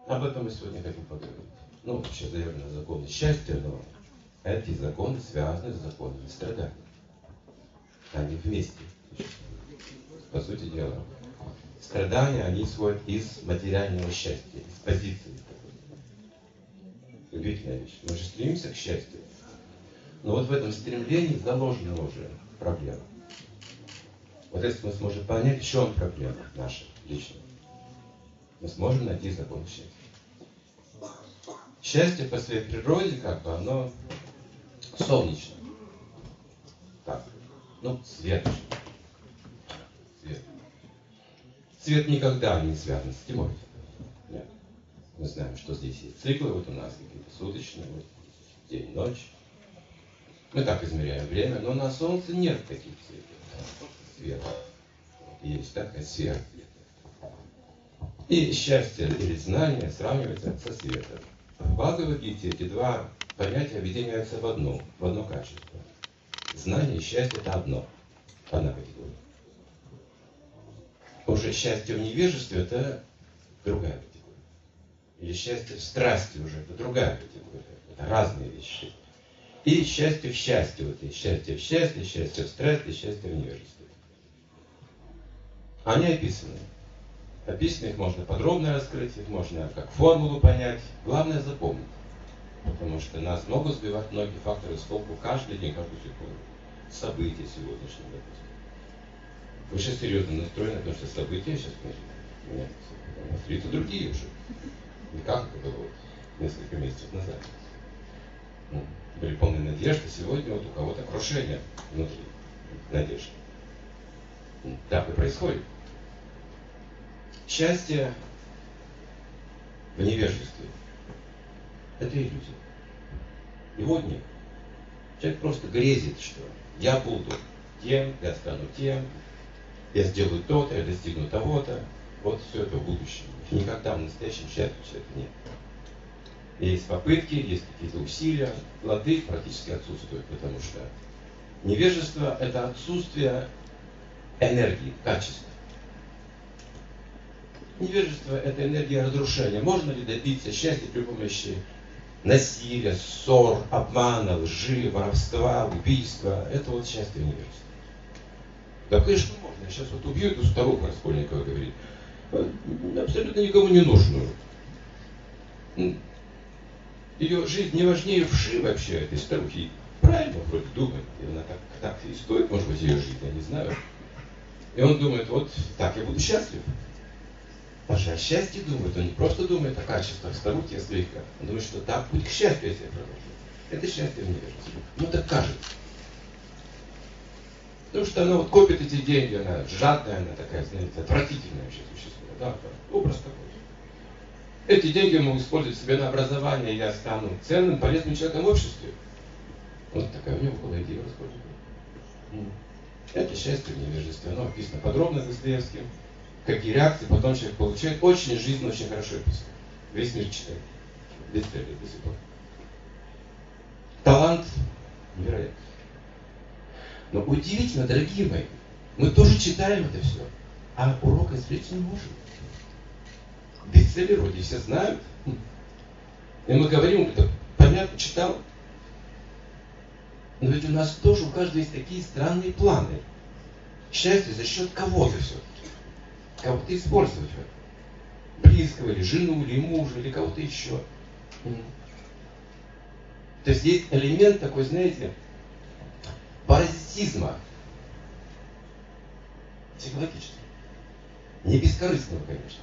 Об этом мы сегодня хотим поговорить. Ну, вообще заявлены законы счастья, но эти законы связаны с законами страдания. Они вместе существуют. По сути дела, страдания, они исходят из материального счастья, из позиции. Удивительная вещь. Мы же стремимся к счастью. Но вот в этом стремлении заложена уже проблема. Вот если мы сможем понять, в чем проблема наша личная, мы сможем найти закон счастья. Счастье по своей природе, как бы, оно солнечное. Так. Ну, свет. Свет. Свет никогда не связан с тьмой. Нет. Мы знаем, что здесь есть циклы, вот у нас какие-то суточные, вот день, ночь. Мы так измеряем время, но на Солнце нет таких циклов. Света. Есть такая сфера света. И счастье или знание сравнивается со светом. В Бхагавад-гите эти два понятия объединяются в одно качество. Знание и счастье – это одна категория. Уже счастье в невежестве – это другая категория. Или счастье в страсти уже – это другая категория. Это разные вещи. И счастье в счастье. Вот и счастье в счастье, счастье в страсти, счастье в невежестве. Они описаны. Описаны, их можно подробно раскрыть, их можно как формулу понять. Главное запомнить. Потому что нас могут сбивать многие факторы с толку каждый день, каждую секунду. События сегодняшние, допустим. Вы сейчас серьезно настроены, потому что события сейчас меняются. Другие уже. Не как это было несколько месяцев назад. Были полны надежды, сегодня вот у кого-то крушение внутри надежды. Так и происходит. Счастье в невежестве – это иллюзия. Его нет. Человек просто грезит, что я буду тем, я стану тем, я сделаю то-то, я достигну того-то. Вот все это в будущем. Никогда в настоящем счастье человека нет. Есть попытки, есть какие-то усилия, плоды практически отсутствуют, потому что невежество – это отсутствие энергии, качества. Невежество – это энергия разрушения. Можно ли добиться счастья при помощи насилия, ссор, обмана, лжи, воровства, убийства? Это вот счастье невежества. Да, конечно, можно. Сейчас вот убью эту старуху, Раскольникова говорит, абсолютно никому не нужную. Ее жизнь не важнее вши вообще этой старухи. Правильно вроде думает. И она так и стоит, может быть, ее жизнь, я не знаю. И он думает, вот так я буду счастлив. Даже о счастье думает. Он не просто думает о качествах старухи, о своих. Он думает, что так будет счастье, если я продолжу. Это счастье в невежестве. Ну так кажется. Потому что она вот копит эти деньги, она жадная, она такая, знаете, отвратительная вообще существо. Да, образ такой. Эти деньги я могу использовать себе на образование, я стану ценным, полезным человеком в обществе. Вот такая у него была идея Раскольникова. Это счастье в невежестве. Оно описано подробно Достоевским. Какие реакции потом человек получает. Очень жизнь очень хорошо описана. Весь мир читает. Бестселлер до сих пор. Талант невероятный. Но удивительно, дорогие мои, мы тоже читаем это все, а урока извлечь не можем. Бестселлер вроде все знают. И мы говорим, это понятно, читал. Но ведь у нас тоже, у каждого есть такие странные планы. Счастье за счет кого-то все-таки. Кого-то использовать в этом. Близкого, или жену, или мужа, или кого-то еще. То есть есть элемент такой, знаете, паразитизма. Психологического. Не бескорыстного, конечно.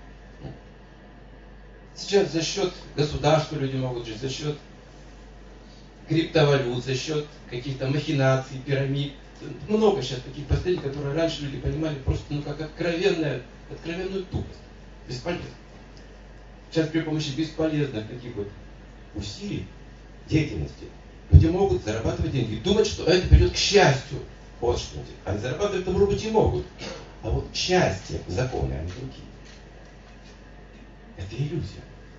Сейчас за счет государства люди могут жить, за счет криптовалют, за счет каких-то махинаций, пирамид. Много сейчас таких последних, которые раньше люди понимали просто как откровенную тупость. Бесполезно. Сейчас при помощи бесполезных таких вот усилий, деятельности, люди могут зарабатывать деньги и думать, что это придет к счастью. Вот что. Они зарабатывать, может быть, и могут. А вот счастье, законы, они другие. Это иллюзия.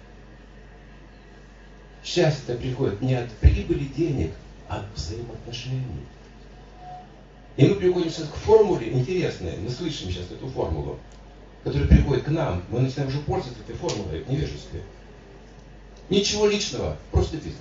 Счастье приходит не от прибыли денег, а от взаимоотношений. И мы приходим сейчас к формуле интересной. Мы слышим сейчас эту формулу. которые приходят к нам, мы начинаем уже пользоваться этой формулой в невежестве. Ничего личного, просто бизнес.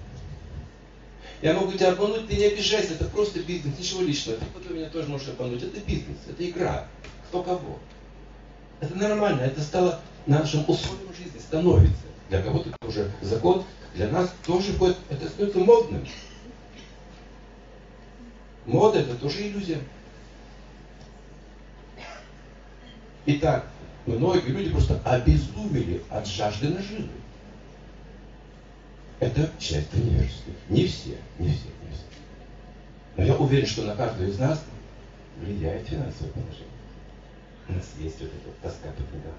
Я могу тебя обмануть, ты не обижайся, это просто бизнес, ничего личного. Ты потом меня тоже можешь обмануть. Это бизнес, это игра. Кто кого. Это нормально, это стало нашим условием жизни, становится. Для кого-то это уже закон, для нас тоже будет, это становится модным. Мода это тоже иллюзия. Итак, многие люди просто обезумели от жажды наживы. Это счастье невежества. Не все, не все, не все. Но я уверен, что на каждого из нас влияет финансовое положение. У нас есть вот эта вот тоска по деньгам.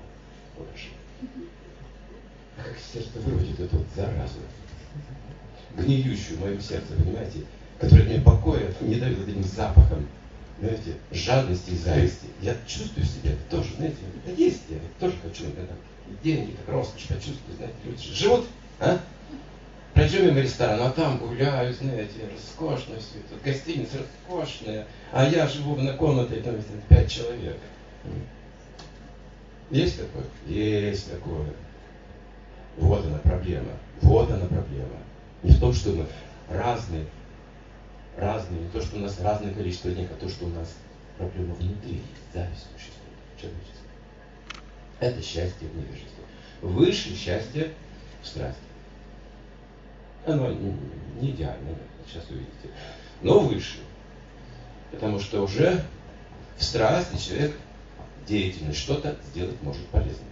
Как сердце вырвать эту вот заразу, гниющую в моем сердце, понимаете, которая мне покоя не дает этим запахом, знаете, жадности и зависти. Я чувствую в себе это тоже, знаете, это есть, я тоже хочу иногда деньги, так роскошь почувствовать, знаете, люди живут, а? Пройдем мимо ресторана, а там гуляют, знаете, роскошно все это, гостиница роскошная, а я живу на комнате, там 5 человек. Есть такое? Есть такое. Вот она проблема. Вот она проблема. Не в том, что мы разные, не то, что у нас разное количество денег, а то, что у нас проблема внутри, зависть существует, человеческая. Это счастье в невежестве. Выше счастье в страсти. Оно не идеально, сейчас увидите. Но выше. Потому что уже в страсти человек деятельность что-то сделать может полезно.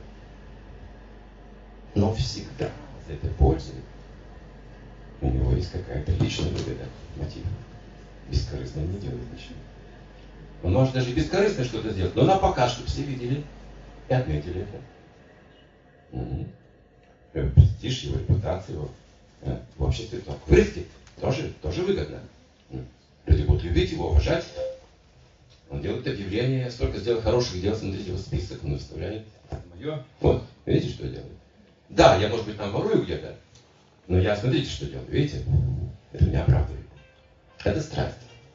Но всегда с этой пользой у него есть какая-то личная выгода, мотив. Бескорыстно не делает ничего. Он может даже бескорыстно что-то сделать, но на показ, чтобы все видели и отметили это. Престиж его, репутация его в обществе. В рынке тоже выгодно. Люди будут любить его, уважать. Он делает объявления, столько сделал хороших дел, смотрите, его список он выставляет. Мое. Вот, видите, что делает? Да, я, может быть, там ворую где-то, но я, смотрите, что делаю, видите? Это меня оправдывает. Это страсть.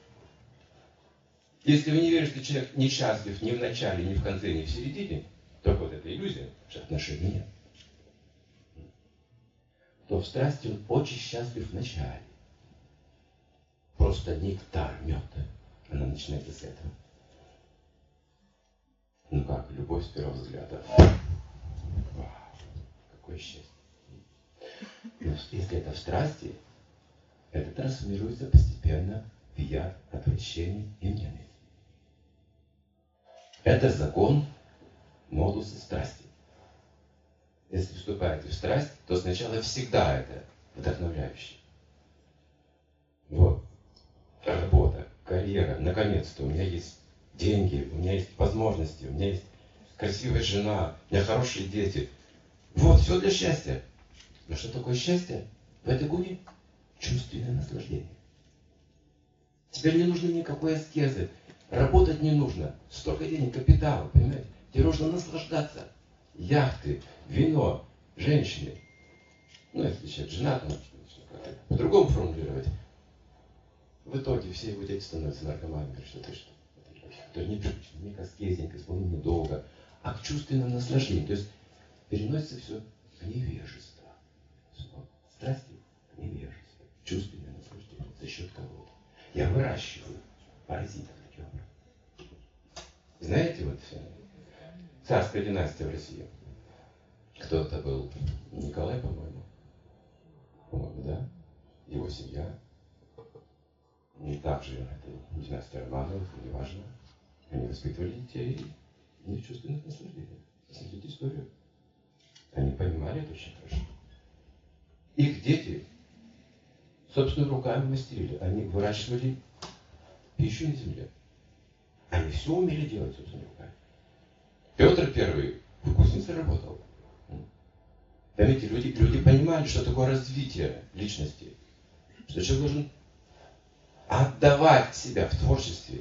Если вы не верите, что человек несчастлив ни в начале, ни в конце, ни в середине, только вот эта иллюзия, что отношений нет, то в страсти он очень счастлив в начале. Просто нектар, мед. Она начинается с этого. Ну как, любовь с первого взгляда. Вау, какое счастье. Но если это в страсти, это трансформируется постепенно в яд, отвращение и ненависть. Это закон модуса страсти. Если вступаете в страсть, то сначала всегда это вдохновляюще. Вот. Работа, карьера, наконец-то у меня есть деньги, у меня есть возможности, у меня есть красивая жена, у меня хорошие дети. Вот, все для счастья. Но что такое счастье? В этой гуне чувственное наслаждение. Теперь не нужно никакой аскезы. Работать не нужно. Столько денег, капитал, понимаете? Тебе нужно наслаждаться. Яхты, вино, женщины. Ну, если человек женат, можно по-другому формулировать. В итоге все его дети становятся наркоманами. Что-то. То есть не привычно, не к аскезе, не к исполнению долга, а к чувственному наслаждению. То есть переносится все в невежество. Страсти в невежество. Чувственное наслаждение за счет кого-то. Я выращиваю паразитов таким образом. Знаете, вот царская династия в России. Кто-то был Николай, по-моему. По-моему, да? Его семья. И также это династия Романовых, неважно. Они воспитывали детей не в чувственных наслаждениях. Смотрите историю. Они понимали это очень хорошо. Их дети собственными руками мастерили. Они выращивали пищу на земле. Они все умели делать собственными руками. Петр I в кузнице работал. Понимаете, люди понимали, что такое развитие личности. Что человек должен отдавать себя в творчестве.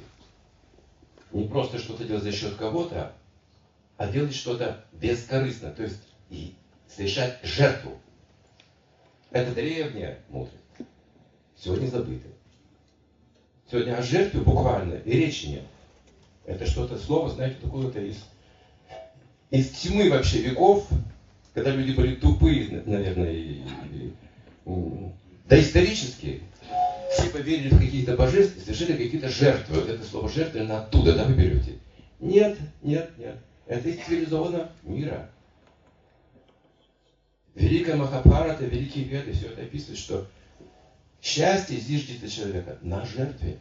Не просто что-то делать за счет кого-то, а делать что-то бескорыстно. То есть и совершать жертву. Это древняя мудрость. Сегодня забыто. Сегодня о жертве буквально и речи нет. Это что-то слово, знаете, такое-то из из тьмы вообще веков, когда люди были тупые, наверное, доисторические, все поверили в каких-то божеств и совершили какие-то жертвы. Вот это слово жертва именно оттуда, да, вы берете? Нет, нет, нет. Это из цивилизованного мира. Великая Махабхарата, великие Веды, все это описывает, что счастье зиждется человека на жертве.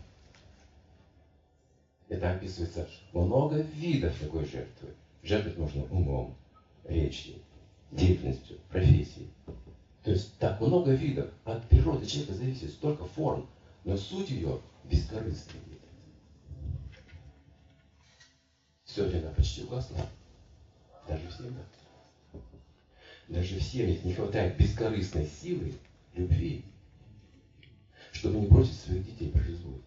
Это описывается много видов такой жертвы. Жертвовать можно умом, речью, деятельностью, профессией. То есть так много видов. От природы человека зависит столько форм, но суть ее бескорыстная. Все время почти угасла. Даже в семьях. Даже в семьях не хватает бескорыстной силы, любви, чтобы не бросить своих детей по жизни.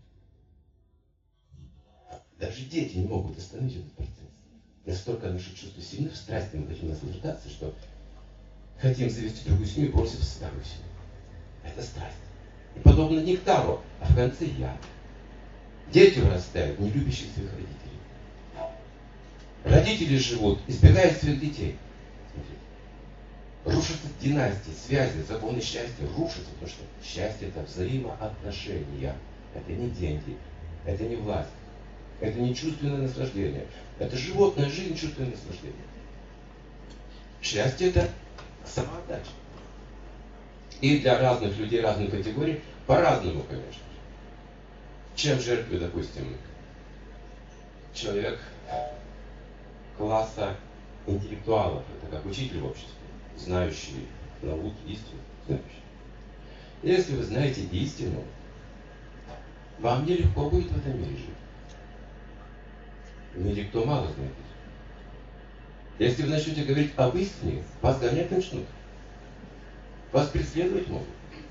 Даже дети не могут остановить этот процесс. Настолько наши чувства сильны в страсти, мы хотим наслаждаться, что хотим завести другую семью, бросив старую семью. Это страсть. И подобно нектару, а в конце яд. Дети вырастают, не любящие своих родителей. Родители живут, избегая своих детей. Рушатся династии, связи, законы счастья рушатся, потому что счастье это взаимоотношения. Это не деньги, это не власть, это не чувственное наслаждение. Это животная жизнь, чувственное наслаждение. Счастье это самоотдача. И для разных людей, разных категорий, по-разному, конечно. Чем жертвует, допустим, человек класса интеллектуалов, это как учитель в обществе, знающий науки, истину, знающий. Если вы знаете истину, вам нелегко будет в этом мире жить. В мире кто мало знает истину. Если вы начнете говорить об истине, вас гонять начнут. Вас преследовать могут.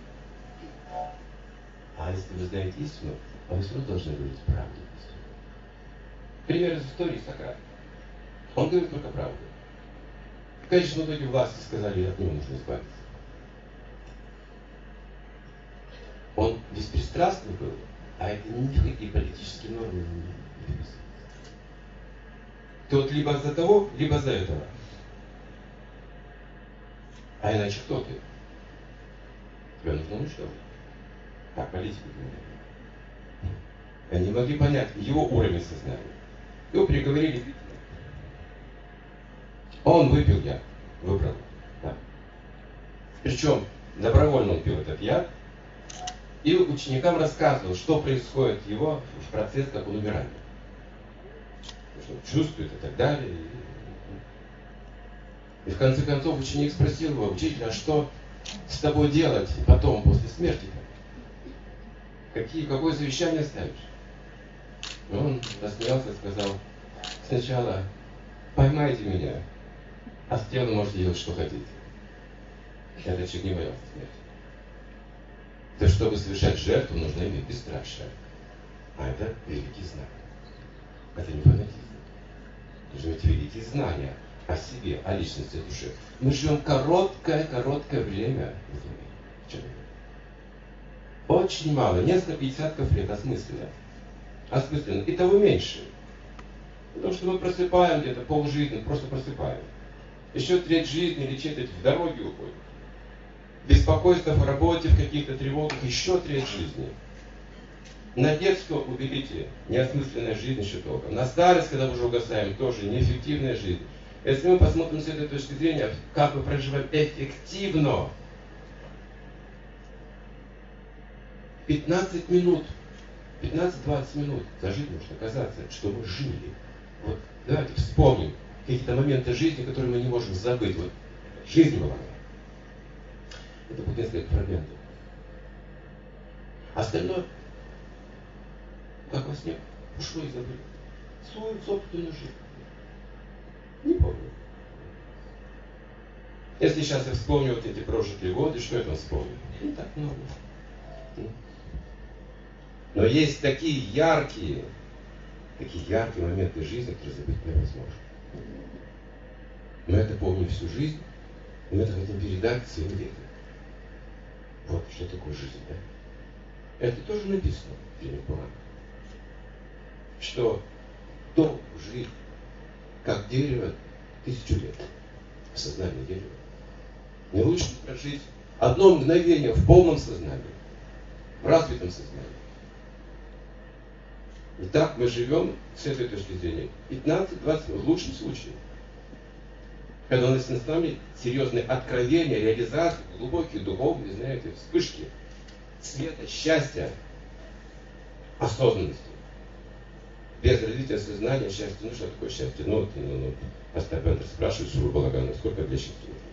А если вы знаете истину, вы все равно должны говорить правду. Пример из истории Сократа. Он говорит только правду. Конечно, в итоге власти сказали, от него нужно избавиться. Он беспристрастный был, а это никакие политические нормы не вписываются. Тот либо за того, либо за этого. А иначе кто ты? Тебя нужно уничтожить. Так политики говорят. Они могли понять его уровень сознания. Его приговорили. Он выпил яд. Выбрал. Да. Причем добровольно он пил этот яд. И ученикам рассказывал, что происходит его в процесс, как он умирает. Что он чувствует и так далее. И в конце концов ученик спросил его: учитель, а что с тобой делать потом, после смерти? Какое завещание ставишь? И он рассмеялся и сказал: сначала поймайте меня, а с телом можете делать, что хотите. Этот человек не боялся смерти. То есть, чтобы совершать жертву, нужно иметь бесстрашие. А это великий знак. Это не фанатизм. Нужно иметь великие знания о себе, о личности, о душе. Мы живем короткое время в земле. Очень мало, несколько десятков лет осмысленно. Осмысленно. И того меньше. Потому что мы просыпаем где-то полжизни, просто просыпаем. Еще треть жизни или четверть в дороге уходит. Беспокойство в работе, в каких-то тревогах, еще треть жизни. На детство уберите неосмысленная жизнь еще только. На старость, когда мы уже угасаем, тоже неэффективная жизнь. Если мы посмотрим с этой точки зрения, как мы проживаем эффективно, 15 минут, 15-20 минут за жизнь может оказаться, что мы жили. Вот давайте вспомним какие-то моменты жизни, которые мы не можем забыть. Вот жизнь была. Это будет несколько фрагментов. Остальное, как во сне, ушло и забыли. Свою собственную жизнь. Не помню. Если сейчас я вспомню вот эти прожитые годы, что я там вспомню? Не так много. Но есть такие яркие моменты жизни, которые забыть невозможно. Мы это помним всю жизнь, и мы это хотим передать своим детям. Вот что такое жизнь, да? Это тоже написано в фильме Пурана. Что долг жить, как дерево 1000 лет в сознании дерева. Не лучше прожить одно мгновение в полном сознании, в развитом сознании. И так мы живем с этой точки зрения 15-20, в лучшем случае. Когда у нас с нами серьезные откровения, реализации, глубокие духовные, знаете, вспышки света, счастья, осознанности. Без развития сознания счастье, ну что такое счастье? Ну, Остап спрашивает Шуру Балагана, сколько для счастья нужно?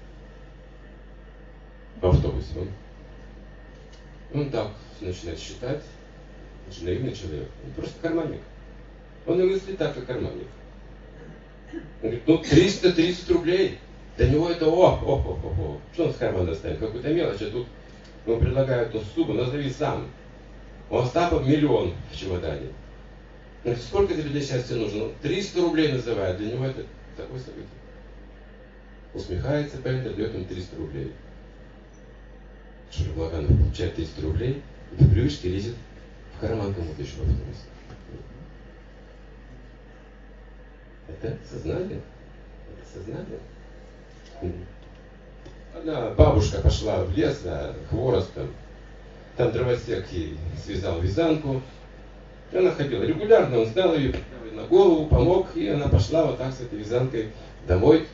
В автобусе он так начинает считать, очень наивный человек, он просто карманник. Он и мыслит так, как карманник. Он говорит, ну 330 рублей, для него это о. Что он с кармана достанет? Какую-то мелочь, а тут ему предлагают сумму, назови сам. У Остапа 1 000 000 в чемодане. Он говорит, сколько тебе для счастья нужно? 300 рублей называют, для него это такое событие. Усмехается Бендер, дает ему 300 рублей. Шура Балаганов получает 300 рублей, и по привычке лезет в карман кому-то еще в автобусе. Это сознание. Это сознание. Одна бабушка пошла в лес за хворостом. Там дровосек ей связал вязанку. И она ходила регулярно, он снял ее на голову, помог, и она пошла вот так с этой вязанкой домой.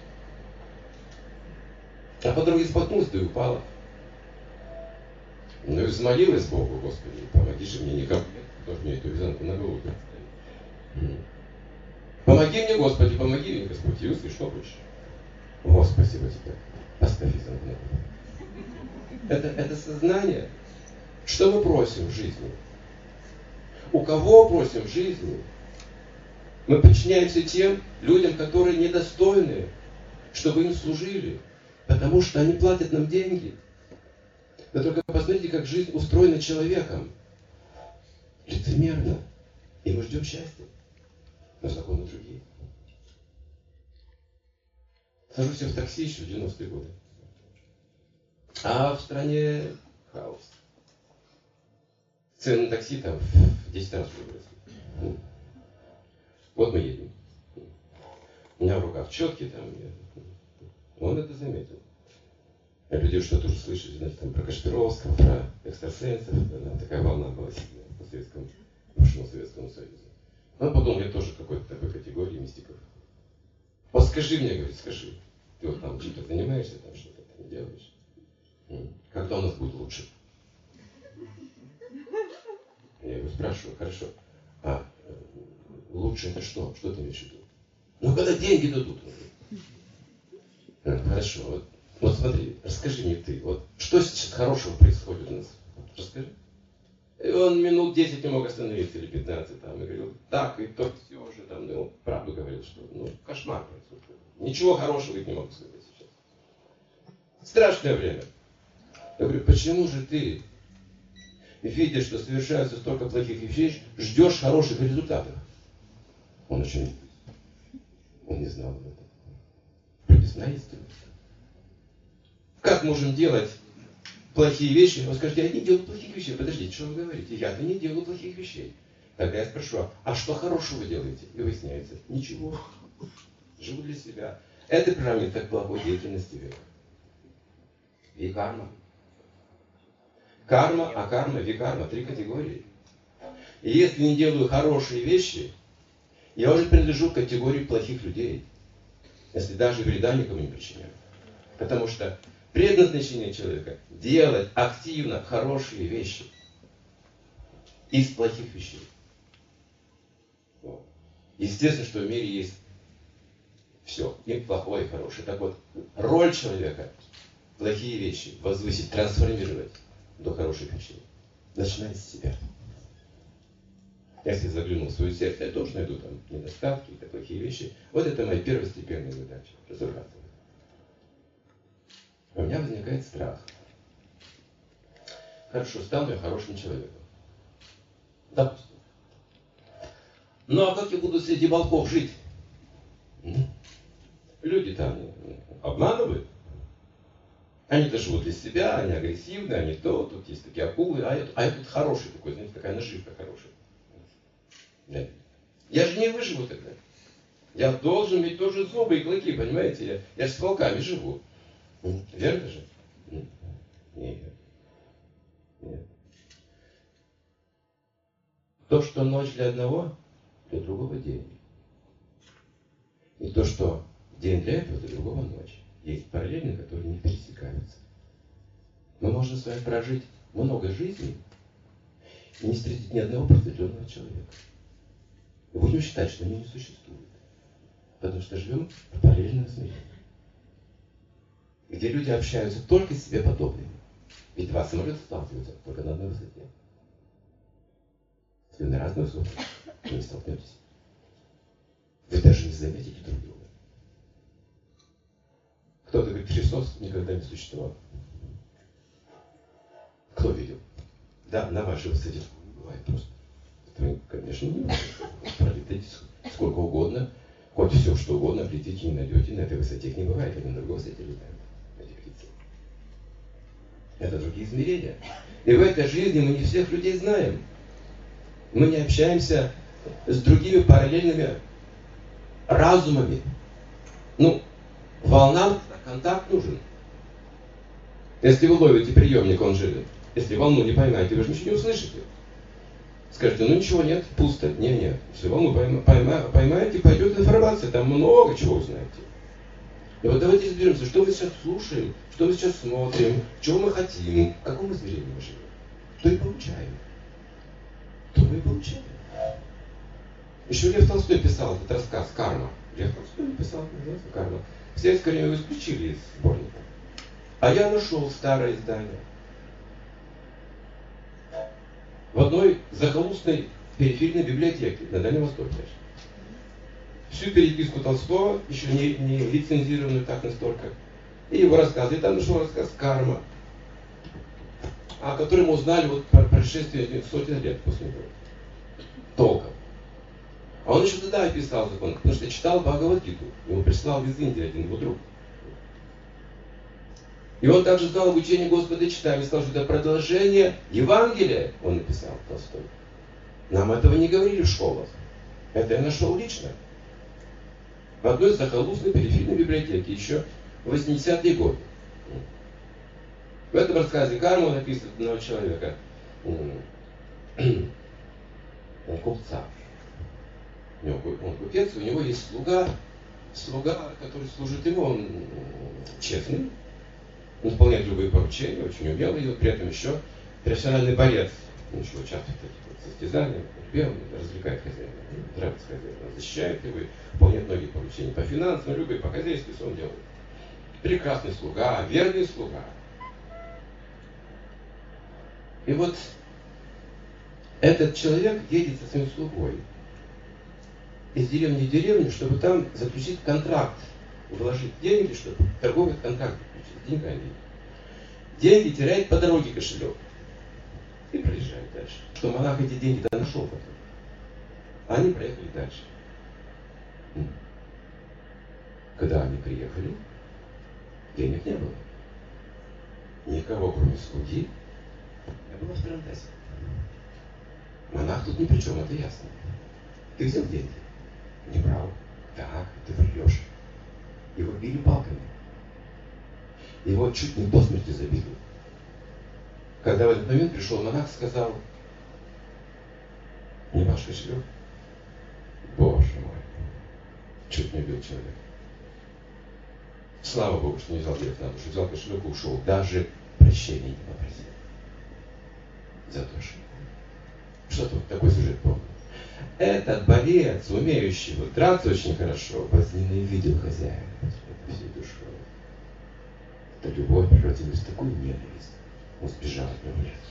А по дороге споткнулась, да и упала. Ну и взмолилась Богу, Господи, помоги же мне, никому нет, кто же мне эту вязанку на голову поставит. Помоги мне, Господи, помоги мне, Господь. И услышь, что хочешь. О, спасибо тебе. Поставь вязанку на голову. Это сознание. Что мы просим в жизни? У кого просим в жизни? Мы подчиняемся тем людям, которые недостойны, чтобы им служили. Потому что они платят нам деньги. Вы только посмотрите, как жизнь устроена человеком. Лицемерно. И мы ждем счастья. Но законы другие. Сажусь в такси еще в 90-е годы. А в стране хаос. Цены на такси там в 10 раз выросли. Вот мы едем. У меня в руках четки там. Он это заметил. А люди что-то уже слышали, знаете, там про Кашпировского, про экстрасенсов. Такая волна была сильная по бывшему Советскому Союзу. Он подумал, я тоже какой-то такой категории мистиков. Вот скажи мне, говорит, скажи. Ты вот там чем-то занимаешься, там что-то там делаешь. Когда у нас будет лучше? Я его спрашиваю, хорошо. А лучше это что? Что ты имеешь в виду? Ну, когда деньги дадут. Хорошо. Вот смотри, расскажи мне ты, вот что сейчас хорошего происходит у нас? Расскажи. И он минут 10 не мог остановиться, или 15 там, и говорил, так, и то все уже там, ну, правду говорил, что, ну, кошмар происходит. Ничего хорошего я не могу сказать сейчас. Страшное время. Я говорю, почему же ты, видя, что совершаются столько плохих вещей, ждешь хороших результатов? Он очень, он не знал об этом. Прописная истина. Как можем делать плохие вещи? Вы скажете, я не делаю плохих вещей. Подождите, что вы говорите? Я-то не делаю плохих вещей. Тогда я спрошу, а что хорошего вы делаете? И выясняется, ничего. Живу для себя. Это пирамида как плохой деятельности века. Викарма. Карма, акарма, викарма. 3 категории. И если не делаю хорошие вещи, я уже принадлежу к категории плохих людей. Если даже вреда никому не причиняю. Потому что предназначение человека делать активно хорошие вещи из плохих вещей. Естественно, что в мире есть все, и плохое, и хорошее. Так вот, роль человека плохие вещи возвысить, трансформировать до хороших вещей. Начинает с себя. Если заглянул в свое сердце, я тоже найду там недостатки, какие-то плохие вещи. Вот это моя первостепенная задача. Разобраться. У меня возникает страх. Хорошо, стану я хорошим человеком. Допустим. Ну а как я буду среди волков жить? Люди там обманывают. Они-то живут для себя, они агрессивны, они то, тут есть такие акулы, а я тут хороший такой, знаете, такая наживка хорошая. Я же не выживу тогда. Я должен иметь тоже зубы и клыки, понимаете? Я же с волками живу. Верно же? Нет. Нет. То, что ночь для одного, для другого день. И то, что день для этого, для другого ночь. Есть параллели, которые не пересекаются. Мы можем с вами прожить много жизней и не встретить ни одного просветленного человека. И будем считать, что они не существуют. Потому что живем в параллельном измерении, где люди общаются только с себе подобными. Ведь два самолета сталкиваются только на одной высоте. Если вы на разной высоте, вы не столкнетесь. Вы даже не заметите друг друга. Кто-то говорит, Христос никогда не существовал. Кто видел? Да, на вашей высоте бывает просто. Это, конечно, не может. Пролетите сколько угодно, хоть все, что угодно, прилетите, не найдете. На этой высоте их не бывает, они на другой высоте летают. Эти птицы. Это другие измерения. И в этой жизни мы не всех людей знаем. Мы не общаемся с другими параллельными разумами. Ну, волнам контакт нужен. Если вы ловите приемник, он живет. Если волну не поймаете, вы же ничего не услышите. Скажете, ну ничего нет, пусто. Нет. Если волну поймаете, пойдет информация, там много чего узнаете. И вот давайте разберемся, что мы сейчас слушаем, что мы сейчас смотрим, чего мы хотим, в каком измерении мы живем. То и получаем. То мы и получаем. Еще Лев Толстой писал этот рассказ «Карма». Лев Толстой написал, называется «Карма». В советское время его исключили из сборника. А я нашел старое издание. В одной захолустной периферийной библиотеке на Дальнем Востоке. Всю переписку Толстого, еще не лицензированную так настолько, и его рассказы. И там нашел рассказ «Карма», о котором мы узнали вот про происшествие сотен лет после него. Толком. А он еще тогда описал закон, потому что читал Бхагавад-гиту. Ему прислал из Индии один его друг. И он также знал об учении Господа читаем и сказал, что это продолжение Евангелия, он написал Толстой. Нам этого не говорили в школах. Это я нашел лично. В одной захолустной периферийной библиотеке еще в 80-е годы. В этом рассказе «Карма» написано одного человека, купца. Он купец, у него есть слуга, который служит ему, он честный, он выполняет любые поручения, очень умелый, и вот при этом еще профессиональный борец. Он еще участвует в таких вот состязаниях, он развлекает хозяина, нравится хозяину, он защищает его, выполняет многие поручения по финансам, любые, по хозяйству, все он делает. Прекрасный слуга, верный слуга. И вот этот человек едет со своим слугой из деревни в деревню, чтобы там заключить контракт, вложить деньги, чтобы торговый контракт заключить с деньгами. Деньги теряет по дороге кошелек. И проезжает дальше. Что монах эти деньги-то нашел потом. А они проехали дальше. Когда они приехали, денег не было. Никого, кроме слуги, не было в тарантасе. Монах тут ни при чем, это ясно. Ты взял деньги? Не брал. Так, ты врешь. Его били палками. Его чуть не до смерти забили. Когда в этот момент пришел монах, сказал: не ваш кошелек? Боже мой. Чуть не убил человека. Слава Богу, что не взял грех на душу. Взял кошелек и ушел. Даже прощения не попросил. За то, что тут такой сюжет помню. Этот борец, умеющий вот драться очень хорошо, возненавидел хозяина всей душой. Эта любовь превратилась в такую ненависть. Он сбежал от него в лес.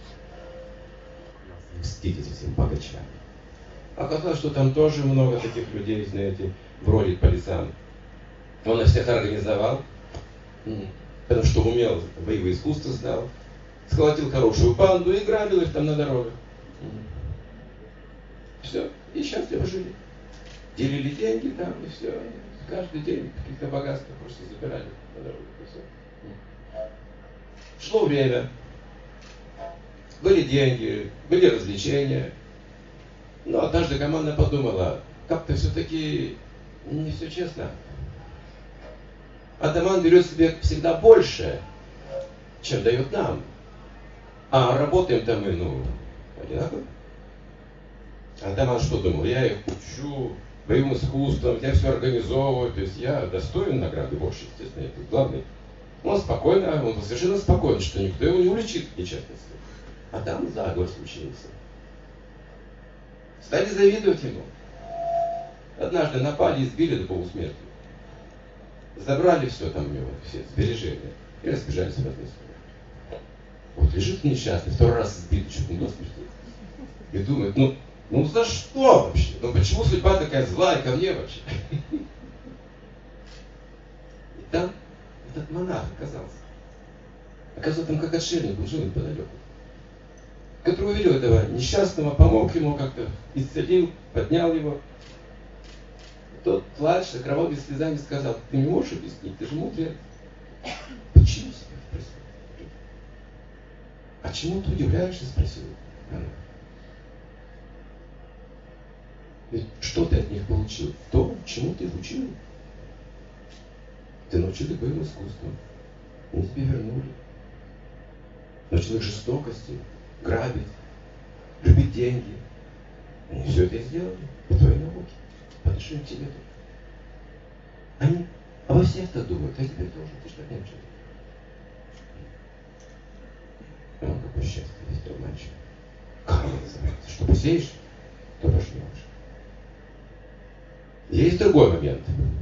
Мстить этим всем богачам. Оказалось, что там тоже много таких людей, знаете, бродит по лесам. Он их всех организовал, потому что умел, боевые искусства знал. Схватил хорошую банду и грабил их там на дорогах. Все, и счастливо жили. Делили деньги там, и все. Каждый день каких-то богатства просто забирали на дорогах, и все. Шло время. Были деньги, были развлечения. Но однажды команда подумала, как-то все-таки Не все честно. Атаман берет себе всегда больше, чем дает нам. А работаем-то мы, одинаково. Атаман что думал? Я их учу боевым искусством, я все организовываю, то есть я достоин награды больше, естественно, я тут главный. Он спокойно, он совершенно спокоен, что никто его не уличит в нечестности. А там заговор случился. Стали завидовать ему. Однажды напали, избили до полусмерти. Забрали все там у него, все сбережения, и разбежались в разные стороны. Вот лежит несчастный, второй раз избитый, чуть не до смерти. И думает, ну за что вообще? Ну почему судьба такая злая ко мне вообще? И там этот монах оказался. Оказывается, там как отшельник был, жил неподалеку. Который увидел этого несчастного, помог ему как-то, исцелил, поднял его. Тот, плача, кровавыми слезами сказал: ты не можешь объяснить, ты же мудрец. Почему себя спросил? А чему ты удивляешься, спросил она. Ведь что ты от них получил? То, чему ты их учил. Ты научил их боевым искусствам. Они тебе вернули. Научил их жестокости, грабить, любить деньги. Они все это сделали по твоей науке. По отношению к тебе тоже. Они обо всех так думают, а тебе тоже. Ты что, нет человека? Ну, какое счастье, если обманщик. Как это называется? Что посеешь, то пожнешь. Есть другой момент.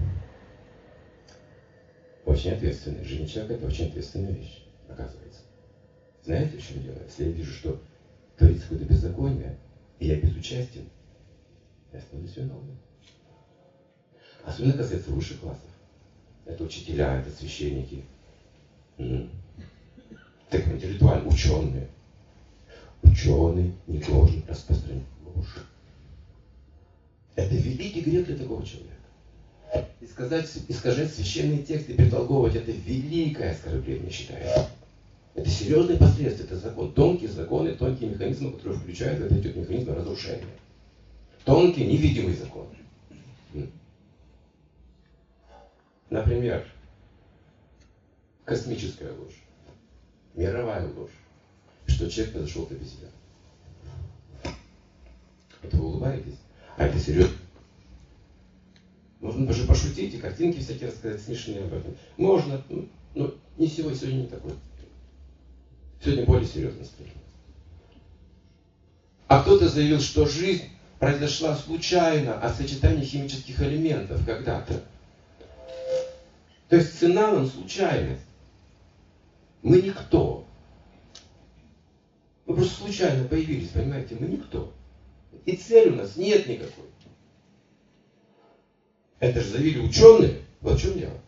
Очень ответственный. Жизнь человека – это очень ответственная вещь, оказывается. Знаете, в чем дело? Если я вижу, что творится какое-то беззаконие, и я безучастен, я становлюсь виновным. Особенно касается высших классов. Это учителя, это священники. Так интеллектуально, ученые. Ученый не должен распространять ложь. Это великий грех для такого человека. Искажать священные тексты, перетолковывать — это великое оскорбление, считается. Это серьезные последствия, это закон. Тонкие законы, тонкие механизмы, которые включают в это идет механизм разрушения. Тонкий, невидимый закон. Например, космическая ложь, мировая ложь, что человек подошел к себе себя. Это вы улыбаетесь? А это серьезно. Можно даже пошутить и картинки всякие рассказать смешные об этом. Можно, но не сегодня не такой. Сегодня более серьезно стало. А кто-то заявил, что жизнь произошла случайно от сочетания химических элементов когда-то. То есть цена нам случайность. Мы никто. Мы просто случайно появились, понимаете? Мы никто. И цели у нас нет никакой. Это же заявили ученые. Вот в чем дело.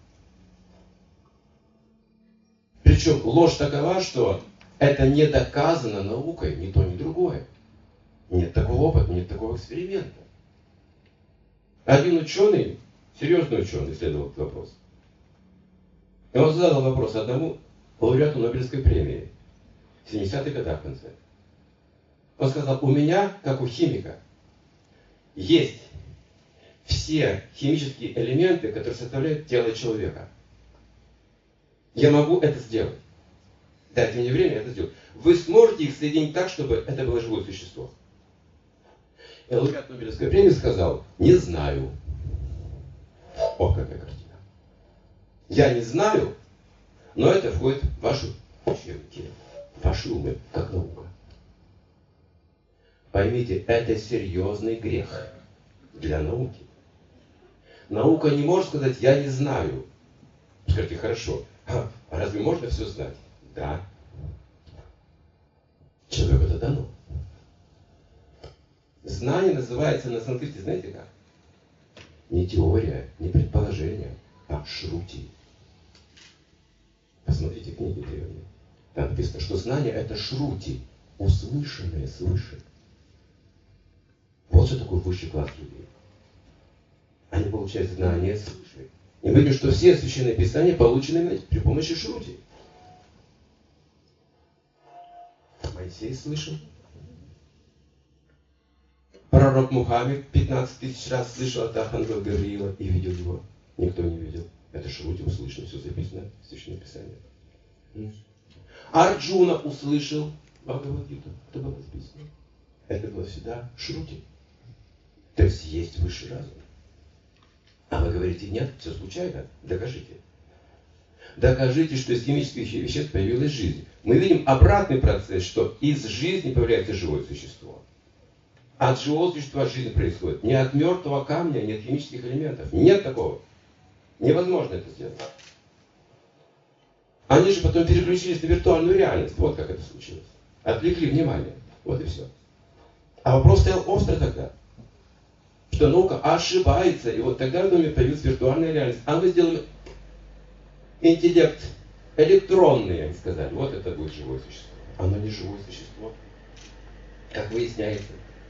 Причем ложь такова, что это не доказано наукой, ни то, ни другое. Нет такого опыта, нет такого эксперимента. Один ученый, серьезный ученый, исследовал этот вопрос. И он задал вопрос одному лауреату Нобелевской премии в 70-х годах в конце. Он сказал: у меня, как у химика, есть все химические элементы, которые составляют тело человека. Я могу это сделать. Дайте мне время, я это сделаю. Вы сможете их соединить так, чтобы это было живое существо? И лауреат Нобелевской премии сказал: не знаю. О, какая картина. Я не знаю, но это входит в ваши учебники, в ваши умы, как наука. Поймите, это серьезный грех для науки. Наука не может сказать: я не знаю. Скажите: хорошо, а разве можно все знать? Да. Человеку это дано. Знание называется на санскрите, знаете как? Не теория, не предположение, а шрути. Посмотрите книги древние. Там написано, что знание — это шрути, услышанное свыше. Вот что такое высший класс людей. Они получают знания свыше. И мы видим, что все священные писания получены при помощи шрути. Моисей слышал. Пророк Мухаммед 15 тысяч раз слышал от архангела Гавриила и видел его. Никто не видел. Это Шрути услышал, все записано в Священном Писании. Арджуна услышал Бхагавад-гиту. Это было записано. Это было всегда Шрути. То есть есть высший разум. А вы говорите, нет, все случайно. Докажите. Докажите, что из химических веществ появилась жизнь. Мы видим обратный процесс, что из жизни появляется живое существо. От живого существа жизнь происходит. Не от мертвого камня, не от химических элементов. Нет такого. Невозможно это сделать. Они же потом переключились на виртуальную реальность. Вот как это случилось. Отвлекли внимание. Вот и все. А вопрос стоял остро тогда. Что наука ошибается. И вот тогда в доме появилась виртуальная реальность. А мы сделаем интеллект электронный, они сказали. Вот это будет живое существо. Оно не живое существо. Как выясняется.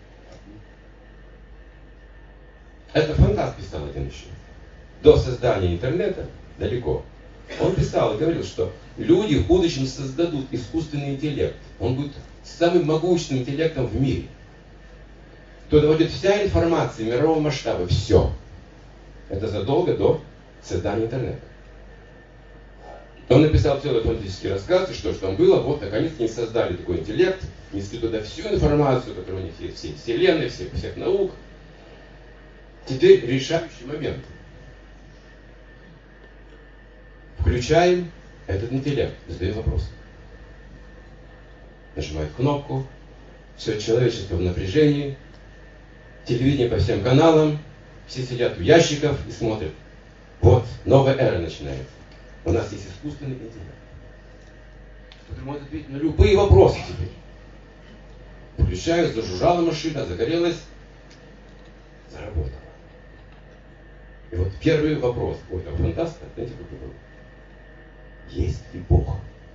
Это фантаст писал один еще. До создания интернета, далеко. Он писал и говорил, что люди в будущем создадут искусственный интеллект. Он будет самым могущественным интеллектом в мире. Туда войдет вся информация мирового масштаба. Все. Это задолго до создания интернета. Он написал целый фантастический рассказ, и что же там было, вот наконец они создали такой интеллект, несли туда всю информацию, которая у них есть, всей вселенной, всех наук. Теперь решающий момент. Включаем этот интеллект, задаем вопрос. Нажимаем кнопку, все человечество в напряжении, телевидение по всем каналам, все сидят в ящиках и смотрят. Вот, новая эра начинается. У нас есть искусственный интеллект, который может ответить на любые вопросы теперь. Включаю, зажужжала машина, загорелась, заработала. И вот первый вопрос у этого фантаста, знаете, какой был? Есть ли Бог?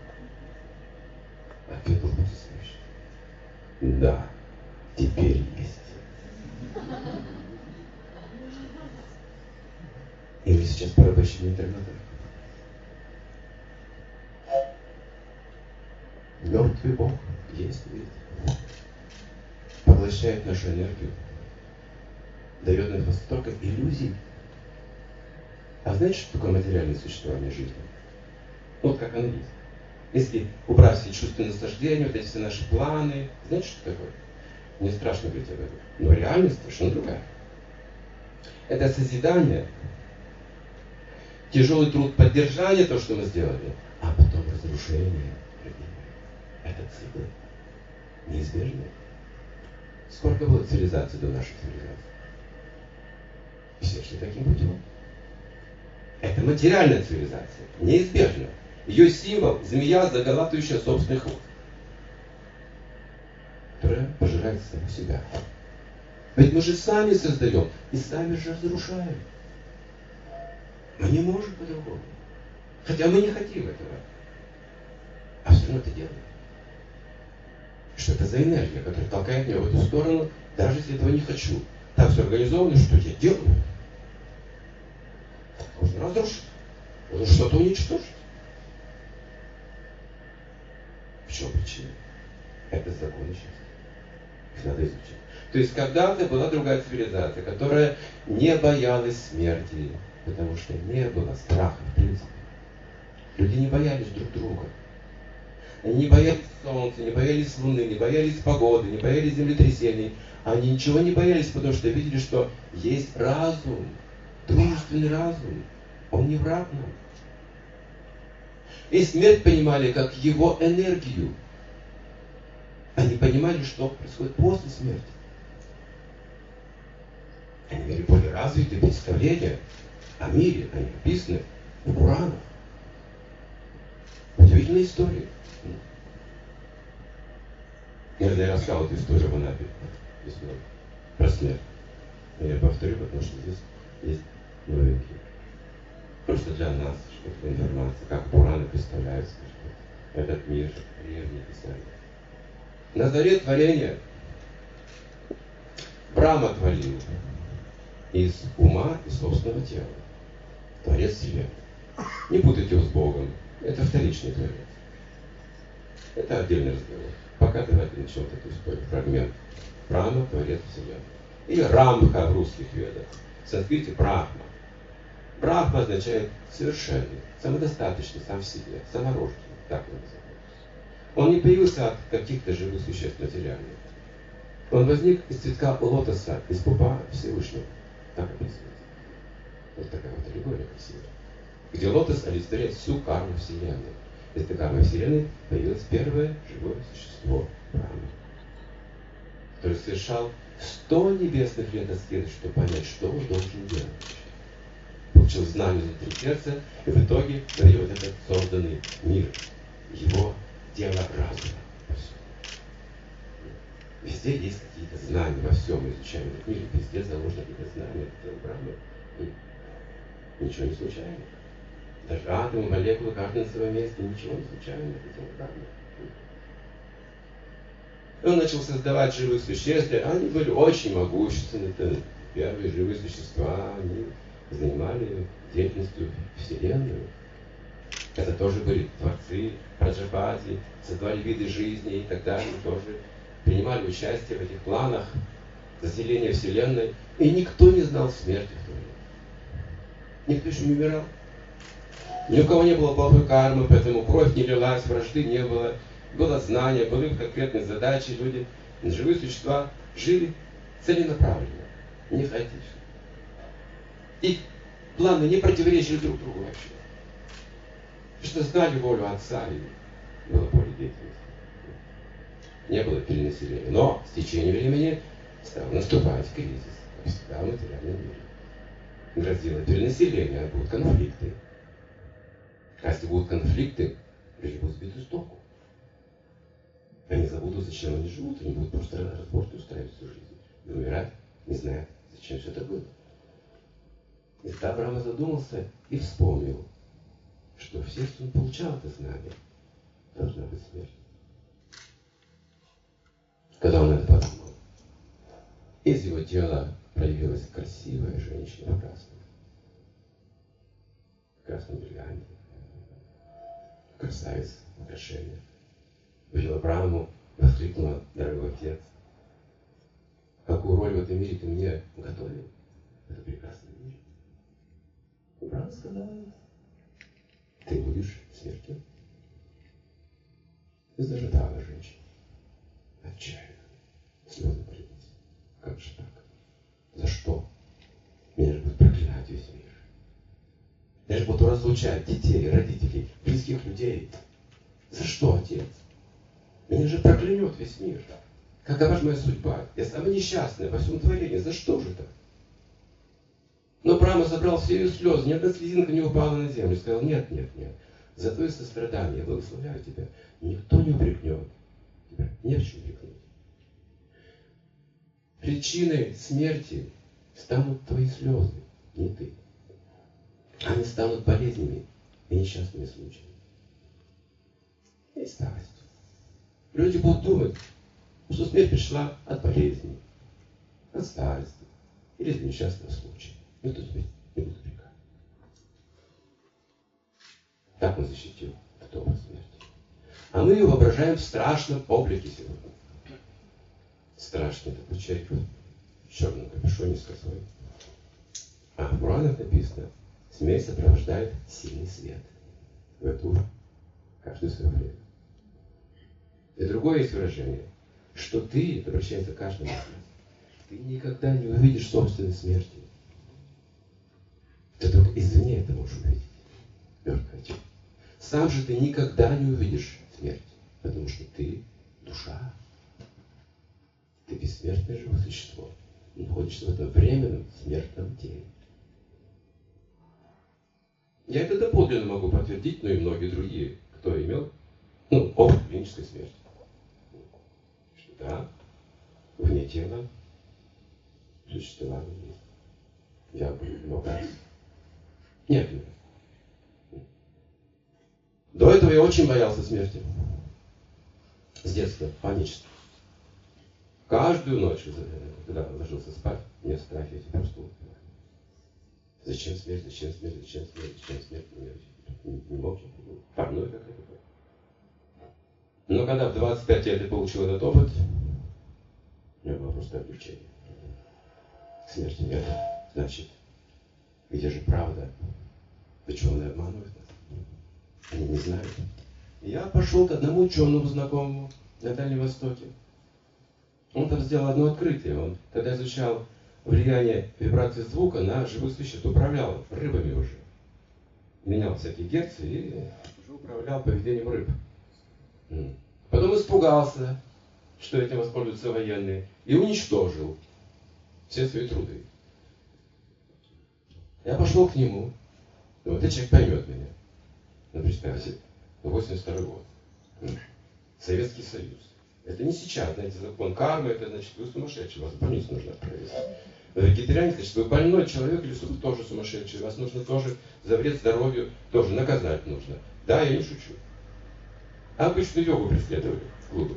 Ответ был потрясающий. Да, теперь есть. И мы сейчас порабощены интернетом. Мертвый Бог есть, видите? Поглощает нашу энергию. Дает нам столько иллюзий. А знаете, что такое материальное существование жизни? Вот как оно есть. Если убрать все чувства наслаждения, вот эти все наши планы, знаете, что такое? Мне страшно говорить об этом. Но реальность совершенно другая. Это созидание, тяжелый труд поддержания того, что мы сделали, а потом разрушение. Это цикл неизбежный. Сколько было цивилизаций до нашей цивилизации? Все шли таким путем. Это материальная цивилизация, неизбежно. Ее символ – змея, заглатывающая собственный хвост, которая пожирает саму себя. Ведь мы же сами создаем и сами же разрушаем. Мы не можем по-другому. Хотя мы не хотим этого. А все равно это делаем. Что это за энергия, которая толкает меня в эту сторону, даже если этого не хочу. Так все организовано, что я делаю. Нужно разрушить. Нужно что-то уничтожить. В чем причина? Это законы счастья. Их надо изучить. То есть когда-то была другая цивилизация, которая не боялась смерти, потому что не было страха в принципе. Люди не боялись друг друга. Они не боялись солнца, не боялись луны, не боялись погоды, не боялись землетрясений. Они ничего не боялись, потому что видели, что есть разум, дружественный разум. Он не враг нам. И смерть понимали как его энергию. Они понимали, что происходит после смерти. Они имели более развитые представления о мире. Они описаны в Пуранах. Удивительная история. Я рассказал эту историю в Анапе. Про смерть. Но я повторю, потому что здесь есть новинки. Просто для нас, чтобы информация, как Пураны представляются, что этот мир древний писали. На заре творения Брахма творил из ума и собственного тела. Творец Вселенной. Не путайте его с Богом. Это вторичный творец. Это отдельный разговор. Пока давайте начнем эту историю. Фрагмент. Брахма, творец Вселенной. Или Рамха в русских ведах. В санскрите Брахма. Брахма означает совершенный, самодостаточный, сам в себе, саморожденный, так он называется. Он не появился от каких-то живых существ материальных. Он возник из цветка лотоса, из пупа Всевышнего. Так описывается. Вот такая вот аллегория красивая. Где лотос олицетворяет всю карму Вселенной. Из этой кармы Вселенной появилось первое живое существо Брахма, который совершал 100 небесных лет аскезы, чтобы понять, что он должен делать. Получил знание внутри сердца, и в итоге дает этот созданный мир, его дело разума. Везде есть какие-то знания, во всем изучаемом мире, везде заложены какие-то знания, это Брахма. И ничего не случайно. Даже атомы, молекулы, каждый на своем месте, ничего не случайно, это Брахма. Он начал создавать живых существ, они были очень могущественны, это первые живые существа, они занимали деятельностью Вселенную. Это тоже были творцы, праджапати, создавали виды жизни и так далее, тоже принимали участие в этих планах заселения Вселенной. И никто не знал смерти в то время. Никто еще не умирал. Ни у кого не было плохой кармы, поэтому кровь не лилась, вражды не было. Было знание, были конкретные задачи, люди, живые существа жили целенаправленно, не хаотично. Их планы не противоречили друг другу вообще. Что знали волю Отца, и было поле деятельности. Не было перенаселения. Но с течением времени стал наступать кризис, как всегда в материальном мире. Грозило перенаселение, будут конфликты. А если будут конфликты, люди будут сбиты с толку. Они забудут, зачем они живут, они будут просто разборки устраивать всю жизнь. И умирать, не зная, зачем все это было. И тогда Брахма задумался и вспомнил, что в сердце он получал это знание. Должна быть смерть. Когда он это подумал, из его тела проявилась красивая женщина в красном бриллианте. Красавица, украшение. Увидела Брахму, воскликнула: дорогой отец, какую роль в этом мире ты мне готовил? Это прекрасный мир. И Брахма сказала: ты будешь смертью. И зарыдала женщина. Отчаянно. Слезы полились. Как же так? За что? Меня же будут проклинать весь мир. Я же буду разлучать детей, родителей, близких людей. За что, отец? Меня же проклянет весь мир. Какова же моя судьба? Я самая несчастная во всем творении. За что же так? Но Брахма собрал все ее слезы, ни одна слезинка не упала на землю. Сказал: нет, нет, нет. За твое сострадание я благословляю тебя. Никто не упрекнет. Тебя не в чем упрекнуть. Причиной смерти станут твои слезы, не ты. Они станут болезнями и несчастными случаями. И старостью. Люди будут думать, что смерть пришла от болезни, от старости или от несчастного случая. Никто тебя не будет упрекать. Так он защитил от образа смерти. А мы ее воображаем в страшном облике сегодня. Страшный такой человек в черном капюшоне с косой. А в Пуранах написано: смерть сопровождает сильный свет. В эту каждое свое время. И другое есть выражение, что ты, это обращается к каждому из нас, ты никогда не увидишь собственной смерти. Ты только извне это можешь увидеть. Мертвое тело. Сам же ты никогда не увидишь смерть, потому что ты душа. Ты бессмертное живое существо. И находишься в этом временном смертном теле. Я это доподлинно могу подтвердить, но и многие другие, кто имел опыт клинической смерти. Что да, вне тела существование есть. Я был много раз. Нет. До этого я очень боялся смерти. С детства, панически. Каждую ночь, когда ложился спать, мне страхи эти просто убивали. Зачем смерть, зачем смерть, зачем смерть, зачем смерть? Не мог я. Парной какой-то был. Но когда в 25 лет я получил этот опыт, у меня было просто облегчение. Смерти нет. Значит, где же правда? Ученые обманывают нас. Они не знают. Я пошел к одному ученому знакомому на Дальнем Востоке. Он там сделал одно открытие. Он тогда изучал влияние вибрации звука на живых существ. Управлял рыбами уже. Менял всякие герцы и уже управлял поведением рыб. Потом испугался, что этим воспользуются военные, и уничтожил все свои труды. Я пошел к нему. Думаю, этот человек поймет меня. Ну, представьте, 82 год. Советский Союз. Это не сейчас, знаете, закон кармы, это значит, вы сумасшедший, вас в больницу нужно отправить. Вы вегетарианец, значит, вы больной человек, или вы тоже сумасшедший, вас нужно тоже за вред здоровью, тоже наказать нужно. Да, я не шучу. А обычную йогу преследовали в клубах.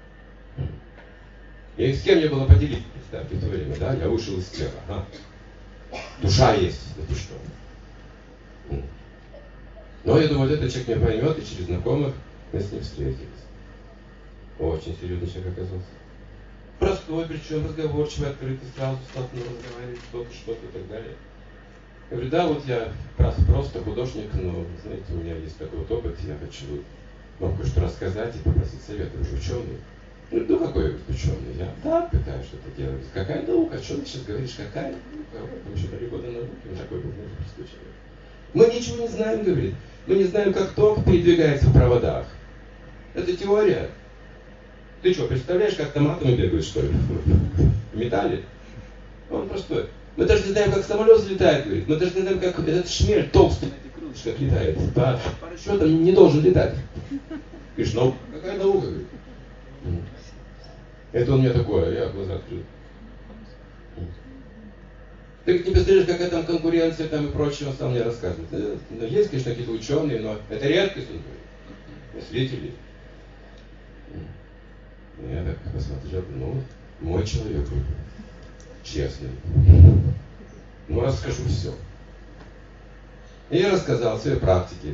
И с кем мне было поделить, представьте, в то время, да, я вышел из тела. Ага. Душа есть, да ты что? Но я думаю, вот этот человек меня поймет, и через знакомых мы с ним встретились. Очень серьезный человек оказался. Простой, причем разговорчивый, открытый, сразу стал с ним разговаривать, что-то и так далее. Я говорю, да, вот я просто художник, но, знаете, у меня есть такой вот опыт, я хочу вам кое-что рассказать и попросить совета. Вы же ученый. Ну, ну какой ученый? Я да, пытаюсь что-то делать. Какая наука? Что ты сейчас говоришь? Какая наука? Мы еще 3 года науки, он такой был простой человек. Мы ничего не знаем, говорит. Мы не знаем, как ток передвигается в проводах. Это теория. Ты что, представляешь, как там атомы бегают, что ли, в металле? Он простой. Мы даже не знаем, как самолет взлетает, говорит. Мы даже не знаем, как этот шмель толстый на этих крылышках летает. По расчетам не должен летать. Говоришь, наука? Какая наука, говорит? Это у меня такое, я глаза открыл. Ты не представляешь, какая там конкуренция там и прочее, он стал мне рассказывать. Ну, есть, конечно, какие-то ученые, но это редкость, он говорит. Мыслители. Я так посмотрел, ну, мой человек, честный. Ну, расскажу все. И я рассказал о своей практике,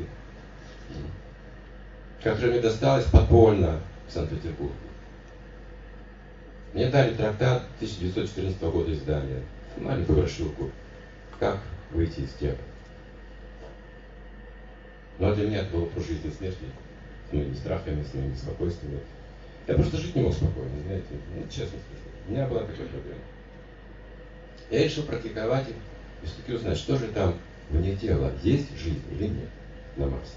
которая мне досталась подпольно в Санкт-Петербурге. Мне дали трактат 1914 года издания, маленькую брошюрку, как выйти из тела. Но для меня это было про жизнь и смерть, с моими страхами, с моими беспокойствами. Я просто жить не мог спокойно, знаете, ну, честно скажу. У меня была такая проблема. Я решил практиковать и все-таки узнать, что же там вне тела, есть жизнь или нет на Марсе.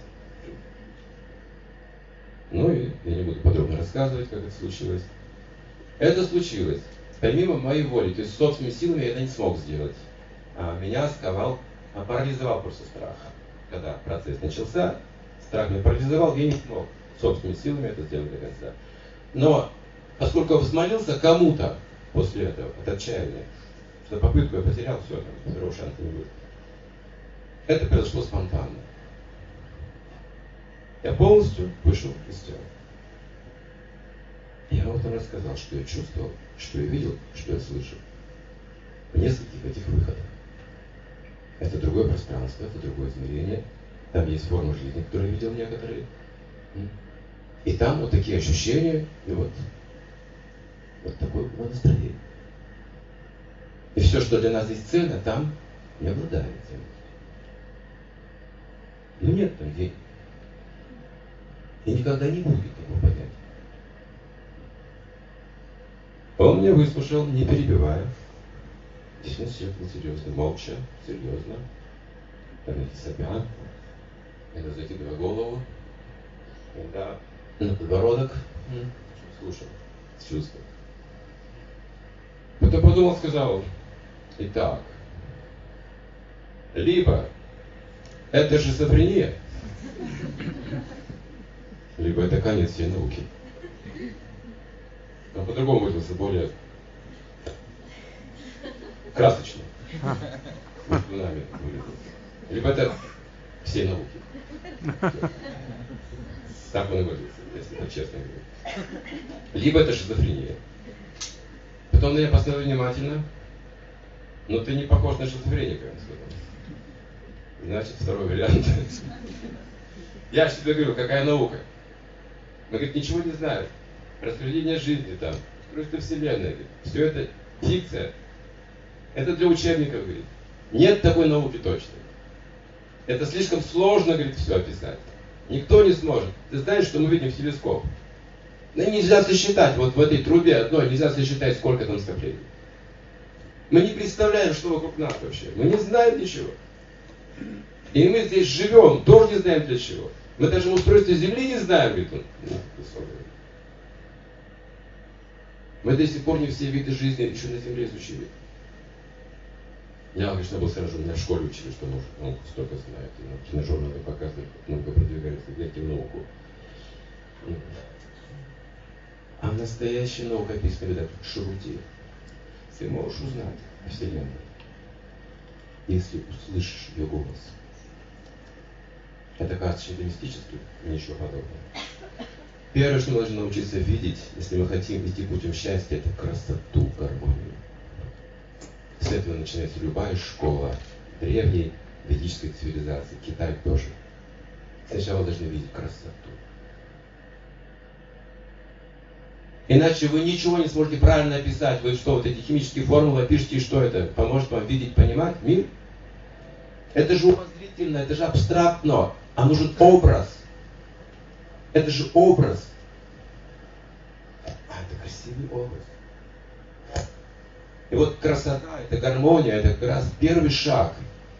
Ну и я не буду подробно рассказывать, как это случилось. Это случилось помимо моей воли, то есть собственными силами я это не смог сделать. Меня сковал, парализовал просто страх. Когда процесс начался, страх меня парализовал, я не смог собственными силами это сделать до конца. Но поскольку я взмолился кому-то после этого, от отчаяния, что попытку я потерял, все, там, второго шанса не будет. Это произошло спонтанно. Я полностью вышел из тела. Я вам там рассказал, что я чувствовал, что я видел, что я слышал. В нескольких этих выходах. Это другое пространство, это другое измерение. Там есть формы жизни, которые я видел некоторые. И там вот такие ощущения, и вот такое вот настроение. И все, что для нас здесь ценно, там не обладает ценностью. Ну нет там денег. И никогда не будет такого понятия. Он меня выслушал, не перебивая. Действительно, все был серьезно, молча, серьезно. Иногда сопя, иногда закидывая голову, иногда на подбородок. Слушал, с чувством. Потом подумал, сказал, итак, либо это шизофрения, либо это конец всей науки. Он по-другому выразился, более красочно. Либо это все науки. Так он и выразился, если так честно говорить. Либо это шизофрения. Потом на меня посмотрел внимательно. Но ты не похож на шизофреника, я сказал. Значит, второй вариант. Я же тебе говорю, какая наука? Мы, говорит, ничего не знаем. Распределение жизни там, устройство вселенной. Все это фикция. Это для учебников, говорит. Нет такой науки точной. Это слишком сложно, говорит, все описать. Никто не сможет. Ты знаешь, что мы видим в телескоп? Ну, нельзя сосчитать, вот в этой трубе одной нельзя сосчитать, сколько там скоплений. Мы не представляем, что вокруг нас вообще. Мы не знаем ничего. И мы здесь живем, тоже не знаем для чего. Мы даже устройство Земли не знаем, говорит он. Мы до сих пор не все виды жизни еще на Земле изучили. Я, конечно, был сразу, меня в школе учили, что науку столько знает. И на киножурнале показывают, как наука продвигается вверх в науку. А настоящая наука описана, видать, в шруте. Ты можешь узнать о Вселенной, если услышишь ее голос. Это кажется чем-то мистическим, ничего подобного. Первое, что мы должны научиться видеть, если мы хотим идти путем счастья, это красоту, гармонию. С этого начинается любая школа древней ведической цивилизации. Китай тоже. Сначала должны видеть красоту. Иначе вы ничего не сможете правильно описать. Вы что, вот эти химические формулы пишете, и что это? Поможет вам видеть, понимать мир? Это же умозрительно, это же абстрактно. А нужен образ. Это же образ. А это красивый образ. И вот красота, это гармония, это как раз первый шаг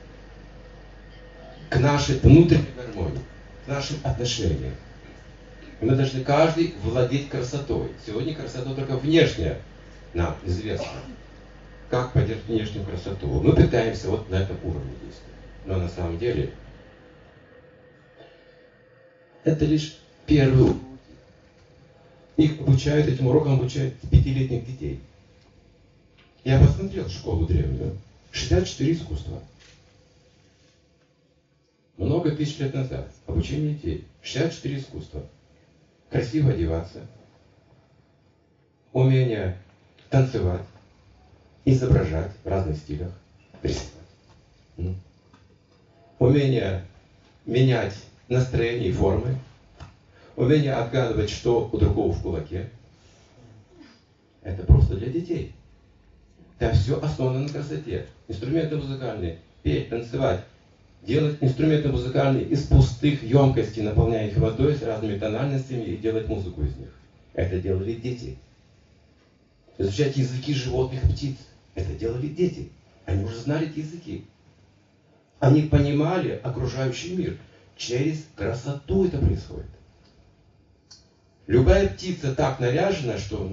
к нашей внутренней гармонии, к нашим отношениям. И мы должны каждый владеть красотой. Сегодня красота только внешняя нам известна. Как поддерживать внешнюю красоту? Мы пытаемся вот на этом уровне действовать. Но на самом деле это лишь первый урок. Их обучают, этим урокам обучают 5-летних детей. Я посмотрел школу древнюю. 64 искусства. Много тысяч лет назад. Обучение детей. 64 искусства. Красиво одеваться. Умение танцевать. Изображать в разных стилях. Рисовать. Умение менять настроение и формы. Умение отгадывать, что у другого в кулаке. Это просто для детей. Там все основано на красоте. Инструменты музыкальные. Петь, танцевать. Делать инструменты музыкальные из пустых емкостей, наполняя их водой с разными тональностями и делать музыку из них. Это делали дети. Изучать языки животных, птиц. Это делали дети. Они уже знали эти языки. Они понимали окружающий мир. Через красоту это происходит. Любая птица так наряжена, что...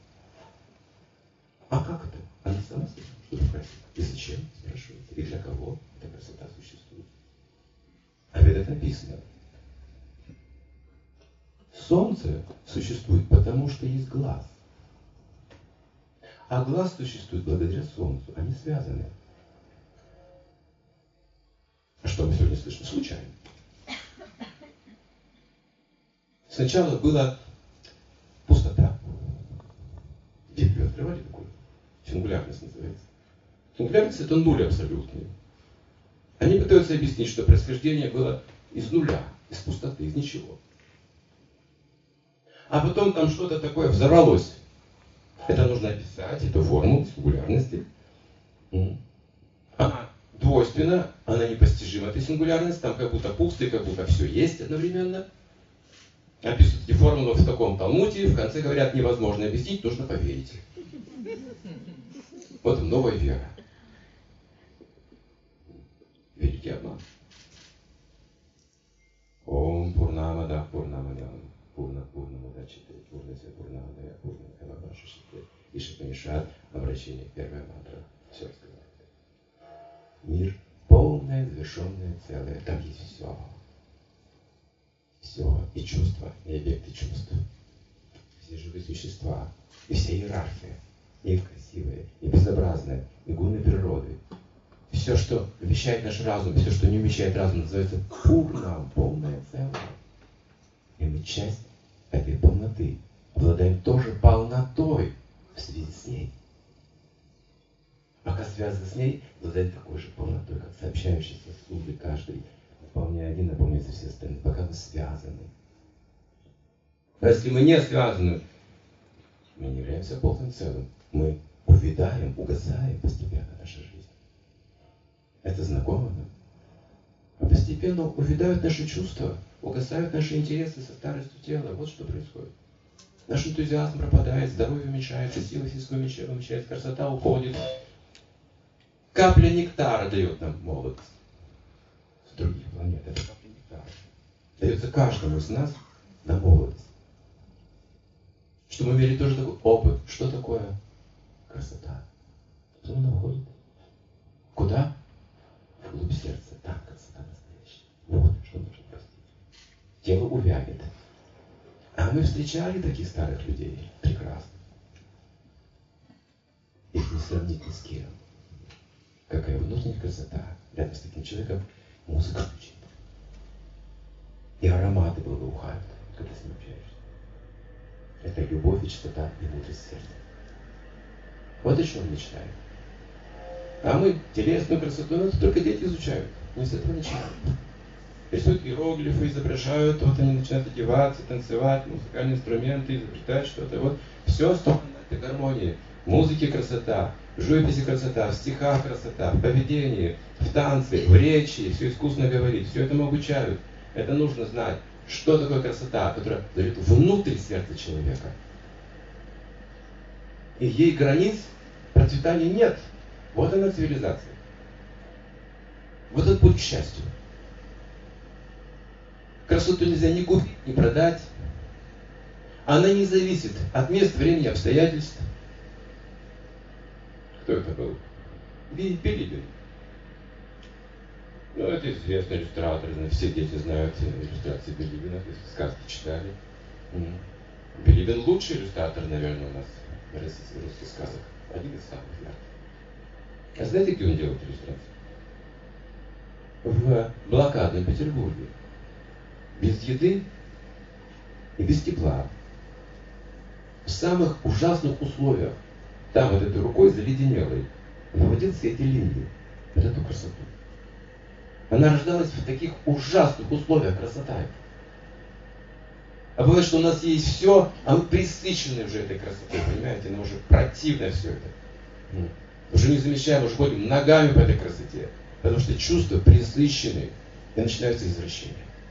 А как это? Она сама слышит, что это красиво. И зачем, спрашивается? И для кого эта красота существует? А ведь это написано. Солнце существует потому, что есть глаз. А глаз существует благодаря солнцу. Они связаны. А что мы сегодня слышим? Случайно. Сначала была пустота. Библию открывали такую? Сингулярность называется. Сингулярность это нуль абсолютный. Они пытаются объяснить, что происхождение было из нуля, из пустоты, из ничего. А потом там что-то такое взорвалось. Это нужно описать, эту форму сингулярности. Она двойственна, она непостижима, эта сингулярность. Там как будто пусто и как будто все есть одновременно. Описывают эти формулы в таком Талмуде, в конце говорят, невозможно объяснить, нужно поверить. Вот новая вера. Великий обман. Ом Пурнамада Пурнамадам Пурна Пурнамадачите Пурнася Пурнамадая Пурна Эвабашишите Ишипанишат. Обращение, первая мантра. Все сказано. Мир полное, завершенное целое. Там есть все. Все. И чувства, и объекты чувств. Все живые существа. И вся иерархия. И красивые, и безобразные, и гуны природы. Все, что вмещает наш разум, все, что не вмещает разум, называется пурнам, полное целое. И мы часть этой полноты. Обладаем тоже полнотой в связи с ней. Пока связаны с ней, обладаем такой же полнотой, как сообщающие сосуды, каждый, наполняя один, наполняется все остальные, пока мы связаны. А если мы не связаны, мы не являемся полным целым. Мы увядаем, угасаем постепенно наша жизнь. Это знакомо нам? А постепенно увядают наши чувства, угасают наши интересы со старостью тела. Вот что происходит. Наш энтузиазм пропадает, здоровье уменьшается, сила физическая уменьшается, красота уходит. Капля нектара дает нам молодость. С других планет это капля нектара. Дается каждому из нас на молодость. Чтобы мы имели тоже такой опыт. Что такое красота? Кто она уходит? Куда? Вглубь сердца. Там красота настоящая. Вот что нужно простить. Тело увянет. А мы встречали таких старых людей. Прекрасно. Их не сравнить ни с кем. Какая внутренняя красота. Рядом с таким человеком музыка звучит. И ароматы благоухают, когда с ним общаешься. Это любовь и чистота и мудрость сердца. Вот о чем мы мечтаем. А мы телесную красоту, это только дети изучают. Не с этого начинают. Рисуют иероглифы, изображают, вот они начинают одеваться, танцевать, музыкальные инструменты, изобретать что-то. Вот все основано на этой гармонии. В музыке красота, в живописи красота, в стихах красота, в поведении, в танце, в речи, все искусно говорить, все это мы обучают. Это нужно знать, что такое красота, которая дает внутрь сердца человека. И ей границ процветания нет. Вот она цивилизация. Вот этот путь к счастью. Красоту нельзя ни купить, ни продать. Она не зависит от мест, времени, обстоятельств. Кто это был? Билибин. Ну, это известный иллюстратор. Все дети знают иллюстрации Билибина, если сказки читали. Билибин лучший иллюстратор, наверное, у нас в русских сказок. Один из самых ярких. А знаете, где он делает иллюстрации? В блокадном Петербурге. Без еды и без тепла. В самых ужасных условиях. Там вот этой рукой заледенелой выводил все эти линии. Вот эту красоту. Она рождалась в таких ужасных условиях, красота. А бывает, что у нас есть все, а мы пресыщены уже этой красотой, понимаете? Нам уже противно все это. Уже не замечаем, уже ходим ногами по этой красоте. Потому что чувства пресыщены, и начинаются извращения.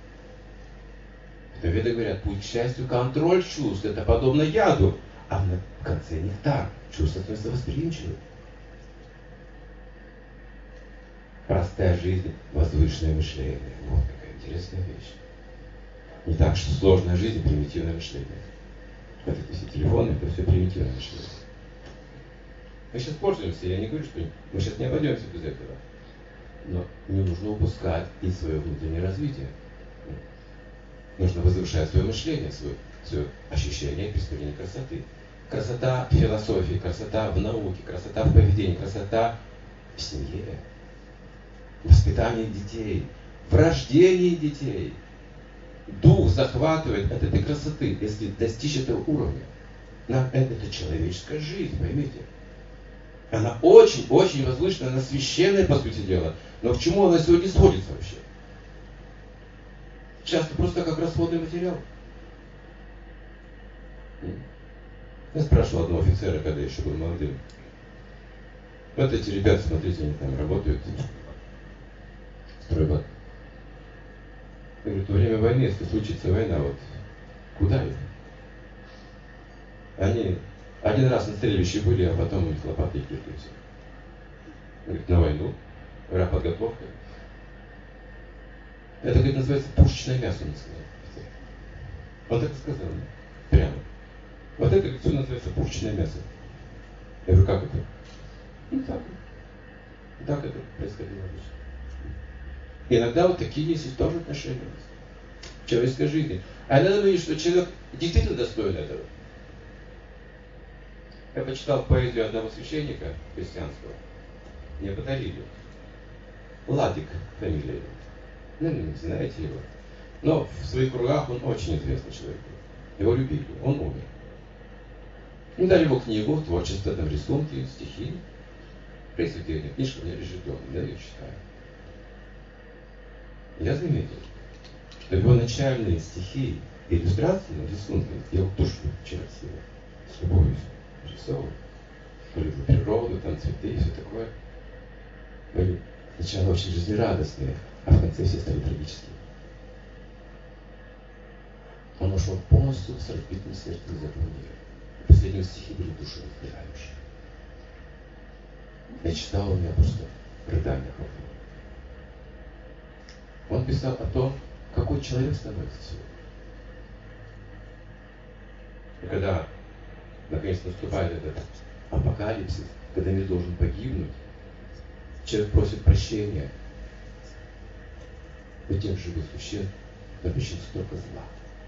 В Ведах говорят, путь к счастью, контроль чувств, это подобно яду, а в конце нектар. Чувства становятся восприимчивы. Простая жизнь, возвышенное мышление. Вот какая интересная вещь. Не так, что сложная жизнь, примитивное мышление. Вот эти все телефоны, это все примитивное мышление. Мы сейчас пользуемся, я не говорю, что мы сейчас не обойдемся без этого. Но не нужно упускать и свое внутреннее развитие. Нужно возвышать свое мышление, свое ощущение и представление красоты. Красота в философии, красота в науке, красота в поведении, красота в семье, в воспитании детей, в рождении детей. Дух захватывает от этой красоты, если достичь этого уровня. Это человеческая жизнь, поймите. Она очень-очень возвышенная, она священная, по сути дела. Но к чему она сегодня сводится вообще? Часто просто как расходный материал. Я спрашивал одного офицера, когда я еще был молодым. Вот эти ребята, смотрите, они там работают. Стройбат. Я говорю, во время войны, если случится война, вот куда их? Они один раз на стрельбище были, а потом у них лопаты и кирки все. Говорит, на войну. Подготовка. Это, говорит, называется пушечное мясо, он сказал. Он так и сказал. Прямо. Вот это, говорит, все называется пушечное мясо. Я говорю, как это? Ну так. Так это происходило обычно. Иногда вот такие есть тоже отношения в человеческой жизни. А иногда мы видим, что человек действительно достоин этого. Я почитал поэзию одного священника христианского. Мне подарили. Ладик фамилия его. Ну, не знаете его. Но в своих кругах он очень известный человек. Его любили. Он умер. Мне дали его книгу, творчество, там рисунки, стихи, произведения. Книжка у меня лежит дома, я ее читаю. Я заметил, что его начальные стихи, иллюстрации, рисунки, я его тоже очень красиво, с любовью рисовываю. люблю природу, там цветы и все такое. Были сначала очень жизнерадостные, а в конце все стали трагические. Он ушел полностью с разбитым сердцем из этого мира. Последние стихи были душераздирающие. Я читал, у меня просто рыдания хватало. Он писал о том, какой человек становится сегодня. И когда наконец наступает этот апокалипсис, когда мир должен погибнуть, человек просит прощения у тех живых существ, напишет столько зла.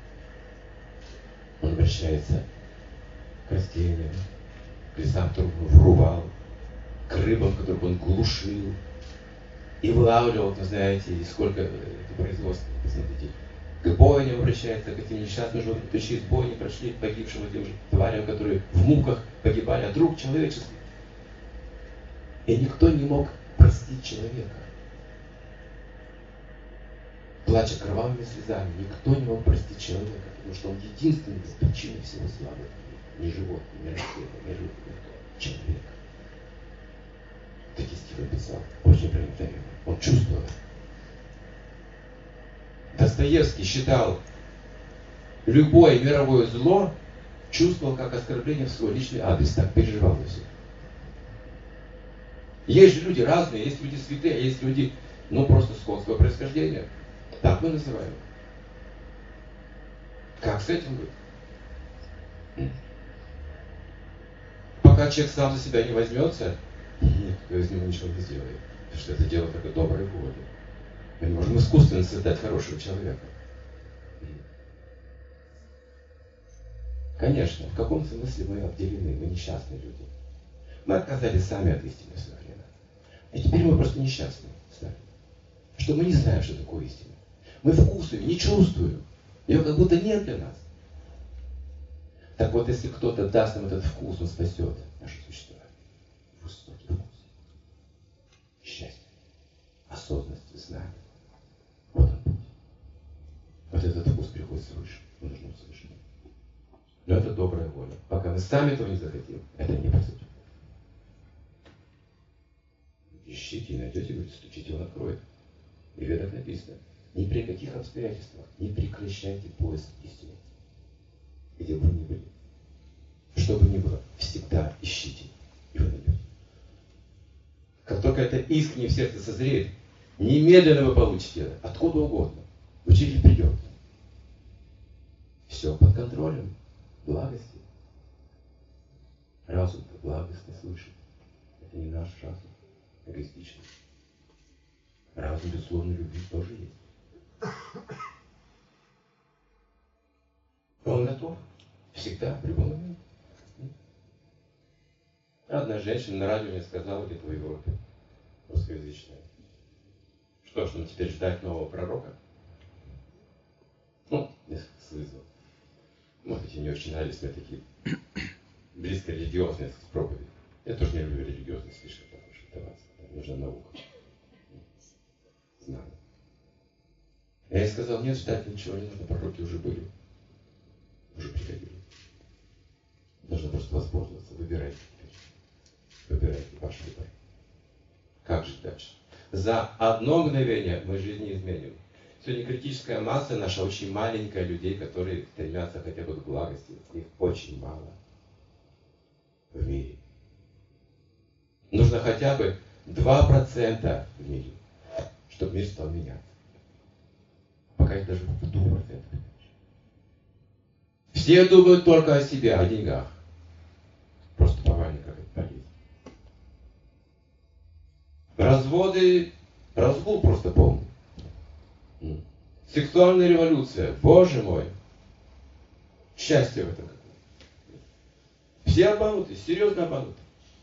Он обращается к растениям, к лесам, которых он врубал, к рыбам, которых он глушил и вылавливал, вы знаете, и сколько это производства, посмотрите. К бойням обращается, к этим несчастным животным, которые через бойни прошли, к погибшим этим же тварям, которые в муках погибали от рук человеческих. И никто не мог простить человека. Плача кровавыми слезами, никто не мог простить человека, потому что он единственный был причиной всего зла. Не животное, не растение, не рыба, никто. Человек. Такие стихи он писал, очень проникновенно. Он чувствовал. Достоевский считал любое мировое зло, чувствовал как оскорбление в свой личный адрес, так переживал на все. Есть же люди разные, есть люди святые, а есть люди, просто скотского происхождения. Так мы называем. Как с этим быть? Пока человек сам за себя не возьмется, никто из него ничего не сделает. Потому что это дело только доброй воли. Мы не можем искусственно создать хорошего человека. Конечно, в каком-то смысле мы обделены, мы несчастные люди. Мы отказались сами от истины в свое время. И теперь мы просто несчастные стали. Что мы не знаем, что такое истина. Мы вкус ее не чувствуем. Ее как будто нет для нас. Так вот, если кто-то даст нам этот вкус, он спасет наше существование. Высокий вкус. Счастье. Осознанность, знание. Вот он путь. Вот этот вкус приходит свыше. Мы должны услышать. Но это добрая воля. Пока мы сами этого не захотим, это не произойдет. Ищите и найдете, говорит, стучите, он откроет. И в ведах написано, ни при каких обстоятельствах не прекращайте поиск истины. Где бы вы ни были. Что бы ни было, всегда ищите, и вы найдете. Как только это искренне в сердце созреет, немедленно вы получите это, откуда угодно. Учитель придет. Все под контролем. Благости. Разум-то благостный слышит. Это не наш разум. Эгоистичный. Разум, безусловно, любви тоже есть. Он готов. Всегда, в любой момент. Одна женщина на радио мне сказала, где-то в Европе, русскоязычная, что ж, нам теперь ждать нового пророка? Несколько с вызовом. Может быть, не очень нравились мне такие близко религиозные проповеди. Я тоже не люблю религиозность слишком, потому что это нужна наука. Знание. Я ей сказал, нет, ждать ничего не нужно, пророки уже были. Уже приходили. Нужно просто воспользоваться. Выбирайте теперь. Выбирайте ваш выбор. Как жить дальше? За одно мгновение мы жизнь не изменим. Сегодня критическая масса наша очень маленькая людей, которые стремятся хотя бы к благости. Их очень мало в мире. Нужно хотя бы 2% в мире, чтобы мир стал меняться. Пока их даже в 2%. Все думают только о себе, о деньгах. Просто повальный как это болезнь. Разводы, разгул просто полный. Сексуальная революция. Боже мой. Счастье в этом. Все обмануты, серьезно обмануты.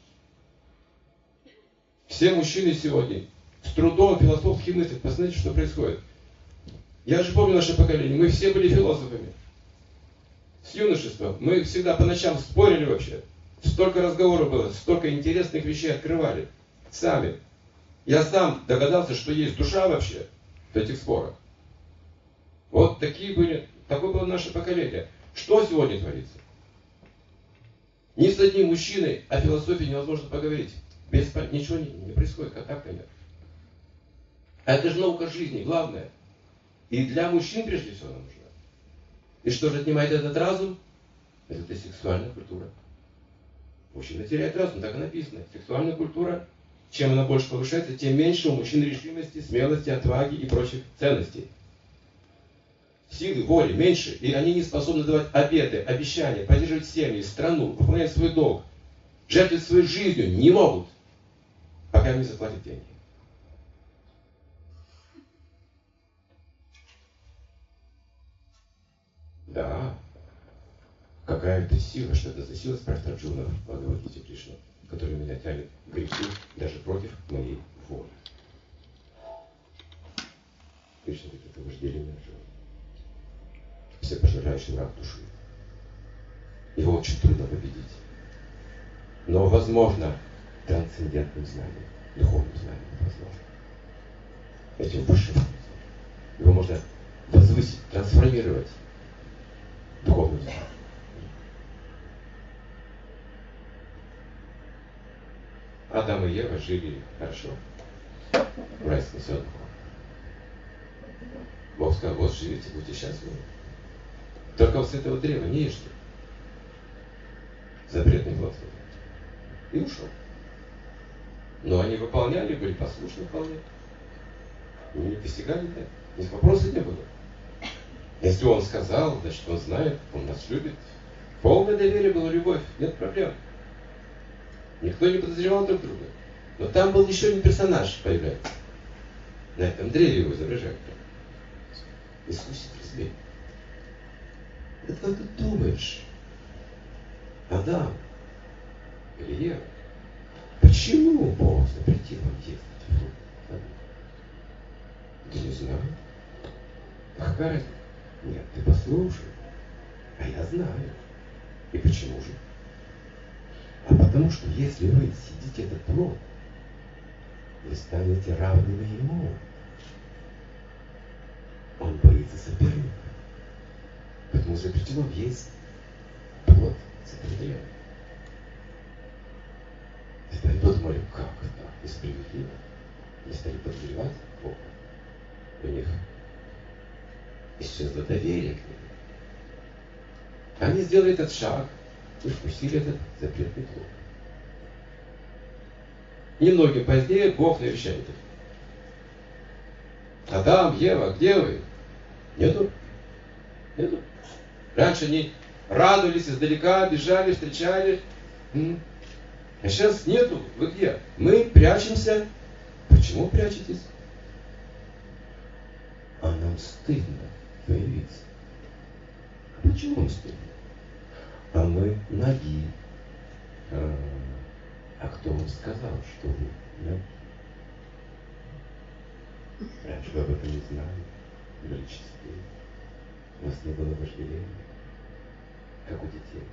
Все мужчины сегодня с трудом философски мыслят. Посмотрите, что происходит. Я же помню наше поколение. Мы все были философами. С юношества. Мы всегда по ночам спорили вообще. Столько разговоров было, столько интересных вещей открывали. Сами. Я сам догадался, что есть душа вообще в этих спорах. Вот такое было наше поколение. Что сегодня творится? Ни с одним мужчиной о философии невозможно поговорить. Ничего не происходит, контакта нет. А это же наука жизни, главное. И для мужчин прежде всего она нужна. И что же отнимает этот разум? Это сексуальная культура. Мужчина теряет разум, так и написано. Сексуальная культура, чем она больше повышается, тем меньше у мужчин решимости, смелости, отваги и прочих ценностей. Силы, воли меньше, и они не способны давать обеты, обещания, поддерживать семьи, страну, выполнять свой долг, жертвовать своей жизнью не могут, пока им не заплатят деньги. Да, какая-то сила, что это за сила, спрашивает Арджуна в Бхагавад-гите Кришна, которая меня тянет к греху даже против моей воли. Кришна говорит, это вожделение Арджуна. Все пожирающий враг души. Его очень трудно победить. Но возможно трансцендентным знанием, духовным знанием возможно. Этим высшим. Его можно возвысить, трансформировать духовным знанием. Адам и Ева жили хорошо в райском саду. Бог сказал, вот живите, будьте счастливы. Только вот с этого древа не ешьте. Запретный плод. И ушел. Но они выполняли, были послушны вполне. Не достигали, да. Никаких вопросов не было. Если он сказал, значит он знает, он нас любит. Полное доверие было, любовь, нет проблем. Никто не подозревал друг друга. Но там был еще один персонаж появляется. На этом древе его изображают. Искуситель змей. Это как ты думаешь, Адам или Ева, почему Бог запретил вам есть эти фрукты? Да не знаю. Какая разница? Нет, ты послушай. А я знаю. И почему же? А потому что если вы съедите этот плод, вы станете равными ему. Он боится соперника. Поэтому запрещено есть плод с этого древа. И они подумали, как это несправедливо. Они стали подозревать Бога. У них исчезло доверие к нему. Они сделали этот шаг и вкусили этот запретный плод. Немногим позднее Бог навещает их. Адам, Ева, где вы? Нету. Нету. Раньше они радовались издалека, бежали, встречали. А сейчас нету. Вы где? Мы прячемся. Почему прячетесь? А нам стыдно появиться. Почему нам стыдно? А мы ноги. А кто вам сказал, что вы ноги? Раньше вы об этом не знали. Были чистые. У вас не было вожделения, как у детей.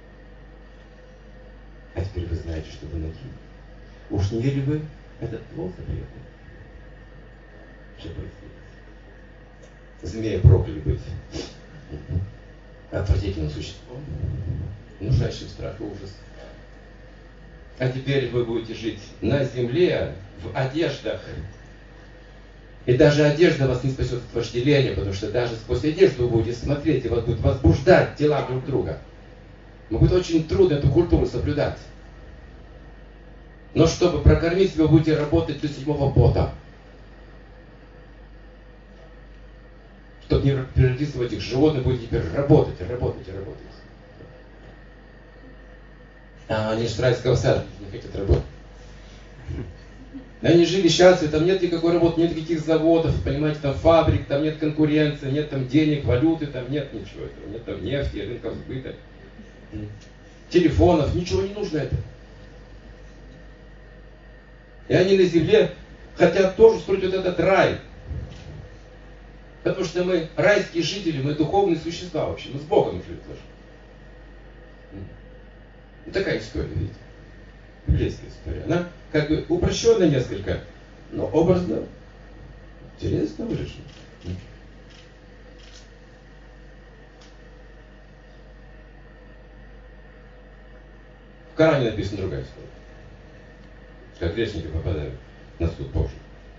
А теперь вы знаете, что вы ноги. Уж не ели вы этот плод запретный? Что происходит? Змея прокляли быть. Отвратительным существом, внушающим страх и ужас. А теперь вы будете жить на земле, в одеждах. И даже одежда вас не спасет от вожделения, потому что даже сквозь одежду вы будете смотреть, и вас будут возбуждать тела друг друга. Но будет очень трудно эту культуру соблюдать. Но чтобы прокормить себя, будете работать до 7-го пота. Чтобы не превратиться в этих животных, будете теперь работать. А они же с райского сада не хотят работать. Они жили счастливы, там нет никакой работы, нет никаких заводов, понимаете, там фабрик, там нет конкуренции, нет там денег, валюты, там нет ничего этого, нет там нефти, рынков сбыта, телефонов, ничего не нужно это. И они на земле хотят тоже строить вот этот рай. Потому что мы райские жители, мы духовные существа вообще, мы с Богом жили тоже. Вот такая история, видите. Библейская история. Она как бы упрощенная несколько, но образно интересно выражена. В Коране написана другая история. Как грешники попадают на суд Божий.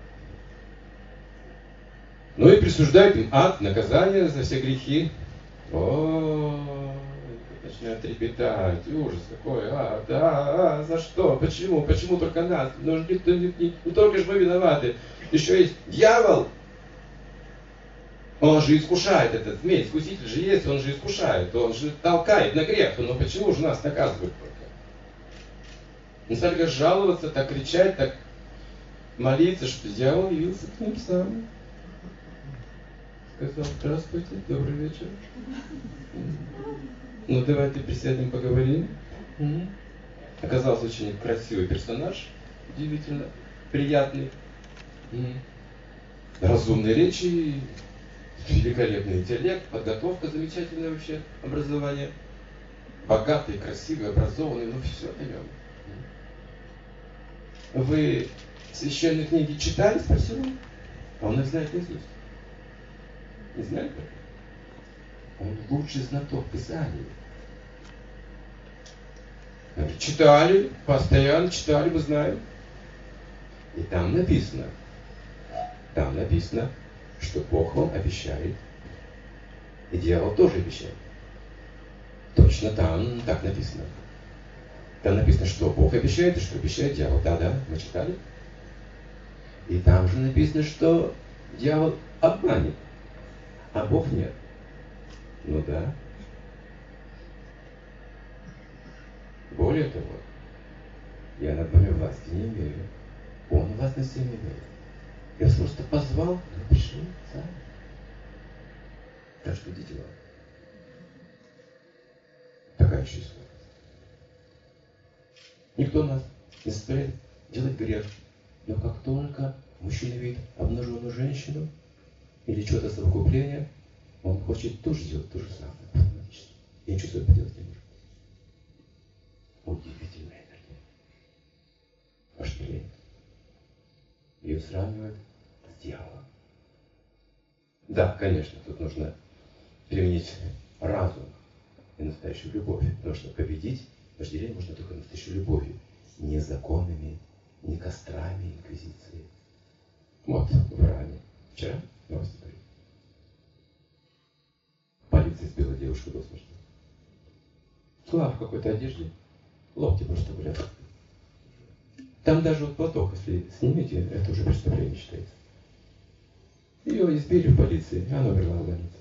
Ну и присуждают им ад, наказание за все грехи. О, начинают трепетать, ужас какой, за что, почему только нас, ну, не только же мы виноваты, еще есть дьявол, он же искушает, этот змей, искуситель же есть, он же искушает, он же толкает на грех, но почему же нас наказывают только? Не столько жаловаться, так кричать, так молиться, что дьявол явился к ним сам. Сказал: здравствуйте, добрый вечер. Ну давайте присядем, поговорим. Оказался очень красивый персонаж, удивительно приятный. Разумные речи, великолепный интеллект, подготовка замечательная вообще, образование. Богатый, красивый, образованный, ну все о нем. Вы священные книги читали, спросил он? А он их знает наизусть. Не знает как? Он лучший знаток Писания. Читали, постоянно читали, мы знаем. И там написано, что Бог вам обещает. И дьявол тоже обещает. Точно там так написано. Там написано, что Бог обещает и что обещает дьявол. Да, мы читали. И там же написано, что дьявол обманет, а Бог нет. Ну да. Более того, я над вами власти не имею. Он власть над всеми имеет. Я вас просто позвал, вы пришли сами. Так что идите вам. Такая еще история. Никто нас не заставляет делать грех. Но как только мужчина видит обнаженную женщину или что-то совокупление, он хочет тоже делать то же самое автоматически. И ничего своего поделать не может. Удивительная энергия. Вожделение. Ее сравнивают с дьяволом. Да, конечно, тут нужно применить разум и настоящую любовь. Потому что победить вожделение можно только настоящей любовью. Не законами, не кострами инквизиции. Вот в Иране. Вчера новости были. Полиция сбила девушку до смерти. Шла в какой-то одежде, локти просто были. Там даже вот платок, если снимете, это уже преступление считается. Ее избили в полиции, и она умерла в больнице.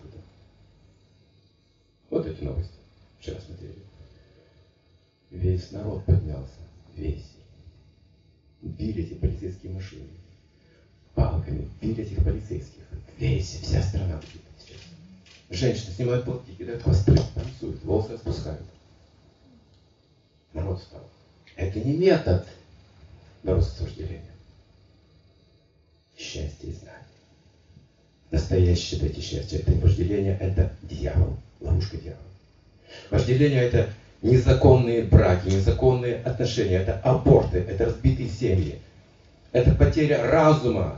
Вот эти новости. Вчера смотрели. Весь народ поднялся. Весь. Били эти полицейские машины. Палками били этих полицейских. Вся страна убита сейчас. Женщины снимают платки, кидают хвосты, танцуют, волосы распускают. Народ встал. Это не метод бороться с вожделением. Счастье и знание. Настоящее дайте счастье. Это вожделение, это дьявол. Ловушка дьявола. Вожделение это незаконные браки, незаконные отношения, это аборты, это разбитые семьи, это потеря разума,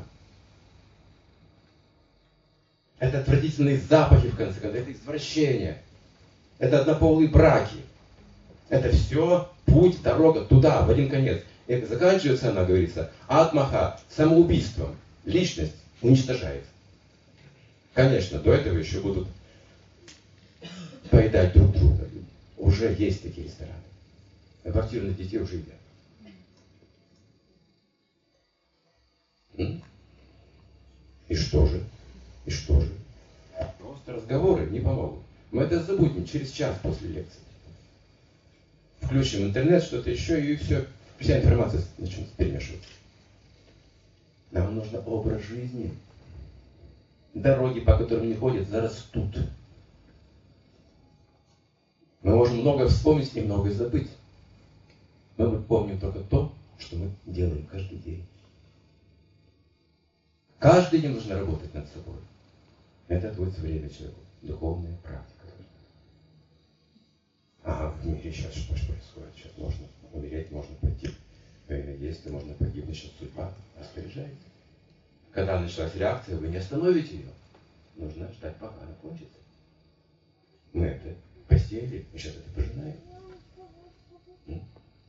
это отвратительные запахи, в конце концов, это извращение, это однополые браки. Это все путь, дорога туда, в один конец. И заканчивается она, говорится, атмаха, самоубийством. Личность уничтожается. Конечно, до этого еще будут поедать друг друга. Уже есть такие рестораны. Абортированных детей уже едят. И что же? И что же? Просто разговоры не помогут. Мы это забудем через час после лекции. Включим интернет, что-то еще, и все, вся информация начнет перемешиваться. Нам нужен образ жизни. Дороги, по которым не ходят, зарастут. Мы можем многое вспомнить и многое забыть. Но мы помним только то, что мы делаем каждый день. Каждый день нужно работать над собой. Это отводится время человеку. Духовная практика. В мире сейчас что происходит? Сейчас можно умереть, можно пойти. Если можно погибнуть, сейчас судьба распоряжается. Когда началась реакция, вы не остановите ее. Нужно ждать, пока она кончится. Мы это посеяли, мы сейчас это пожинаем.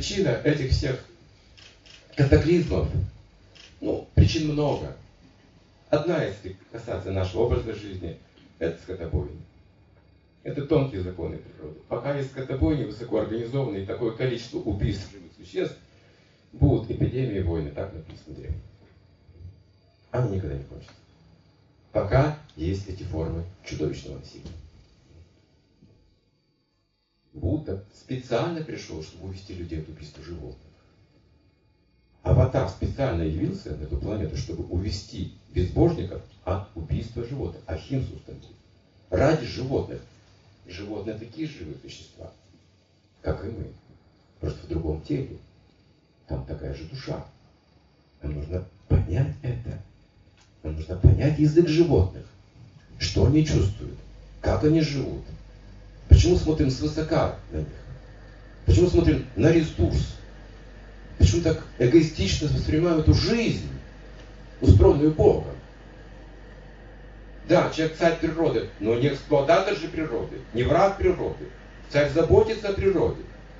причина этих всех катаклизмов, ну, причин много. Одна, если касаться нашего образа жизни, это скотобойня. Это тонкие законы природы. Пока есть скотобойни высокоорганизованные, такое количество убийств живых существ, будут эпидемии и войны, так написано в древнем. Они никогда не кончатся. Пока есть эти формы чудовищного насилия. Будда специально пришел, чтобы увести людей от убийства животных. Аватар специально явился на эту планету, чтобы увести безбожников от убийства животных. Ахимсу установил. Ради животных. Животные такие живые существа, как и мы. Просто в другом теле. Там такая же душа. Нам нужно понять это. Нам нужно понять язык животных. Что они чувствуют. Как они живут. Почему смотрим свысока на них? Почему смотрим на ресурс? Почему так эгоистично воспринимаем эту жизнь, устроенную Богом? Да, человек царь природы, но не эксплуататор же природы, не враг природы. Царь заботится о природе.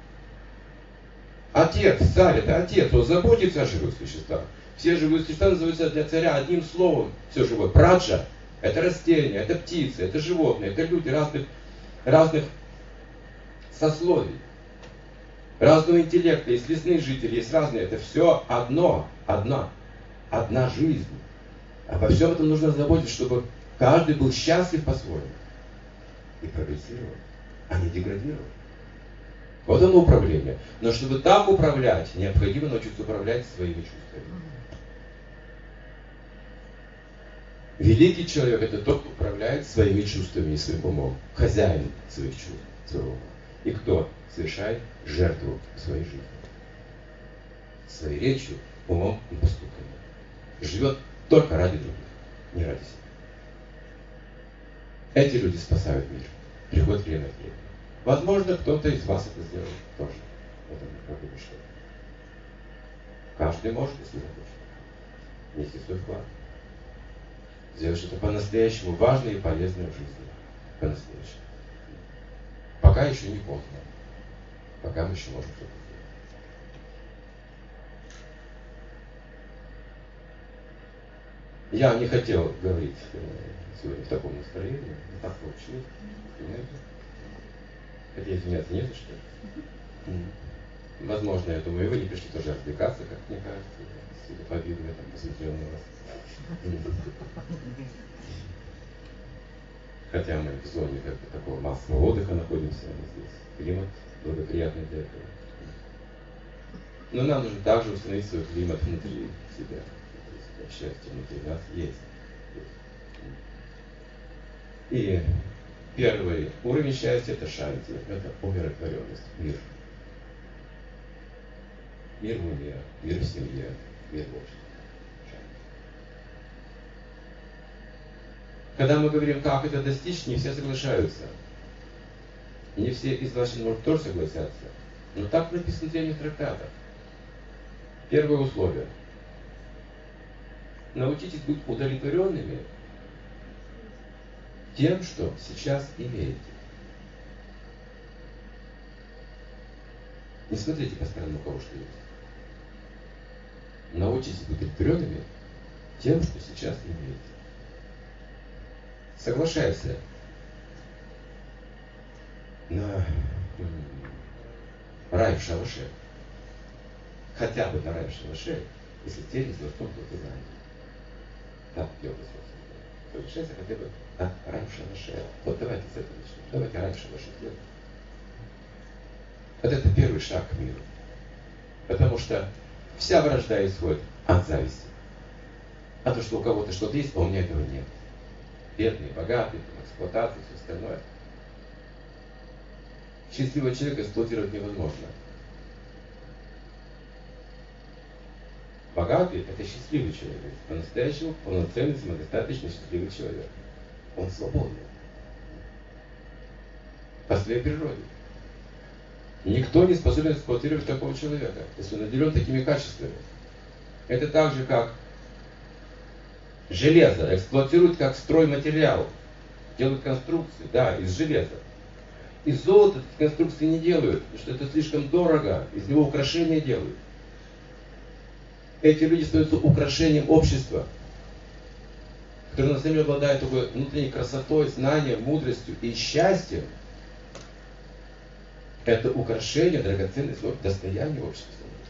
Отец, царь, это отец, он заботится о живых существах. Все живые существа называются для царя одним словом. Все живое. Праджа – это растения, это птицы, это животные, это люди разных сословий, разного интеллекта. Есть лесные жители, есть разные. Это все одна жизнь. Обо всем этом нужно заботиться, чтобы каждый был счастлив по-своему и прогрессировал, а не деградировал. Вот оно управление. Но чтобы так управлять, необходимо научиться управлять своими чувствами. Великий человек – это тот, кто управляет своими чувствами и своим умом. Хозяин своих чувств, своего ума. И кто совершает жертву своей жизни. Своей речью, умом и поступками. Живет только ради других, не ради себя. Эти люди спасают мир. Приходит время от времени. Возможно, кто-то из вас это сделал тоже. Это не проблема, что. Каждый может, если захочет, нести свой вклад. Сделать что-то по-настоящему важное и полезное в жизни. По-настоящему. Пока еще не поздно. Пока мы еще можем что-то сделать. Я не хотел говорить сегодня в таком настроении, но так получилось. Понимаете? Хотя извиняться не за что. Возможно, я думаю, вы не пришли тоже развлекаться, как мне кажется. Судя по виду, я там посмотрел на вас. Хотя мы в зоне такого массового отдыха находимся, здесь климат благоприятный для этого. Но нам нужно также установить свой климат внутри себя. То есть счастье внутри нас есть. И первый уровень счастья – это шанти, это умиротворенность, мир. Мир в уме, мир в семье, мир в обществе. Когда мы говорим, как это достичь, не все соглашаются. Не все из вас, может, тоже согласятся. Но так написано в древних трактатах. Первое условие. Научитесь быть удовлетворенными тем, что сейчас имеете. Не смотрите по сторонам, у кого что есть. Научитесь быть удовлетворенными тем, что сейчас имеете. Соглашайся на рай в шалаше. Хотя бы на рай в шалаше, если тебе не злостом, то ты занят. Так, делай свой. Соглашайся хотя бы на рай в шалаше. Вот давайте с этого начнем. Давайте рай в шалаше сделаем. Вот это первый шаг к миру. Потому что вся вражда исходит от зависти. А то, что у кого-то что-то есть, а у меня этого нет. Бедный, богатый, эксплуатация, все остальное. Счастливого человека эксплуатировать невозможно. Богатый – это счастливый человек. По-настоящему полноценный, самодостаточный, счастливый человек. Он свободный. По своей природе. Никто не способен эксплуатировать такого человека, если он наделен такими качествами. Это так же, как железо эксплуатируют как стройматериал. Делают конструкции, да, из железа. Из золота конструкции не делают, потому что это слишком дорого, из него украшения делают. Эти люди становятся украшением общества, которые на самом деле обладают такой внутренней красотой, знанием, мудростью и счастьем. Это украшение, драгоценность, достояние общества.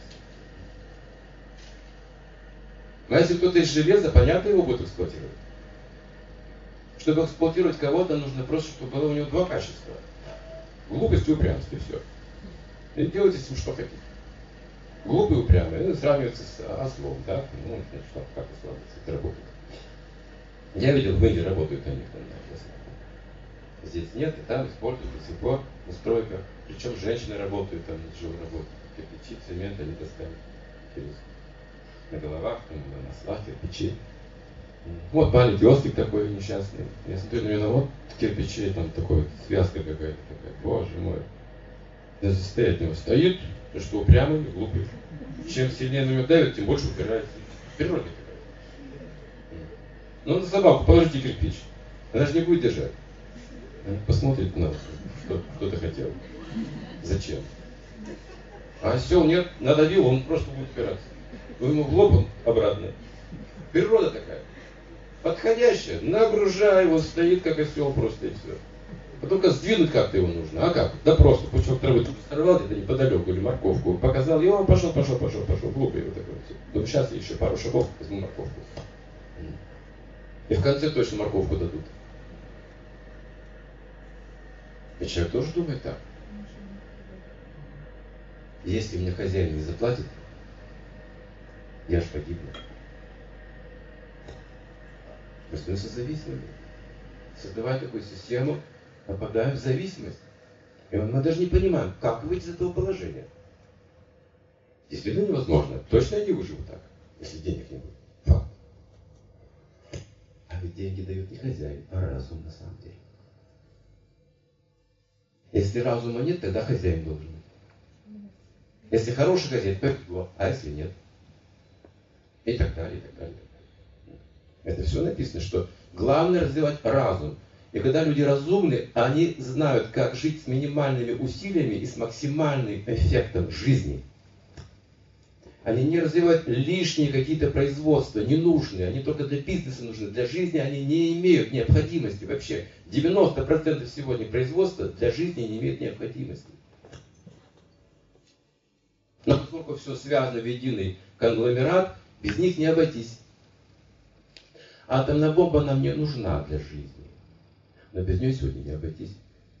Но если кто-то из железа, понятно, его будут эксплуатировать. Чтобы эксплуатировать кого-то, нужно просто, чтобы было у него два качества. Глупость и упрямство, и все. И делайте с ним что хотите. Глупый и упрямый, сравнивается с ослом, да? Ну, что, как ослабиться, это работает. Я видел, в Индии работают они там, да, здесь нет, и там используют до сих пор на стройках. Причем женщины работают там, живут работают. Кирпичи, цемент они таскают. Интересно. На головах, там, на маслах, кирпичи. Вот маленький ослик такой несчастный. Я смотрю на него, вот кирпичей, там такой вот связка какая-то такая. Боже мой. Даже стоять на него стоит, потому что упрямый и глупый. Чем сильнее на него давит, тем больше упирается. Природа такая. Ну, на собаку положите кирпич. Она же не будет держать. Она посмотрит на вас, что ты хотел. Зачем? А осел нет, надавил, он просто будет упираться. Вы ему в лоб, он обратно. Природа такая. Подходящая. Нагружай его, стоит как осел просто и все. А только сдвинуть как-то его нужно. А как? Да просто. Пучок травы тут сорвал где-то неподалеку или морковку. Показал, и он пошел. Глупый его такой. Ну сейчас еще пару шагов возьму морковку. И в конце точно морковку дадут. И человек тоже думает так. Если мне хозяин не заплатит, я ж погибну. Мы становимся зависимыми. Создавая такую систему, попадаем в зависимость. И мы даже не понимаем, как выйти из этого положения. Действительно невозможно. Точно я не выживу так, если денег не будет. Факт. А ведь деньги дает не хозяин, а разум на самом деле. Если разума нет, тогда хозяин должен быть. Если хороший хозяин, то его, а если нет? И так далее, и так далее. Это все написано, что главное развивать разум. И когда люди разумны, они знают, как жить с минимальными усилиями и с максимальным эффектом жизни. Они не развивают лишние какие-то производства, ненужные. Они только для бизнеса нужны. Для жизни они не имеют необходимости вообще. 90% сегодня производства для жизни не имеет необходимости. Но поскольку все связано в единый конгломерат, без них не обойтись. Атомная бомба нам не нужна для жизни. Но без нее сегодня не обойтись.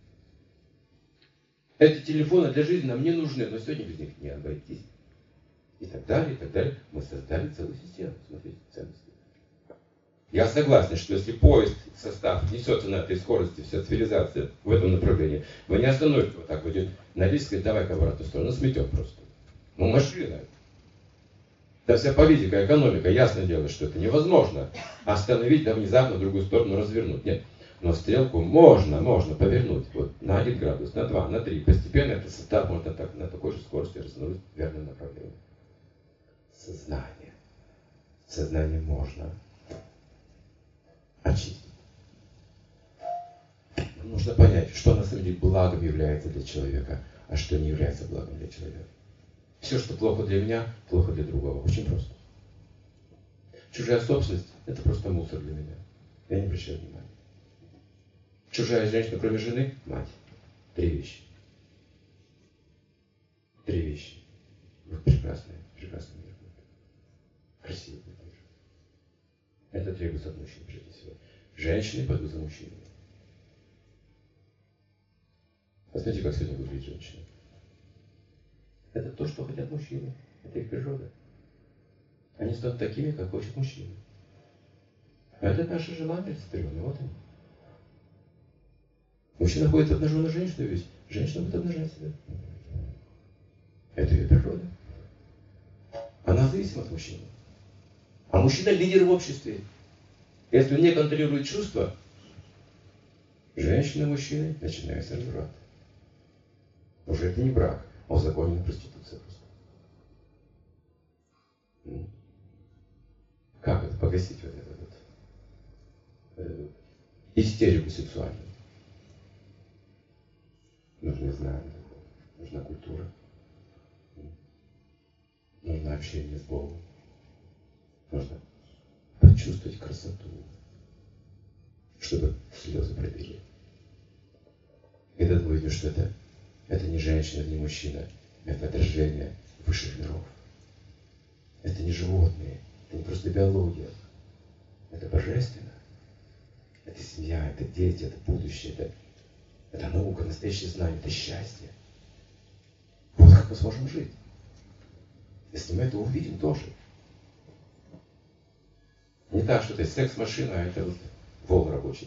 Эти телефоны для жизни нам не нужны, но сегодня без них не обойтись. И так далее, и так далее. Мы создали целую систему. Смотрите, ценности. Я согласен, что если поезд, состав несется на этой скорости, вся цивилизация в этом направлении, вы не остановите вот так вот на лист и сказать, давай-ка в обратную сторону, сметем просто. Ну, машина. Да вся политика, экономика, ясно дело, что это невозможно остановить, да внезапно в другую сторону развернуть. Нет. Но стрелку можно повернуть вот, на 1 градус, на 2, на 3. Постепенно этот состав можно так, на такой же скорости развернуть в верном направлении. Сознание. Сознание можно очистить. Нам нужно понять, что на самом деле благом является для человека, а что не является благом для человека. Все, что плохо для меня, плохо для другого. Очень просто. Чужая собственность – это просто мусор для меня. Я не обращаю внимания. Чужая женщина, кроме жены – мать. 3 вещи. 3 вещи. Вот прекрасный мир будет. Красивый будет мир. Это требуется от мужчин, прежде всего. Женщины пойдут за мужчинами. Посмотрите, как сегодня выглядит женщина. Это то, что хотят мужчины. Это их природа. Они станут такими, как хочет мужчина. А это наше желание центрированное. Вот они. Мужчина ходит обнаженную женщину, ведь женщина будет обнажать себя. Это ее природа. Она зависима от мужчины. А мужчина лидер в обществе. Если он не контролирует чувства, женщины и мужчины начинают разврат. Уже это не брак, а узаконенная проституция просто. Как это погасить вот эту истерику сексуальную? знаем. Нужна культура. Нужно общение с Богом. Нужно почувствовать красоту, чтобы слезы пробили. И тогда мы видим, что это не женщина, это не мужчина, это отражение высших миров. Это не животные, это не просто биология. Это божественно. Это семья, это дети, это будущее, это наука, настоящее знание, это счастье. Вот как мы сможем жить. Если мы это увидим тоже. Не так, что это секс-машина, а это вот вол рабочий.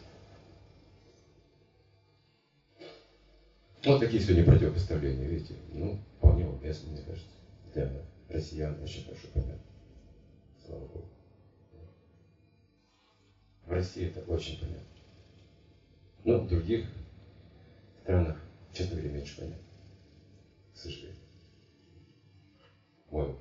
Вот такие сегодня противопоставления, видите? Ну, вполне уместно, мне кажется. Для россиян очень хорошо понятно. Слава Богу. В России это очень понятно. Но в других странах, честно говоря, меньше понятно. К сожалению. Мой опыт.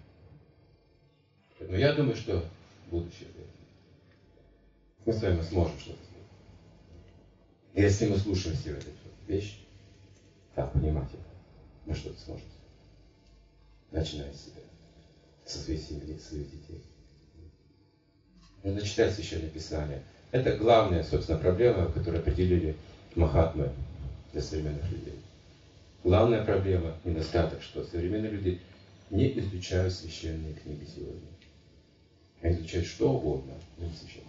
Но я думаю, что будущее мы с вами сможем что-то сделать. Если мы слушаем все эти вещи, так, понимаете, мы что-то сможем сделать. Начиная с себя, со своей семьи, своих детей. Нужно читать Священное Писание. Это главная, собственно, проблема, которую определили Махатмы для современных людей. Главная проблема, недостаток, что современные люди не изучают священные книги сегодня. Они изучают что угодно, но не священное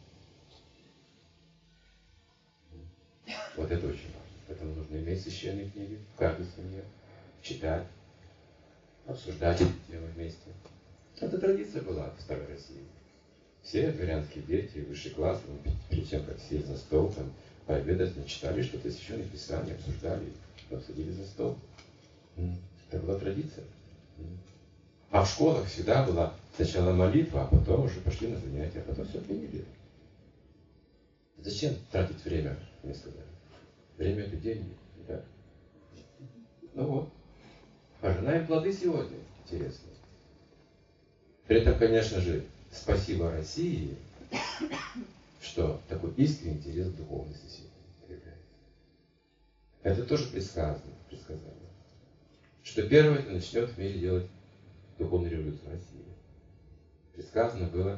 Писание. Вот это очень важно. Поэтому нужно иметь священные книги в каждой семье, читать, обсуждать эти темы вместе. Это традиция была в Старой России. Все дворянские дети, высший класс, перед тем, как сесть за стол, там, пообедать, читали что-то священное Писание, обсуждали, садили за стол. Это была традиция. А в школах всегда была сначала молитва, а потом уже пошли на занятия, а потом все отменили. Зачем тратить время, мне сказали? Время — это деньги. Да? Ну вот. Пожинаем плоды сегодня. Интересно. При этом, конечно же, спасибо России, что такой искренний интерес к духовности сегодня. Это тоже предсказание. Что первое это начнет в мире делать духовную революцию в России. Предсказано было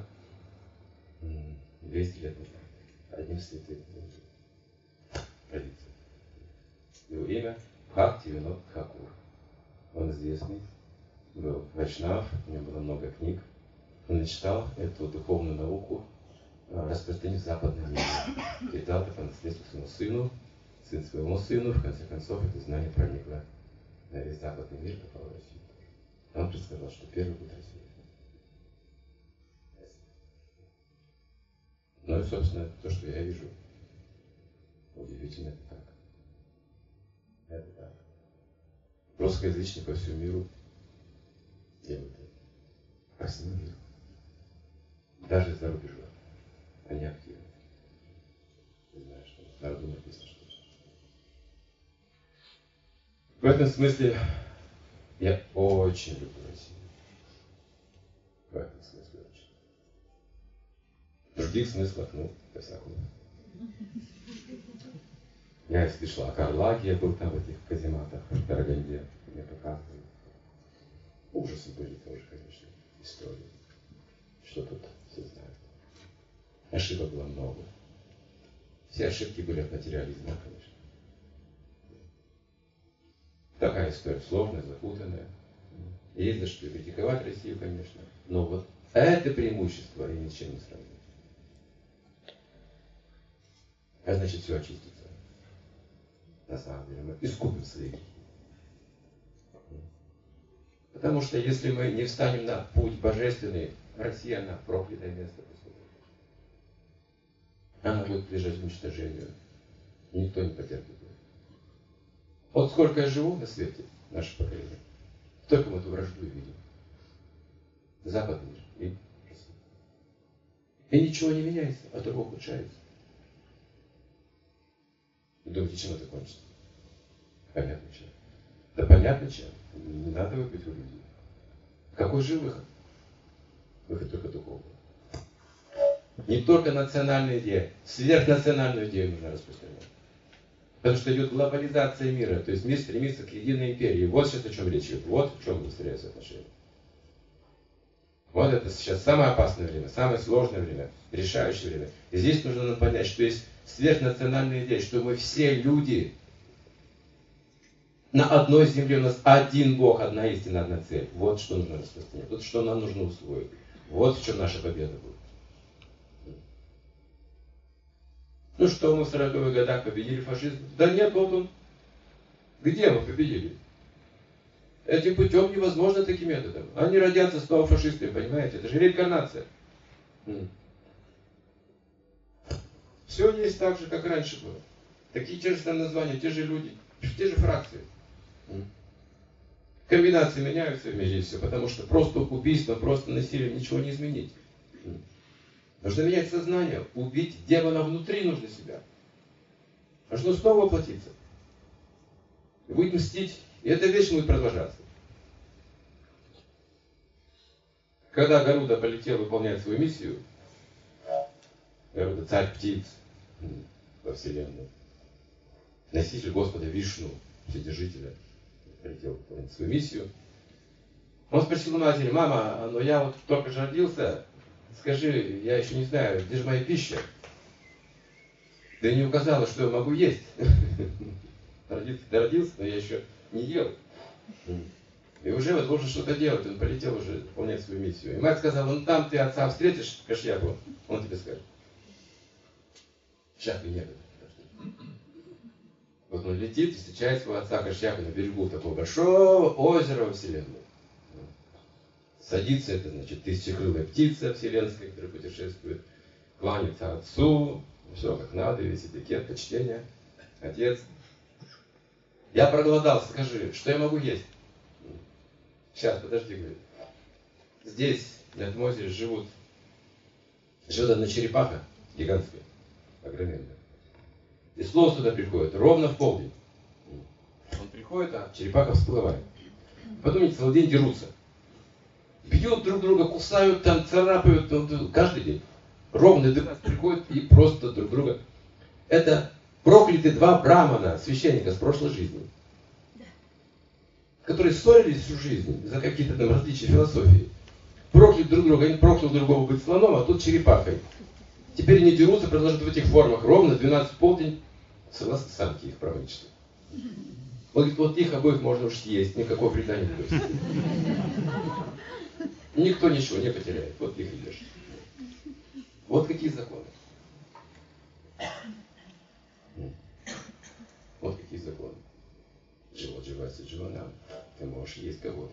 200 лет назад. Одним святым. Традиция. Его имя Бхактивинод Тхакур. Он известный, был вайшнав, у него было много книг. Он начитал эту духовную науку, распространив в западном мире. Передал это по наследству своему сыну, сын своему сыну. В конце концов, это знание проникло на весь западный мир, попало в Россию. Он предсказал, что первый будет Россия. Ну и, собственно, то, что я вижу, удивительно, это так. Это так. Русскоязычные по всему миру делают это. По всему миру. Даже за рубежом. Они активны. Ты знаешь, что народу написано, что. В этом смысле я очень люблю Россию. В этом смысле очень. В других смыслах, по-всякому. Я слышал о Карлаге, я был там в этих казематах, в Караганде, мне показывали. Ужасы были тоже, конечно, истории. Что тут все знают. Ошибок было много. Все ошибки были от материализма, конечно. Такая история сложная, запутанная. Есть за что критиковать Россию, конечно. Но вот это преимущество я ничем не сравню. А значит, все очистится. На самом деле мы искупим свои грехи. Потому что если мы не встанем на путь божественный, Россия, она проклятое место. Она будет лежать в уничтожении. Никто не потерпит. Вот сколько я живу на свете, наше поколение, только мы эту вражду видим. Западный мир и Россия. И ничего не меняется, а только ухудшается. Думаете, чем это кончится? Понятно чем. Да понятно чем. Не надо выпить у людей. Какой же выход? Выход только духовный. Не только национальная идея, сверхнациональную идею нужно распространять. Потому что идет глобализация мира, то есть мир стремится к единой империи. Вот сейчас о чем речь идет, вот в чем выстраиваются отношения. Вот это сейчас самое опасное время, самое сложное время, решающее время. И здесь нужно нам понять, что есть сверхнациональная идея, что мы все люди. На одной земле у нас один Бог, одна истина, одна цель. Вот что нужно распространять, вот что нам нужно усвоить. Вот в чем наша победа будет. Ну что, мы в 40-х годах победили фашизм? Да нет, вот он. Где мы победили? Этим путем невозможно таким методом. Они родятся снова фашистами, понимаете? Это же реинкарнация. Все есть так же, как раньше было. Такие те же названия, те же люди, те же фракции. Комбинации меняются в мире и все, потому что просто убийством, просто насилием ничего не изменить. Нужно менять сознание, убить демона внутри нужно себя. Нужно снова воплотиться. И будет мстить. И эта вещь будет продолжаться. Когда Гаруда полетел выполнять свою миссию, Гаруда царь птиц во вселенной, носитель Господа Вишну, Вседержителя, полетел выполнять свою миссию, он спросил у матери: мама, но я вот только же родился, скажи, я еще не знаю, где же моя пища? Ты не указала, что я могу есть. Родился, но я еще не ел. И уже вот должен что-то делать, он полетел уже выполнять свою миссию. И мать сказала: ну там ты отца встретишь, Кашьяпу, он тебе скажет. Шляпы нет. Вот он летит и встречает своего отца Кашьяпу на берегу такого большого озера во Вселенной. Садится, это значит тысячекрылая птица вселенская, которая путешествует, кланяется отцу, все как надо, весь этикет, почтение. Отец, я проголодался, скажи, что я могу есть? Сейчас, подожди, говорит. Здесь, на этом озере, живет одна черепаха гигантская, огроменная. И слово сюда приходит ровно в полдень. Он приходит, а черепаха всплывает. Потом они целый день дерутся. Бьют друг друга, кусают, там, царапают, каждый день. Ровно 12 приходят и просто друг друга. Это прокляты два брамана, священника с прошлой жизни, которые ссорились всю жизнь за какие-то там различия философии. Прокляли друг друга, один проклял другого быть слоном, а тот черепахой. Теперь они дерутся, продолжают в этих формах ровно 12 в полдень, согласно самки их правительства. Он говорит, вот их обоих можно уж съесть, никакого вреда не будет. Никто ничего не потеряет, вот их идешь. Вот какие законы. Вот какие законы. Живот живается животам. Ты можешь есть кого-то.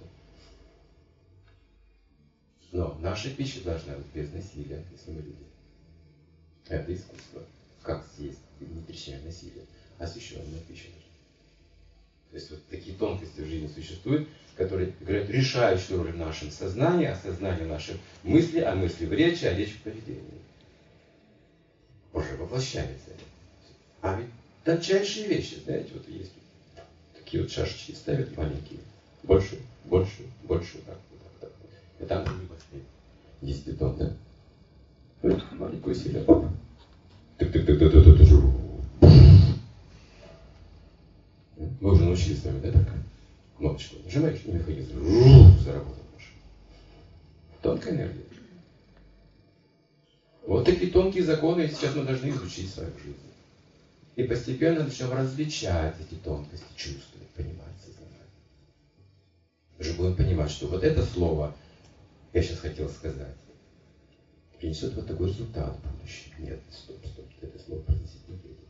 Но наша пища должна быть без насилия, если мы люди. Это искусство. Как съесть, не причиняя насилия. Освященная пища. То есть вот такие тонкости в жизни существуют, которые играют решающую роль в нашем сознании, осознании наших мыслей, а мысли в речи, а речь в поведении. Уже воплощается. А ведь тончайшие вещи, знаете, вот есть такие вот шашечки ставят маленькие. Больше, больше, больше. Так, вот так. И там они большие. Есть бетон, да? Маленькое усилие. Оп. Мы уже научились с вами, да, так? Кнопочку нажимаешь, и механизм заработал машина. Тонкая энергия. Вот такие тонкие законы сейчас мы должны изучить в своей жизни. И постепенно начнем различать эти тонкости, чувствовать, понимать, сознавать. Уже будем понимать, что вот это слово, я сейчас хотел сказать, принесет вот такой результат в будущем. Нет, стоп, это слово произносить не будет.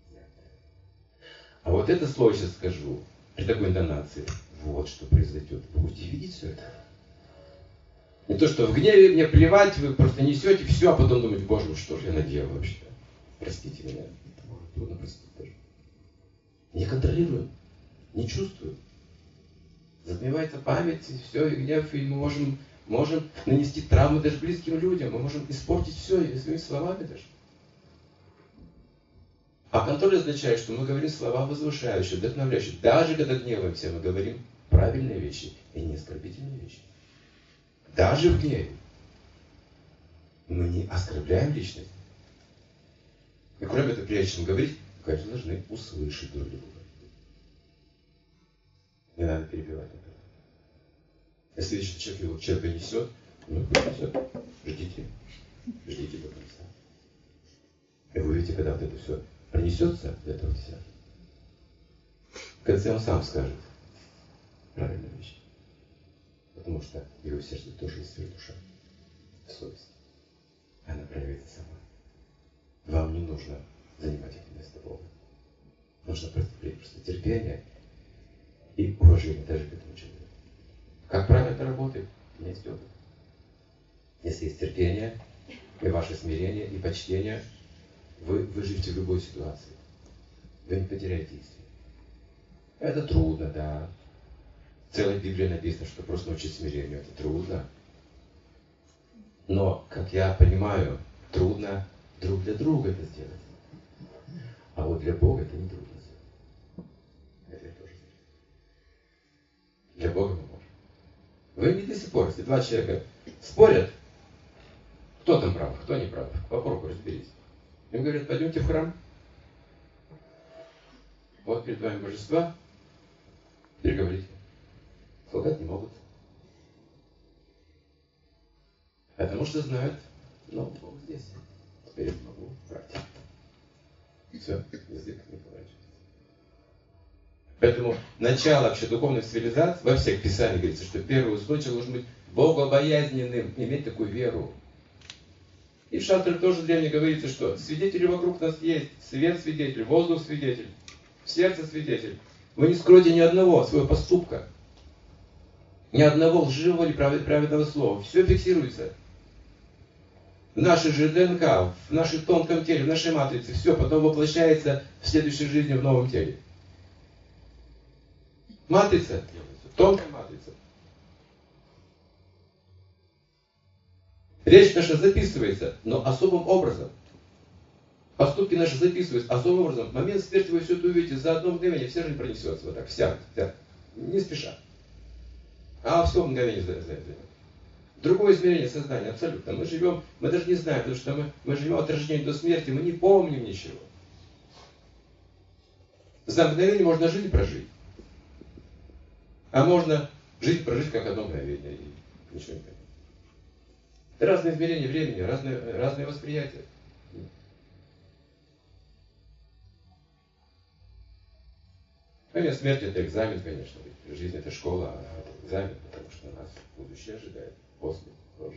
А вот это слово сейчас скажу, при такой интонации, вот что произойдет. Вы будете видеть все это. Не то, что в гневе мне плевать, вы просто несете все, а потом думаете, боже мой, что же я наделал вообще-то. Простите меня. Это может трудно простить даже. Не контролируем, не чувствуем. Затмевается память, и все, и гнев, и мы можем нанести травмы даже близким людям, мы можем испортить все и своими словами даже. А контроль означает, что мы говорим слова возвышающие, вдохновляющие. Даже когда гневаемся, мы говорим правильные вещи и не оскорбительные вещи. Даже в гневе. Мы не оскорбляем личность. И кроме того, прежде чем говорить, конечно, должны услышать друг друга. Не надо перебивать это. Если видите, что человека несет, ну, несет. Ждите. Ждите до конца. И вы увидите, когда вот это все пронесется, это вот вся. В конце он сам скажет правильную вещь. Потому что в его сердце тоже есть своя душа. Совесть. Она проявится сама. Вам не нужно занимать это место Бога. Нужно просто терпение и уважение даже к этому человеку. Как правильно это работает? У меня есть опыт. Если есть терпение, и ваше смирение, и почтение, вы выживете в любой ситуации. Вы не потеряете действие. Это трудно, да. В целой Библии написано, что просто научить смирению. Это трудно. Но, как я понимаю, трудно друг для друга это сделать. А вот для Бога это не трудно сделать. Это я тоже знаю. Для Бога мы можем. Вы не до сих пор, если два человека спорят, кто там прав, кто не прав, попробуй разберись. Им говорят, пойдемте в храм. Вот перед вами божества, переговорите. Солгать не могут. Потому что знают, но Бог здесь. Теперь я могу врать. Все, язык не поворачивается. Поэтому начало вообще духовных цивилизаций, во всех писаниях говорится, что первый устойчив должен быть богобоязненным, иметь такую веру. И в Шастре тоже древне говорится, что свидетели вокруг нас есть, свет свидетель, воздух свидетель, сердце свидетель. Вы не скроете ни одного своего поступка, ни одного лживого или праведного слова. Все фиксируется. В нашей же ДНК, в нашем тонком теле, в нашей матрице, все потом воплощается в следующей жизни в новом теле. Матрица, тонкая матрица. Речь наша записывается, но особым образом. Поступки наши записываются особым образом. В момент смерти вы все это увидите, за одно мгновение вся жизнь пронесется вот так, вся, не спеша. А все мгновение займет. Другое измерение сознания, абсолютно. Мы живем, мы даже не знаем, потому что мы живем от рождения до смерти, мы не помним ничего. За мгновение можно жизнь прожить. А можно жизнь прожить как одно мгновение. И ничего не понять. Это разные измерения времени, разные восприятия. Момент смерти это экзамен, конечно. Жизнь это школа, а это экзамен, потому что нас будущее ожидает. После тоже.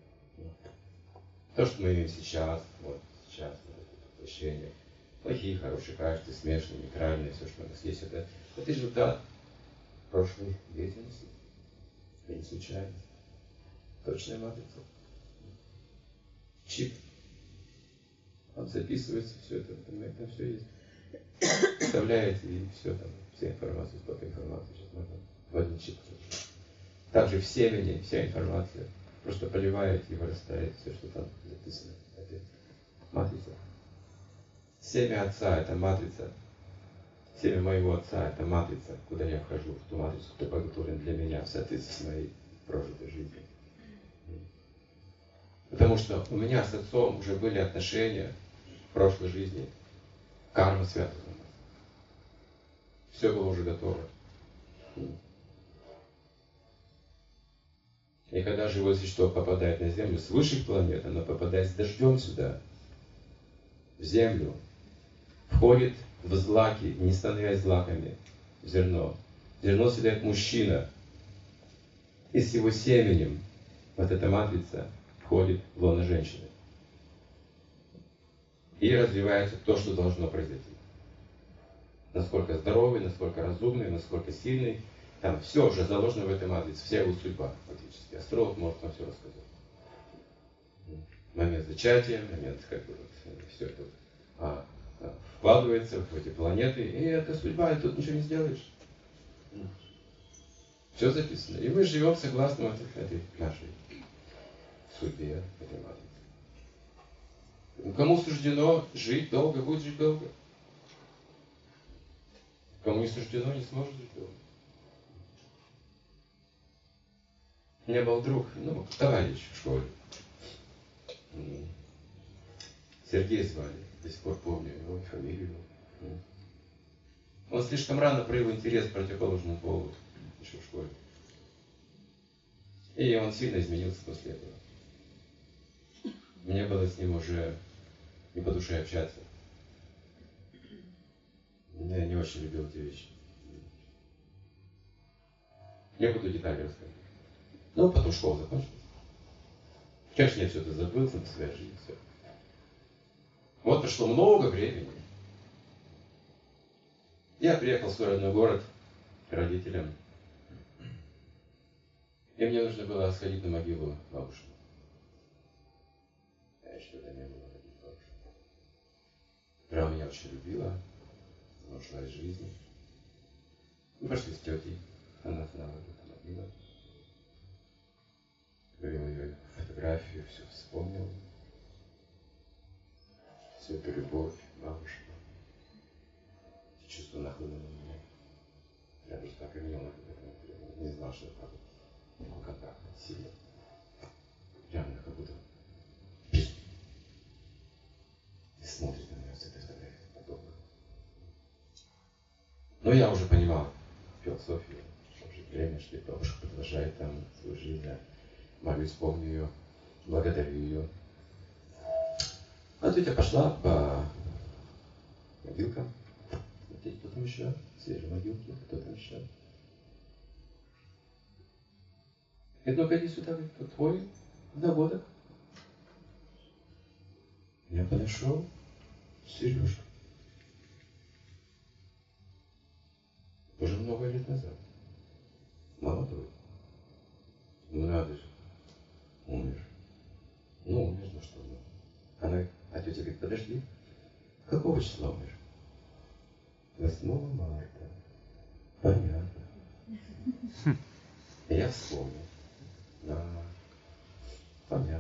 То, что мы имеем сейчас, вот воплощение, плохие, хорошие качества, смешные, нейтральные, все, что у нас есть, это результат прошлой деятельности. Это не случайность. Точная матрица. Чип. Он записывается, все это, понимаете, там все есть. Вставляете и все там, вся информация, сколько информации сейчас можно в один чип. Также в семени вся информация. Просто поливаете и вырастает все, что там записано. Это матрица. Семя отца это матрица. Семя моего отца это матрица, куда я вхожу, в ту матрицу, которая подготовлена для меня в соответствии с моей прожитой жизнью. Потому что у меня с отцом уже были отношения в прошлой жизни. Карма связана. Все было уже готово. И когда живое существо попадает на Землю с высших планет, оно попадает с дождем сюда, в Землю, входит в злаки, не становясь злаками, в зерно. Зерно съедает мужчина. И с его семенем вот эта матрица входит в лоно женщины. И развивается то, что должно произойти. Насколько здоровый, насколько разумный, насколько сильный. Там все уже заложено в этой матрице, вся его судьба фактически. Астролог может вам все рассказать. Момент зачатия, момент как бы вот, все это вкладывается в эти планеты, и это судьба, и тут ничего не сделаешь. Все записано. И мы живем согласно вот этой нашей судьбе, этой матрице. Кому суждено жить долго, будет жить долго. Кому не суждено, не сможет жить долго. У меня был друг, товарищ в школе. Сергей звали, до сих пор помню его фамилию. Он слишком рано проявил интерес к противоположному полу, еще в школе. И он сильно изменился после этого. Мне было с ним уже не по душе общаться. Я не очень любил эти вещи. Не буду детали рассказывать. Ну, потом школа закончилась. Конечно, я все это забыл, сам своей жизни, все. Вот прошло много времени. Я приехал в свой родной город к родителям. И мне нужно было сходить на могилу бабушки. Я что-то не было родить бабушки. Прямо меня очень любила. Она ушла из жизни. Мы пошли с тетей. Она останавливала могила. Говорил ее фотографию, все вспомнил. Всю эту любовь, бабушку. Чувство нахлынуло на меня. Я просто так и не не знал, что это такое. Такой контакт сильный. Прямо как будто и смотрит на меня с этой фотографией подобно. Но я уже понимал философию, что уже время, что бабушка продолжает там свою жизнь. Я молюсь, помню ее, благодарю ее. А тетя пошла по могилкам. Смотреть, кто там еще? Свежие могилки, кто там еще? Говорит, ну-ка иди сюда, говорит, кто твой одногодок. Я подошел, Сережка. Уже много лет назад. Молодой. Ну надо же. Умер. Ну умер, ну что, ну. Она говорит, а тетя говорит, подожди. Какого числа умер? 8 марта. Понятно. И я вспомнил. Понятно.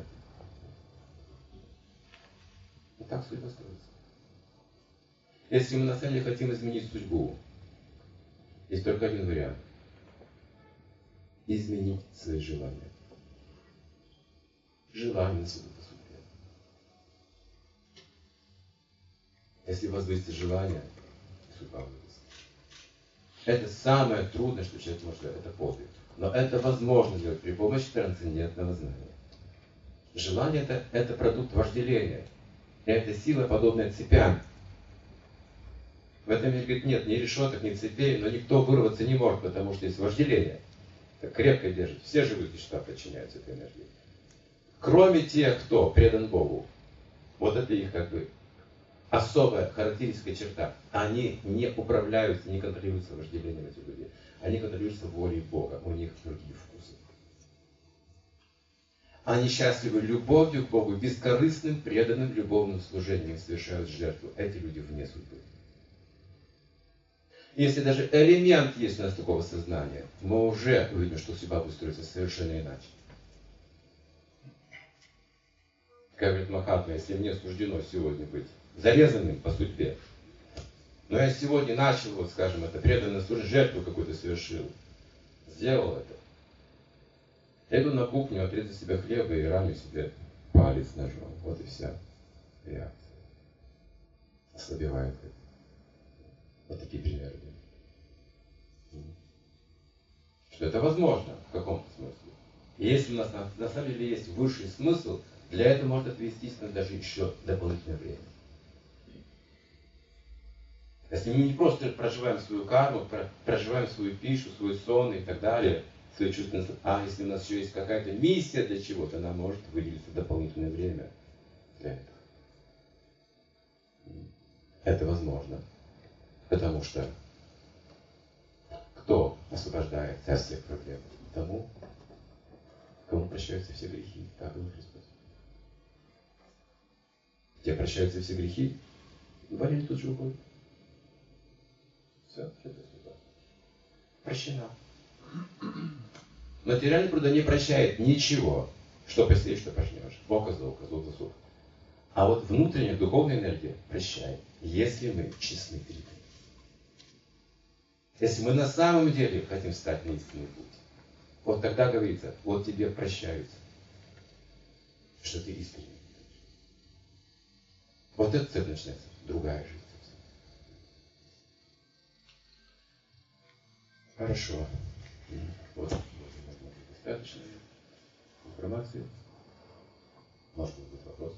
И так судьба строится. Если мы на самом деле хотим изменить судьбу, есть только один вариант. Изменить свои желания. Желание судьбы по судьбе. Если возвысится желание, судьба возвысится. Это самое трудное, что человек может сделать. Это подвиг. Но это возможно сделать при помощи трансцендентного знания. Желание это продукт вожделения. Это сила, подобная цепям. В этом мире, говорит, нет ни решеток, ни цепей, но никто вырваться не может, потому что есть вожделение. Это крепко держит. Все живые существа подчиняются этой энергии. Кроме тех, кто предан Богу. Вот это их как бы особая характеристическая черта. Они не управляются, не контролируются вожделением этих людей. Они контролируются волей Бога. У них другие вкусы. Они счастливы любовью к Богу, бескорыстным, преданным любовным служением совершают жертву. Эти люди вне судьбы. Если даже элемент есть у нас такого сознания, мы уже увидим, что судьба будет строиться совершенно иначе. Как говорит Махатма, если мне суждено сегодня быть зарезанным по судьбе, но я сегодня начал, вот скажем, это преданное служение, жертву какую-то совершил, сделал это. Я иду на кухню, отрезаю себе хлеба и раню себе палец ножом. Вот и вся реакция. Ослабевает это. Вот такие примеры. Что это возможно в каком-то смысле. И если у нас на самом деле есть высший смысл, для этого может отвестись даже еще дополнительное время. Если мы не просто проживаем свою карму, проживаем свою пищу, свой сон и так далее, свои чувства, а если у нас еще есть какая-то миссия для чего-то, нам может выделиться дополнительное время для этого. Это возможно. Потому что кто освобождается от всех проблем? Тому, кому прощаются все грехи. Так говорит Христос. Где прощаются все грехи, болезнь тут же уходит. Все, это судьба. Прощена. Материальный труда не прощает ничего, что посеешь, что пожнешь. Око за око, зуб за зуб. А вот внутренняя духовная энергия прощает, если мы честны перед ним. Если мы на самом деле хотим стать на истинный путь, вот тогда говорится, вот тебе прощаются, что ты искренний. Вот это цепь начинается, другая жизнь. Хорошо. Вот, достаточно информации. Может быть вопрос?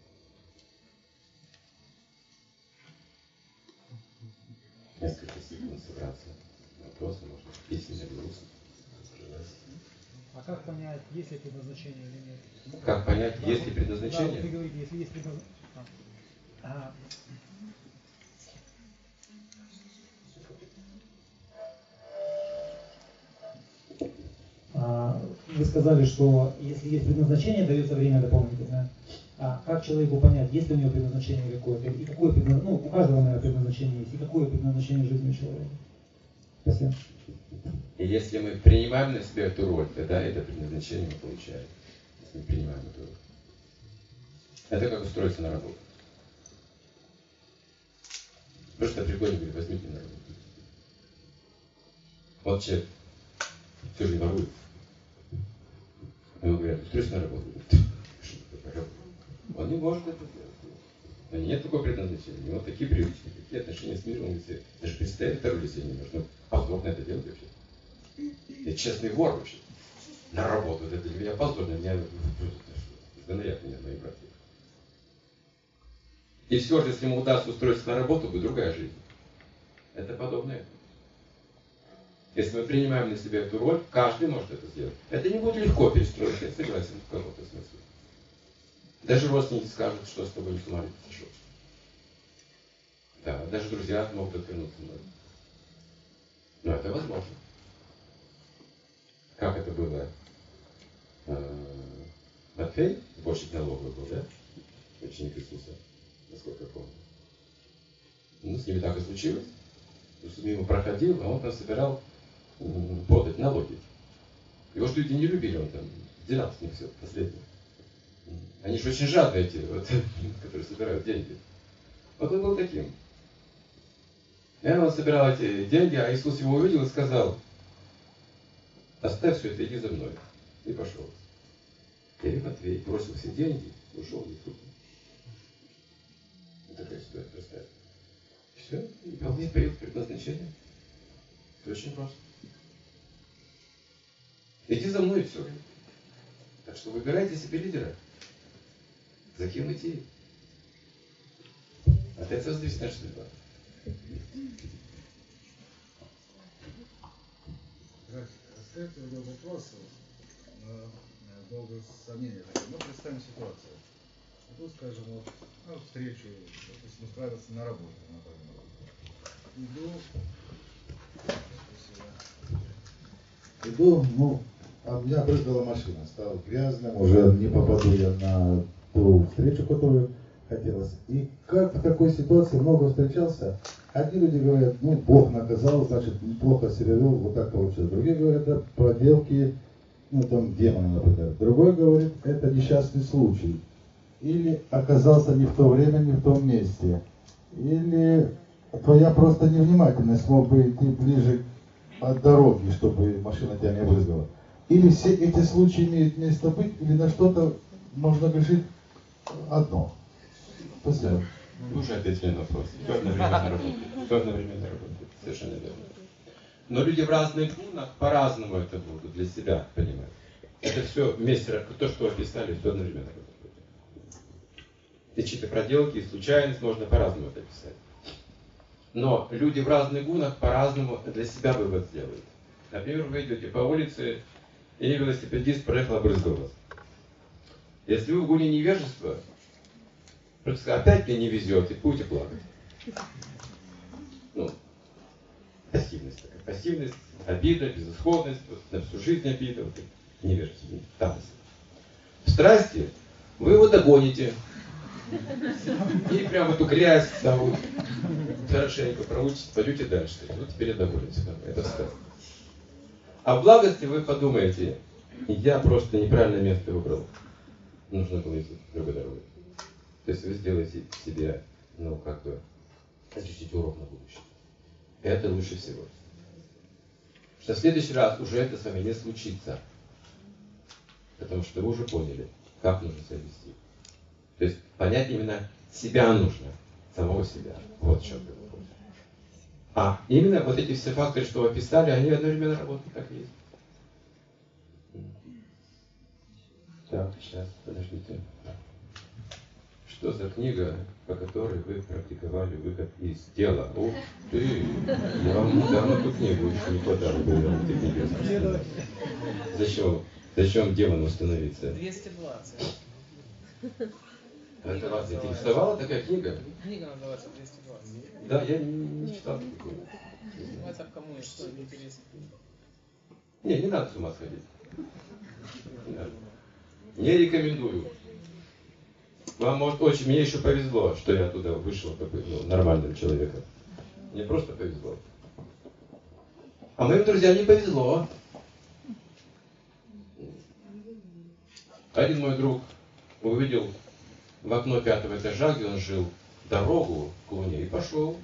Несколько секунд собраться. Вопросы можно письменно или устно. А как понять, есть ли предназначение или нет? Как понять, Да, есть ли предназначение? Да, вы говорите, если есть предназначение. Вы сказали, что если есть предназначение, дается время дополнительное. А как человеку понять, есть ли у него предназначение какое-то, и какое предназначение, ну, у каждого, наверное, предназначение есть, и какое предназначение в жизни человека? Спасибо. И если мы принимаем на себя эту роль, тогда это предназначение мы получаем. Если мы принимаем эту роль. Это как устроиться на работу. Просто приходит и говорит, возьмите на работу. Вот человек всю жизнь ворует. Ему говорят, устройся на работу. Он не может это сделать. У него нет такого предназначения. У него такие привычки, такие отношения с миром. Даже представить вторую себе не нужно. Позор на это делать вообще. Я честный вор вообще. На работу. Это для меня позор. Для меня изгоняют меня мои братья. И все же, если ему удастся устроиться на работу, будет другая жизнь. Это подобное. Если мы принимаем на себя эту роль, каждый может это сделать. Это не будет легко перестроиться, я согласен в каком-то смысле. Даже родственники скажут, что с тобой не с ума не сошел. Да, даже друзья могут отвернуться мной. Но это возможно. Как это было? Матфей, сборщик налогов был, да? Ученик Иисуса, насколько я помню. Ну, с ними так и случилось. Иисус мимо проходил, а он там собирал подать налоги. Его же люди не любили, он там сдирал с них все последнее. Они же очень жадные, эти, вот, которые собирают деньги. Вот он был таким. И он собирал эти деньги, а Иисус его увидел и сказал, оставь все это, иди за мной. И пошел. И Матвей бросил все деньги, ушел в Иисуса. Вот такая ситуация, представь. Все, и вполне появилось предназначение. Все очень просто. Иди за мной и все. Так что выбирайте себе лидера. За кем идти? От этого зависит наша судьба. Расскажите вопрос, долго сомнения. Ну, представим ситуацию. Вот, скажем, вот, встречу, допустим, справиться на работе, например. Иду, а меня брызгала машина, стал грязным, уже не попаду я на ту встречу, которую хотелось. И как в такой ситуации много встречался, одни люди говорят, Бог наказал, значит, неплохо себя вел, вот так получилось. Другие говорят, это проделки, там, демона, например. Другой говорит, это несчастный случай. Или оказался не в то время, не в том месте. Или твоя просто невнимательность, мог бы идти ближе от дороги, чтобы машина тебя не брызгала. Или все эти случаи имеют место быть, или на что-то можно решить одно. Спасибо. Вы уже ответили на вопрос. Кто одновременно работает? Кто одновременно работает? Совершенно верно. Но люди в разных гунах по-разному это будут для себя понимать. Это все вместе, то, что описали, все одновременно работает. И чьи-то проделки, и случайность можно по-разному это описать. Но люди в разных гунах по-разному для себя вывод сделают. Например, вы идете по улице, и велосипедист проехал, обрызгал вас. Если вы в гуне невежества, просто опять мне не везет, и будете плакать. Пассивность такая. Пассивность, обида, безысходность, вот, на всю жизнь обида, вот, невежество, танцы. В страсти вы его догоните. И прям эту грязь там вот, хорошенько проучите, пойдете дальше. Ну, теперь я доволен. Это страсть. А в благости вы подумаете, я просто неправильное место выбрал. Нужно было идти другой дорогой. То есть вы сделаете себе, изучите урок на будущее. Это лучше всего. Что в следующий раз уже это с вами не случится. Потому что вы уже поняли, как нужно себя вести. То есть понять именно себя нужно, самого себя. Вот в чем это. А именно вот эти все факторы, что вы описали, они одновременно работают, так и есть. Так, сейчас, подождите. Что за книга, по которой вы практиковали выход из тела? Ух ты! Я вам недавно эту книгу еще не хватало бы, я вам этой книги. Зачем демону становиться? 220. Это вас заинтересовала такая книга? Книга называется 220. Да, я не читал такую книгу. Ну это кому и что интересно. Не надо с ума сходить. Не надо. Не рекомендую. Вам, может, очень, мне еще повезло, что я оттуда вышел такой, нормальным человеком. Мне просто повезло. А моим друзьям не повезло. Один мой друг увидел в окно 5-го этажа, где он жил, дорогу к Луне и пошел.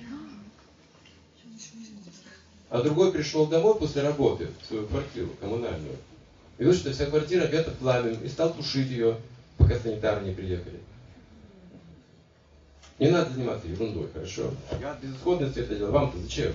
А другой пришел домой после работы в свою квартиру коммунальную. И видел, что вся квартира объята пламенем, и стал тушить ее, пока санитары не приехали. Не надо заниматься ерундой, хорошо? Я от безысходности это делаю. Вам-то зачем?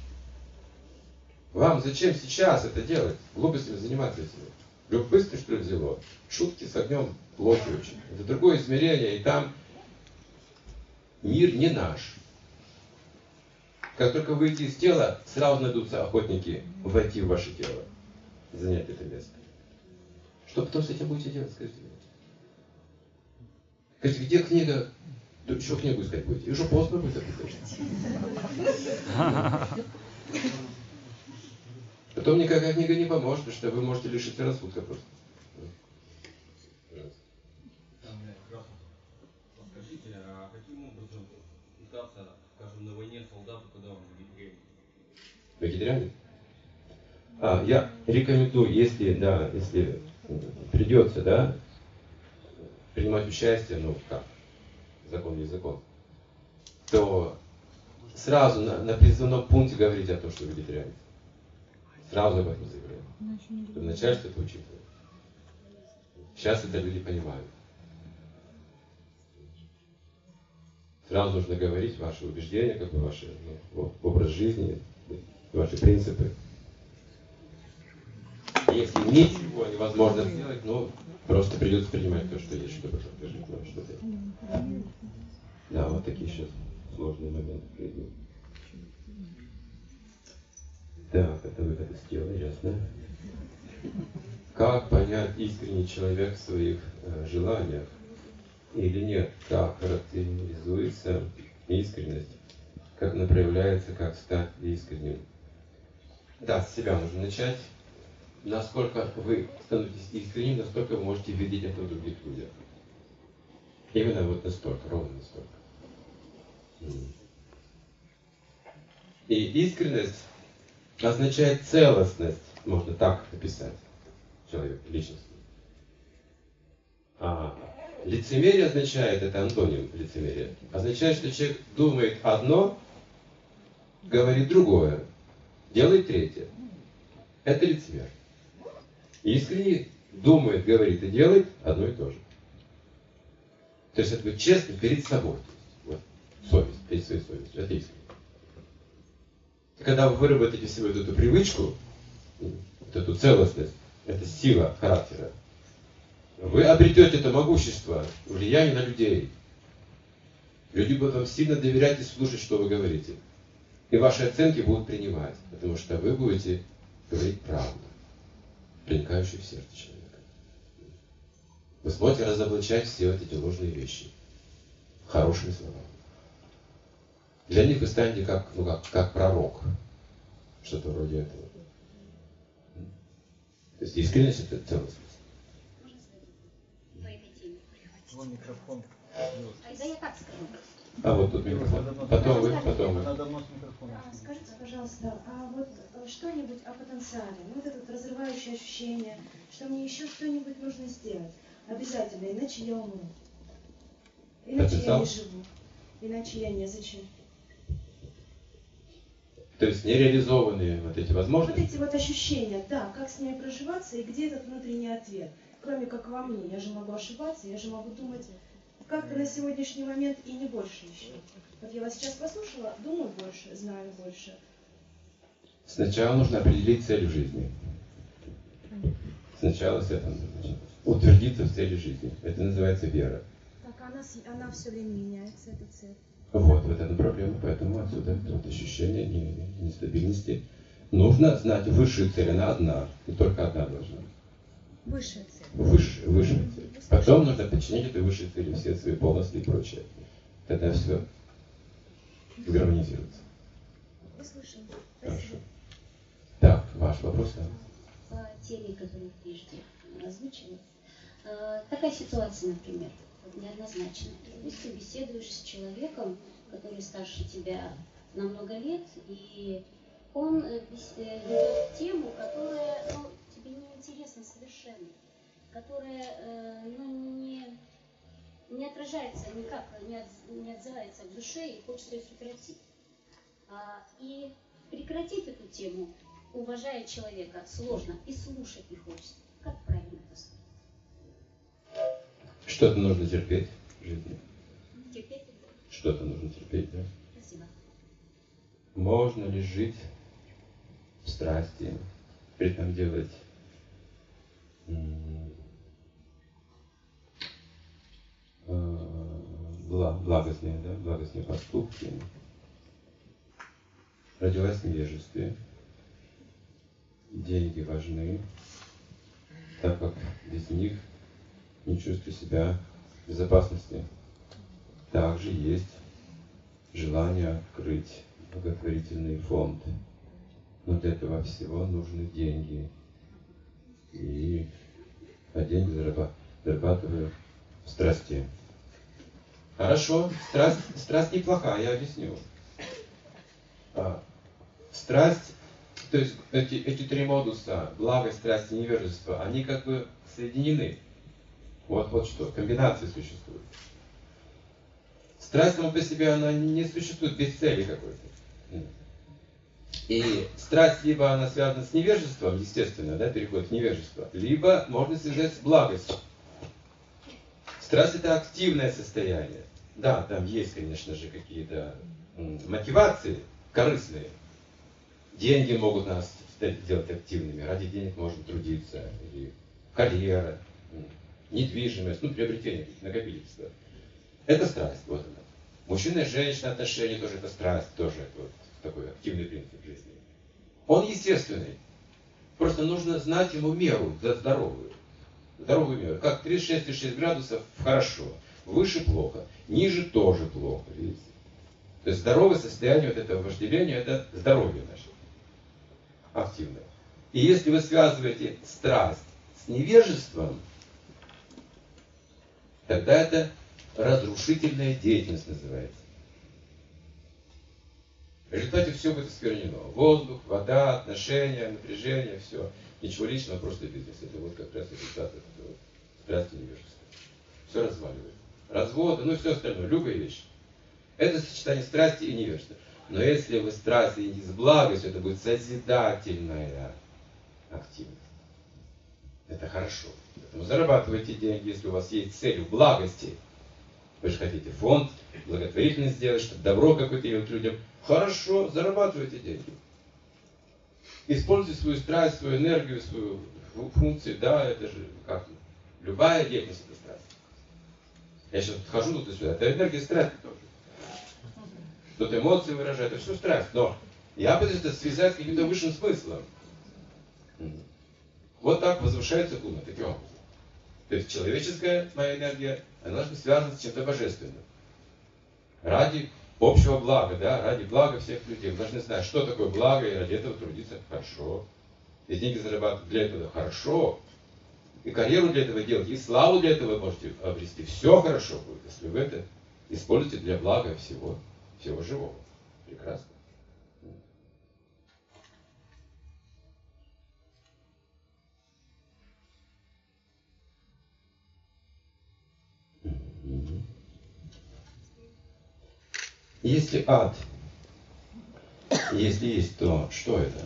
Вам зачем сейчас это делать? Глупостями заниматься этим. Любопытство, что ли, взяло? Шутки с огнем плохи очень. Это другое измерение, и там мир не наш. Как только выйти из тела, сразу найдутся охотники войти в ваше тело, занять это место. Что потом с этим будете делать, скажите мне? Скажите, где книга? Тут еще книгу искать будете. И уже поздно будет это писать. Потом никакая книга не поможет, потому что вы можете лишиться рассудка просто. Скажите, а каким образом питаться, скажем, на войне солдату, когда он вегетарианин? Вегетарианин? Я рекомендую, если придется, принимать участие, как, закон есть закон, то сразу на призывном пункте говорите о том, что вегетарианец. Сразу об этом заявляю. Чтобы начальство это учитывает. Сейчас это люди понимают. Сразу нужно говорить ваши убеждения, ваши образ жизни, ваши принципы. Если ничего невозможно сделать, просто придется принимать то, что есть, чтобы жить, что-то. Да, вот такие сейчас сложные моменты в жизни. Так, это выход из тела, ясно. Как понять, искренний человек в своих желаниях или нет? Как характеризуется искренность? Как она проявляется, как стать искренним? Да, с себя нужно начать. Насколько вы становитесь искренним, настолько вы можете видеть это в других людях. Именно настолько, ровно настолько. И искренность означает целостность, можно так описать человека, личность. А лицемерие означает, это антоним лицемерия, означает, что человек думает одно, говорит другое, делает третье. Это лицемер. Искренне думает, говорит и делает одно и то же. То есть это быть честным перед собой. Совесть, перед своей совестью. Это искренне. Когда вы выработаете в себе эту привычку, эту целостность, это сила характера, вы обретете это могущество, влияние на людей. Люди будут вам сильно доверять и слушать, что вы говорите. И ваши оценки будут принимать, потому что вы будете говорить правду, проникающую в сердце человека. Вы сможете разоблачать все эти ложные вещи хорошими словами. Для них вы станете как пророк. Что-то вроде этого. То есть искренность — это целостность. Свой микрофон. Да я так скажу. А вот тут микрофон. Потом вы. Надо нос микрофона. Скажите, пожалуйста, а вот что-нибудь о потенциале, вот это разрывающее ощущение, что мне еще что-нибудь нужно сделать. Обязательно, иначе я умру. Иначе я не живу. Иначе я незачем. То есть нереализованные вот эти возможности. Вот эти ощущения, да, как с ней проживаться и где этот внутренний ответ. Кроме как во мне, я же могу ошибаться, я же могу думать как-то на сегодняшний момент и не больше еще. Вот я вас сейчас послушала, думаю больше, знаю больше. Сначала нужно определить цель в жизни. Сначала с этого нужно начать. Утвердиться в цели жизни. Это называется вера. Так, она все время меняется, эта цель. Вот в этом проблема, поэтому отсюда вот ощущение нестабильности. Нужно знать высшую цель, она одна, и только одна должна. Высшая цель. Высшая цель. Потом нужно подчинить этой высшей цели все свои полностью и прочее. Тогда все гармонизируется. Услышим. Хорошо. Так, ваш вопрос, да? По теме, которую прежде озвучила. Такая ситуация, например, неоднозначная. Если ты беседуешь с человеком, который старше тебя на много лет, и он ведет тему, которая тебе не интересна совершенно, которая не отражается никак, не отзывается в душе, и хочется ее сократить. И прекратить эту тему, уважая человека, сложно, и слушать не хочется. Как правильно поступить? Что-то нужно терпеть в жизни. Терпеть? Что-то нужно терпеть, да? Спасибо. Можно ли жить в страсти, при этом делать благостные поступки? Родилась в невежестве. Деньги важны, так как без них не чувствую себя в безопасности. Также есть желание открыть благотворительный фонд. Но для этого всего нужны деньги. А деньги зарабатываю в страсти. Хорошо, страсть неплохая, я объясню. Страсть, то есть эти три модуса, благость, страсть и невежество, они как бы соединены. Вот что, комбинации существуют. Страсть сама по себе, она не существует без цели какой-то. И страсть, либо она связана с невежеством, естественно, да, переходит в невежество, либо можно связать с благостью. Страсть — это активное состояние. Да, там есть, конечно же, какие-то мотивации корыстные. Деньги могут нас сделать активными, ради денег можно трудиться, или карьера, недвижимость, приобретение, накопительство. Это страсть, вот она. Мужчина и женщина отношения тоже это страсть, тоже вот такой активный принцип жизни. Он естественный. Просто нужно знать ему меру, здоровую. Здоровую меру. Как 36,6 градусов хорошо, выше плохо, ниже тоже плохо, видите. То есть здоровое состояние вот этого вожделения, это здоровье наше. Активное. И если вы связываете страсть с невежеством, тогда это разрушительная деятельность называется. В результате все будет осквернено. Воздух, вода, отношения, напряжение, все. Ничего личного, просто бизнес. Это вот как раз результат этого страсти и невежества. Все разваливает. Разводы, все остальное, любые вещи. Это сочетание страсти и невежества. Но если вы страсть и с благостью, это будет созидательная активность. Это хорошо. Поэтому зарабатывайте деньги, если у вас есть цель в благости. Вы же хотите фонд, благотворительность сделать, чтобы добро какое-то делать людям. Хорошо, зарабатывайте деньги. Используйте свою страсть, свою энергию, свою функцию. Да, это же как любая деятельность это страсть. Я сейчас хожу тут и сюда. Это энергия страсти тоже. Тут эмоции выражает, это все страсть. Но я пытаюсь это связать с каким-то высшим смыслом. Вот так возвышается Луна, таким образом. То есть человеческая моя энергия, она должна быть связана с чем-то божественным. Ради общего блага, да, ради блага всех людей. Вы должны знать, что такое благо, и ради этого трудиться хорошо. И деньги зарабатывать для этого хорошо. И карьеру для этого делать, и славу для этого можете обрести. Все хорошо будет, если вы это используете для блага всего живого. Прекрасно. Если ад, если есть, то что это?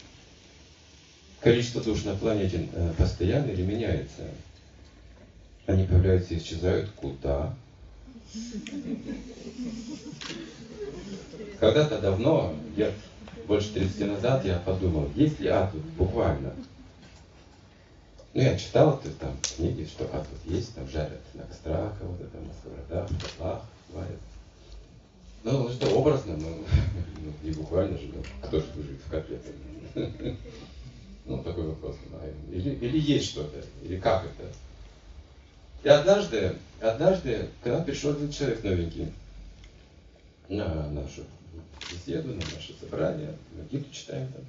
Количество душ на планете постоянно или меняется? Они появляются и исчезают куда? Когда-то давно, лет больше 30 назад, я подумал, есть ли ад тут буквально? Ну, я читал это там книги, что ад тут есть, там жарят на кострах кого-то, там на сковородах, в котлах варят. Ну, что образно, но не буквально же, ну, кто же жит в котле? Ну, такой вопрос. Или есть что-то, или как это? И однажды, когда пришел один человек новенький на нашу беседу, на наше собрание, мы гиту читаем там.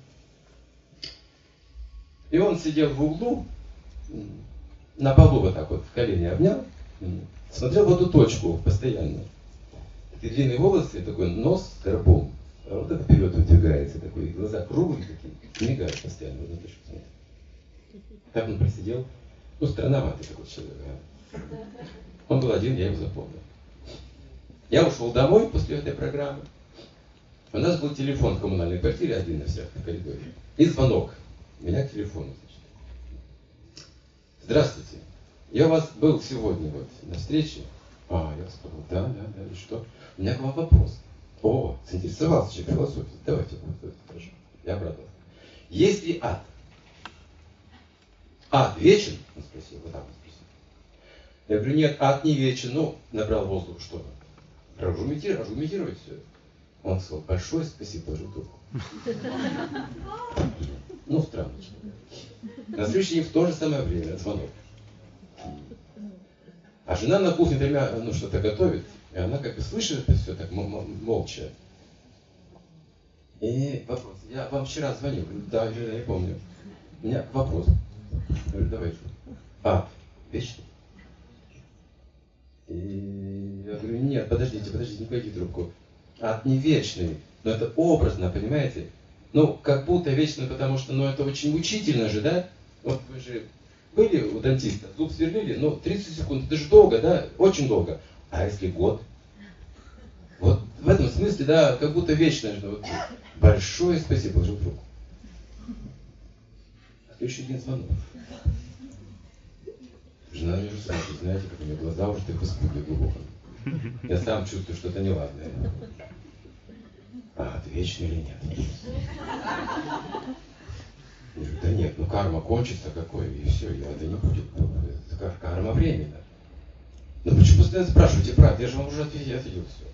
И он сидел в углу, на полу вот так вот, в колени обнял, смотрел в эту точку постоянно. Такие длинные волосы, такой нос с горбом. А вот это вперед выдвигается, такой, и глаза круглые такие, мигают постоянно в одну точку. Так он просидел. Ну, странноватый такой человек. А? Он был один, я его запомнил. Я ушел домой после этой программы. У нас был телефон в коммунальной квартире, один на всех, в коридоре. И звонок. Меня к телефону, значит. Здравствуйте. Я у вас был сегодня вот на встрече. Я сказал, да, и что? У меня к вам вопрос. О, заинтересовался человек философией. Давайте, хорошо. Я обрадовался. Есть ли ад? Ад вечен? Он спросил, вот так он спросил. Я говорю, нет, ад не вечен. Ну, набрал воздух, что? Аргументировать все. Он сказал, большое спасибо, положил трубку. Ну, странно. На следующий день в то же самое время звонок. А жена на кухне что-то готовит, и она как бы слышит это все так молча. И вопрос. Я вам вчера звонил. Говорю, да, я помню. У меня вопрос. Я говорю, давайте. Ад вечный? И я говорю, нет, подождите, не кладите трубку. Ад не вечный, но это образно, понимаете? Ну, как будто вечный, потому что, это очень мучительно же, да? Вот вы же были у дантиста, зуб сверлили, 30 секунд, это же долго, да? Очень долго. А если год? Вот в этом смысле, да, как будто вечно. Вот, большое спасибо, положил трубку. А следующий день звонок. Жена мне уже смотрит, знаете, как у меня глаза уже так в испуге глубоко. Я сам чувствую что-то неладное. Ад вечный или нет? Я говорю, да нет, карма кончится какой, и все, это не будет. Карма временно. Но почему постоянно спрашиваете, брат, я же вам уже ответил все.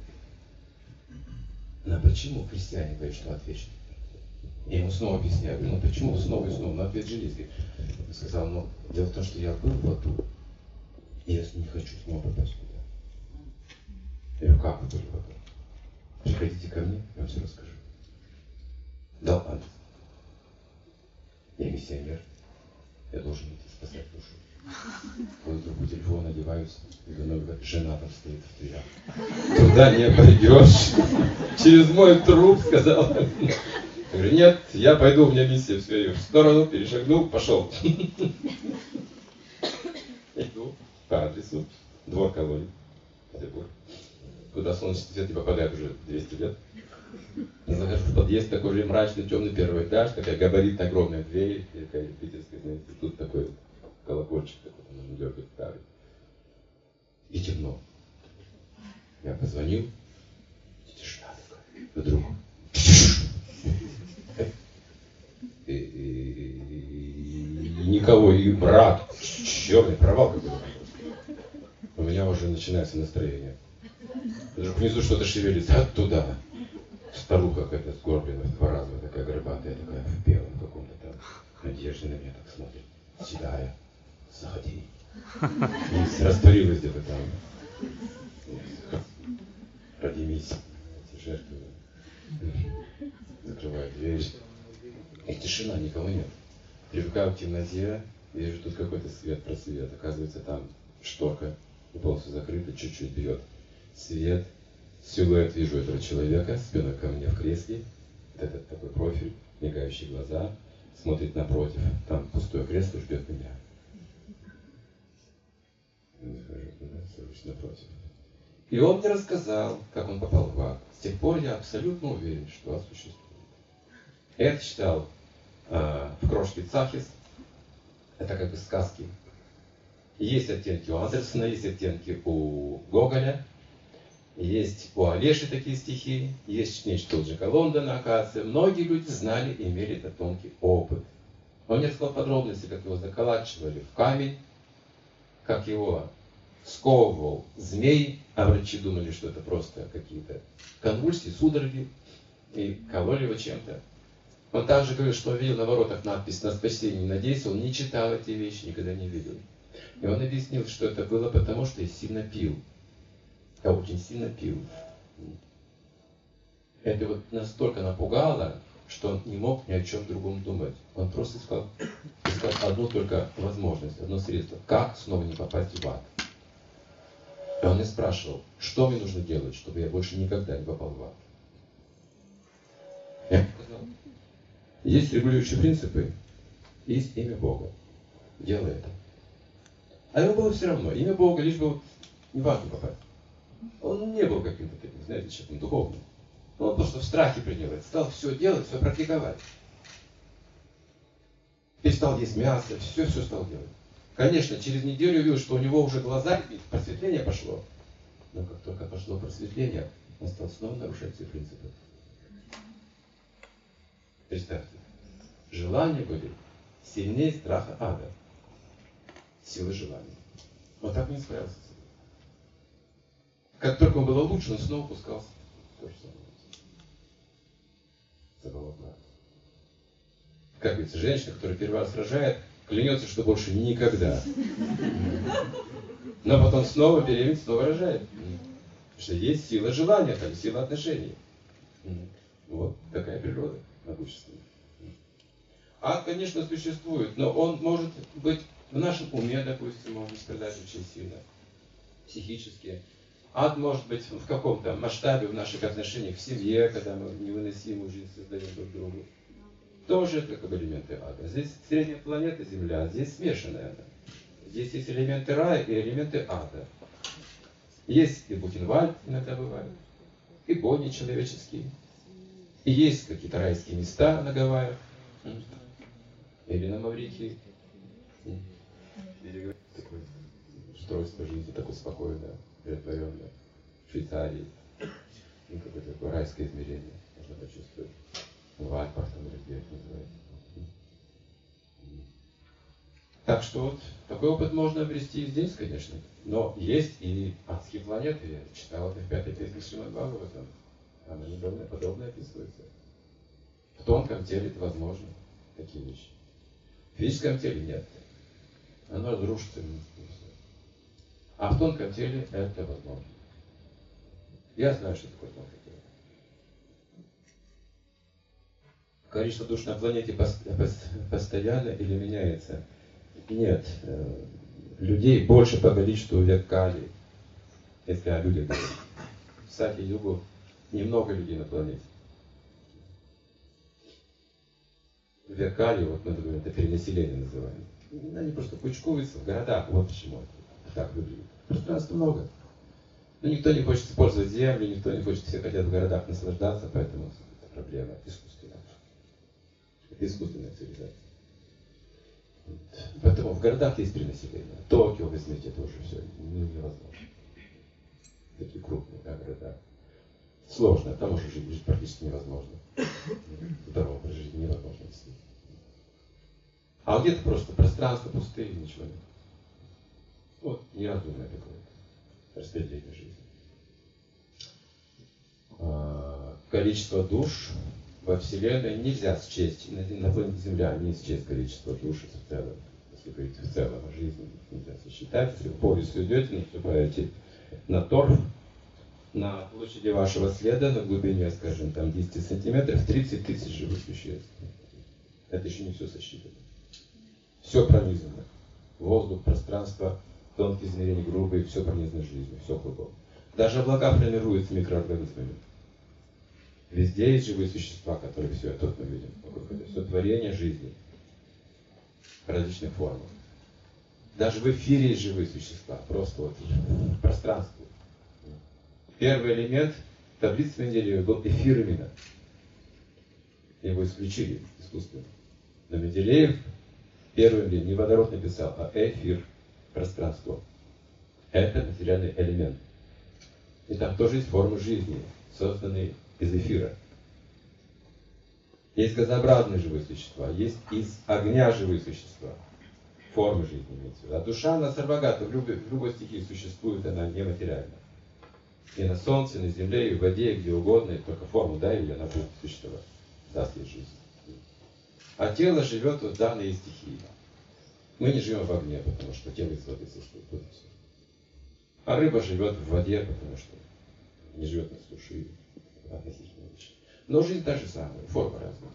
Но почему христиане говорят, что ад вечный? Я ему снова объясняю, говорю, почему снова и снова? Ответ же есть. Он сказал, дело в том, что я был в аду, и я не хочу снова попасть туда. Я говорю, как вы были в аду? Приходите ко мне, я вам все расскажу. Дал адрес. Я миссионер. Я должен идти спасать душу. Кладу трубку телефона, одеваюсь, иду на выход. Жена там стоит в дверях. Туда не пойдешь. Через мой труп, сказал. Я говорю, нет, я пойду, у меня миссия, все, я в сторону перешагнул, пошел. Иду по адресу, двор колонии, Петербург. Куда солнечный свет не попадает уже 200 лет. Я захожу в подъезд, такой же мрачный, темный первый этаж, такая габаритная огромная дверь, такая питерская, знаете, тут такой колокольчик, такой, нужно дергать старый. И темно. Я позвонил, тишина такая, вдруг. И никого, и мрак, черный провал какой-то. У меня уже начинается настроение. Вдруг внизу что-то шевелится, оттуда. Старуха какая-то сгорбленная, дворазовая, такая горбатая, такая в белом каком-то там. Надежда на меня так смотрит. Седая. Заходи. И растворилась где-то там. Поднимись. Жертвы. Закрываю дверь. И тишина, никого нет. Привыкаю к темноте, вижу тут какой-то свет, просвет. Оказывается, там шторка полностью закрыта, чуть-чуть бьет свет. Силуэт вижу этого человека, спиной ко мне в кресле. Вот этот такой профиль, мигающие глаза, смотрит напротив. Там пустое кресло ждет меня. Напротив. И он мне рассказал, как он попал в ад. С тех пор я абсолютно уверен, что ад существует. Я это читал в крошке Цахис. Это как бы сказки. Есть оттенки у Андерсона, есть оттенки у Гоголя, есть у Олеши такие стихи, есть нечто у Джека Лондона, оказывается. Многие люди знали и имели этот тонкий опыт. Он мне рассказал подробности, как его заколачивали в камень, как его сковывал змей, а врачи думали, что это просто какие-то конвульсии, судороги, и кололи его чем-то. Он также говорил, что он видел на воротах надпись «На спасение не надейся», он не читал эти вещи, никогда не видел. И он объяснил, что это было потому, что я сильно пил. Я очень сильно пил. Это вот настолько напугало, что он не мог ни о чем другом думать. Он просто искал одну только возможность, одно средство. Как снова не попасть в ад? И он и спрашивал, что мне нужно делать, чтобы я больше никогда не попал в ад? Я ему сказал, есть регулирующие принципы, есть имя Бога. Делай это. А ему было все равно. Имя Бога, лишь бы не важно попасть. Он не был каким-то таким, знаете, человеком духовным. Он просто в страхе принял это. Стал все делать, все практиковать. Перестал есть мясо, все стал делать. Конечно, через неделю увидел, что у него уже глаза, просветление пошло. Но как только пошло просветление, он стал снова нарушать все принципы. Представьте, желания были сильнее страха ада. Силы желания. Он так не справился с этим. Как только ему было лучше, он снова пускался в то же самое. Забывал брать. Как говорится, женщина, которая первый раз рожает, клянется, что больше никогда. Но потом снова беременна, снова рожает. Потому что есть сила желания, там сила отношений. Вот такая природа могущественная. Ад, конечно, существует, но он может быть в нашем уме, допустим, можно страдать очень сильно, психически. Ад может быть в каком-то масштабе в наших отношениях в семье, когда мы невыносимую жизнь создаем друг другу. Тоже это как элементы ада. Здесь средняя планета Земля, здесь смешанная она. Здесь есть элементы рая и элементы ада. Есть и Бухенвальд иногда бывает, и боги человеческие. И есть какие-то райские места на Гавайях, или на Маврикии. Или такое устройство жизни, такое спокойное, умиротворенное. В Швейцарии. Ну, какое-то такое райское измерение можно почувствовать. В Альпах там или где это называется. Так что вот такой опыт можно обрести и здесь, конечно. Но есть и адские планеты. Я читал это в 5-й песне Шримад Бхагаватам. Она недавно подробно описывается. В тонком теле это возможно, такие вещи. В физическом теле нет. Оно разрушится. А в тонком теле это возможно. Я знаю, что такое тонкое тело. Количество душ на планете постоянно или меняется? Нет. Людей больше по количеству Веккали. Если о людях говорить. В Сати-Югу немного людей на планете. Веккали, вот мы говорим, это перенаселение называем. Они просто кучкуются в городах. Вот почему это так выглядит. Пространства много. Но никто не хочет использовать землю, никто не хочет, все хотят в городах наслаждаться, поэтому это проблема искусственная. Это искусственная цивилизация. Поэтому в городах есть перенаселение. Токио, возьмите, это уже все невозможно. Такие крупные города. Сложно, там уже жить практически невозможно. Здорово прожить невозможно. А где-то просто пространство пустые, ничего нет. Вот неразумное такое распределение жизни. Количество душ во Вселенной нельзя счесть. На планете Земля не счесть количество душ в целом. Если говорить в целом о жизни, нельзя сосчитать. Если вы по лесу идете, наступаете на торф, на площади вашего следа, на глубине, скажем, там 10 сантиметров, 30 тысяч живых существ. Это еще не все сосчитано. Все пронизано. Воздух, пространство, тонкие измерения, грубые, все пронизано жизнью, все кругом. Даже облака формируются микроорганизмами. Везде есть живые существа, которые все это мы видим. Это все творение жизни в различных формах. Даже в эфире есть живые существа, просто вот в пространстве. Первый элемент таблицы Менделеева был эфир именно. Его исключили искусственно. Но Менделеев первым не водород написал, а эфир. пространство. Это материальный элемент. И там тоже есть формы жизни, созданные из эфира. Есть газообразные живые существа, есть из огня живые существа. Формы жизни имеется в виду. А душа, она сарвагата, в любой стихии существует, она нематериальна. И на солнце, и на земле, и в воде, и где угодно, и только форму дай, и она будет существовать. Даст ей жизнь. А тело живет в данной стихии. Мы не живем в огне, потому что тело из воды существует. Вот и все. А рыба живет в воде, потому что не живет на суше относительно вечно. Но жизнь та же самая, форма разная.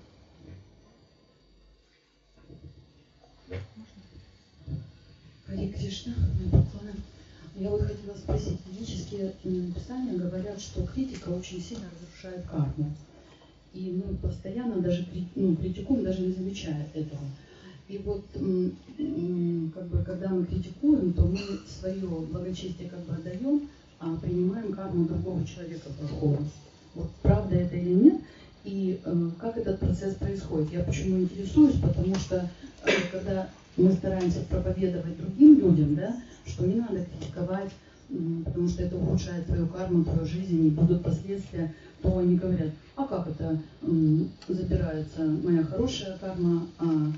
Харе Кришна, мои поклоны. Я вот хотела спросить, ведические писания говорят, что критика очень сильно разрушает карму. И мы постоянно даже критикуем, даже не замечая этого. И вот как бы, когда мы критикуем, то мы свое благочестие как бы отдаем, а принимаем карму другого человека плохого. Вот правда это или нет? И как этот процесс происходит? Я почему интересуюсь, потому что когда мы стараемся проповедовать другим людям, да, что не надо критиковать, потому что это ухудшает твою карму, твою жизнь, и будут последствия, то они говорят, а как это забирается моя хорошая карма, а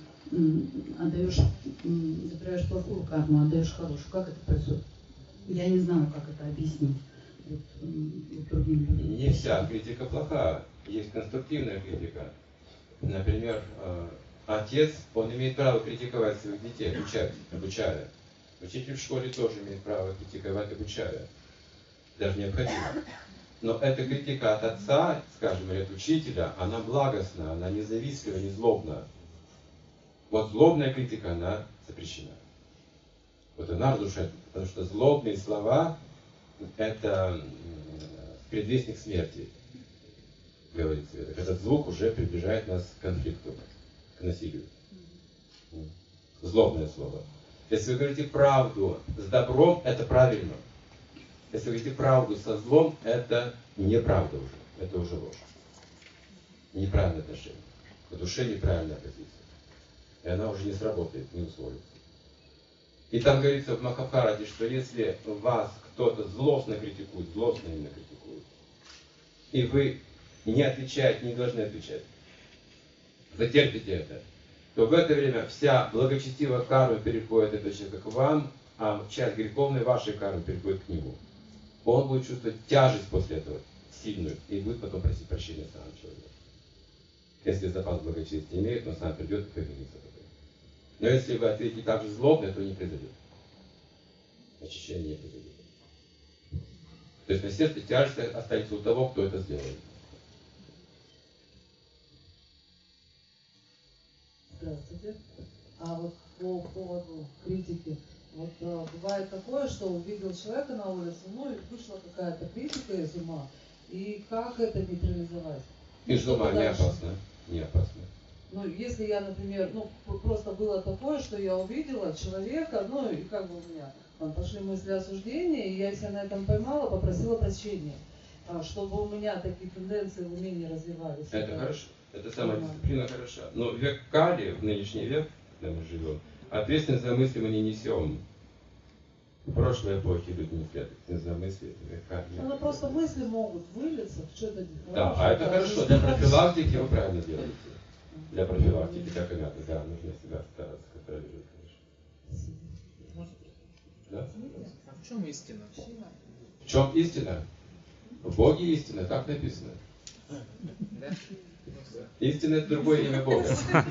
забираешь плохую карму, отдаешь хорошую. Как это происходит? Я не знаю, как это объяснить другим людям. Не вся критика плоха. Есть конструктивная критика. Например, отец, он имеет право критиковать своих детей, обучая. Учитель в школе тоже имеет право критиковать, обучая. Даже необходимо. Но эта критика от отца, скажем, или от учителя, она благостна, она не завистлива, не злобна. Вот злобная критика, она запрещена. Вот она разрушает, потому что злобные слова – это предвестник смерти, говорит Света. Этот звук уже приближает нас к конфликту, к насилию. Злобное слово. Если вы говорите правду с добром, это правильно. Если вы говорите правду со злом, это неправда уже. Это уже ложь. Неправильное отношение. К душе неправильная позиция. И она уже не сработает, не усвоится. И там говорится в Махабхарате, что если вас кто-то злостно критикует, злостно именно критикует, и вы не отвечаете, не должны отвечать, вы терпите это, то в это время вся благочестивая карма переходит от этого человека к вам, а часть греховной вашей кармы переходит к нему. Он будет чувствовать тяжесть после этого, сильную, и будет потом просить прощения сам человек. Если запас благочестия имеет, он сам придет и повинится. Но если вы ответите так же злобно, то не произойдет. Очищение не произойдет. То есть на сердце тяжесть останется у того, кто это сделает. Здравствуйте. А вот по поводу критики. Вот бывает такое, что увидел человека на улице, ну и вышла какая-то критика из ума. И как это нейтрализовать? Из ума не опасно. Не опасно. Ну, если я, например, просто было такое, что я увидела человека, ну, и как бы у меня там пошли мысли осуждения, и я себя на этом поймала, попросила прощения, чтобы у меня такие тенденции в уме не развивались. Это хорошо. Это самодисциплина хороша. Но век Кали, в нынешний век, когда мы живем, ответственность за мысли мы не несем. В прошлой эпохе люди несли ответственность за мысли, это век Кали. Ну, просто мысли могут вылиться, что-то... Да, а это хорошо. Для профилактики вы правильно делаете. Для профилактики, как и надо, да, нужно себя стараться контролировать, конечно. Да? А в чем истина? В чем истина? В Боге истина, так написано. Истина — это другое имя Бога.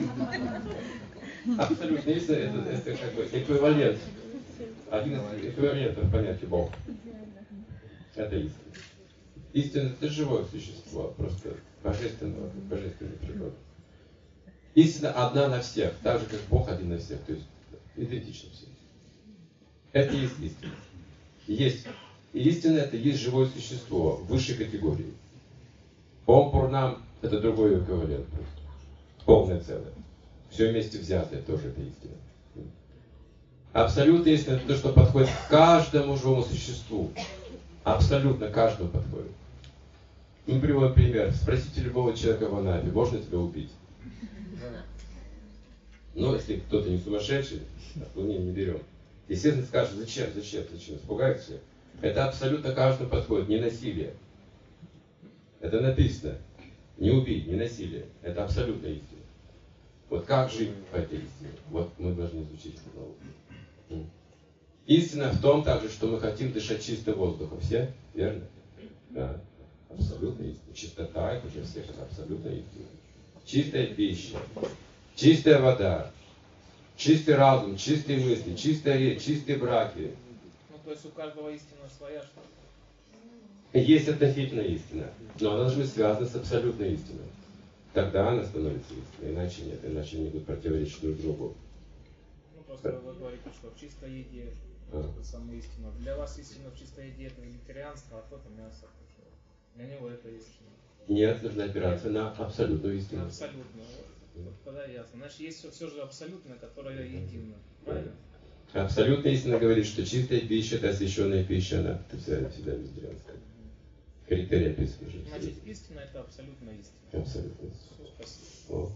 Абсолютно истина — это как бы эквивалент. Один из эквивалентов понятия Бог. Это истина. Истина — это живое существо, просто божественной природы. Истина одна на всех, так же, как Бог один на всех, то есть идентично всем. Это и есть истина. Есть. И истина — это есть живое существо высшей категории. Ом Пурнам — это другой эквивалент просто. Полное целое. Все вместе взятое тоже это истина. Абсолютно истина — это то, что подходит к каждому живому существу. Абсолютно каждому подходит. Мы приводим пример. Спросите любого человека в Анапе, можно тебя убить? Ну, если кто-то не сумасшедший, отклонение не берем. Естественно, скажут, зачем, испугаются. Это абсолютно каждому подходит, не насилие. Это написано. Не убить, не насилие. Это абсолютная истина. Вот как жить по этой истине? Вот мы должны изучить эту науку. Истина в том также, что мы хотим дышать чистым воздухом. Все? Верно? Да. Абсолютная истина. Чистота, это для всех, это абсолютная истина. Чистая пища, чистая вода, чистый разум, чистые мысли, чистая речь, чистые браки. Ну, то есть у каждого истина своя, что ли? Есть относительная истина, но она должна быть связана с абсолютной истиной. Тогда она становится истиной, иначе нет, иначе они будут противоречить друг другу. Ну, просто вы говорите, что в чистой еде это самая истина. Для вас истина в чистой еде это вегетарианство, а кто-то мясо. Для него это истина. Нет, нужна опираться на абсолютную истину. Абсолютно. Вот тогда ясно. Значит, есть все же абсолютное, которое едино. Правильно? Абсолютная истина говорит, что чистая пища, это освященная пища, она всегда вегетарианская. Критерии описаны же. Значит, истина это абсолютная истина. Абсолютно. Спасибо.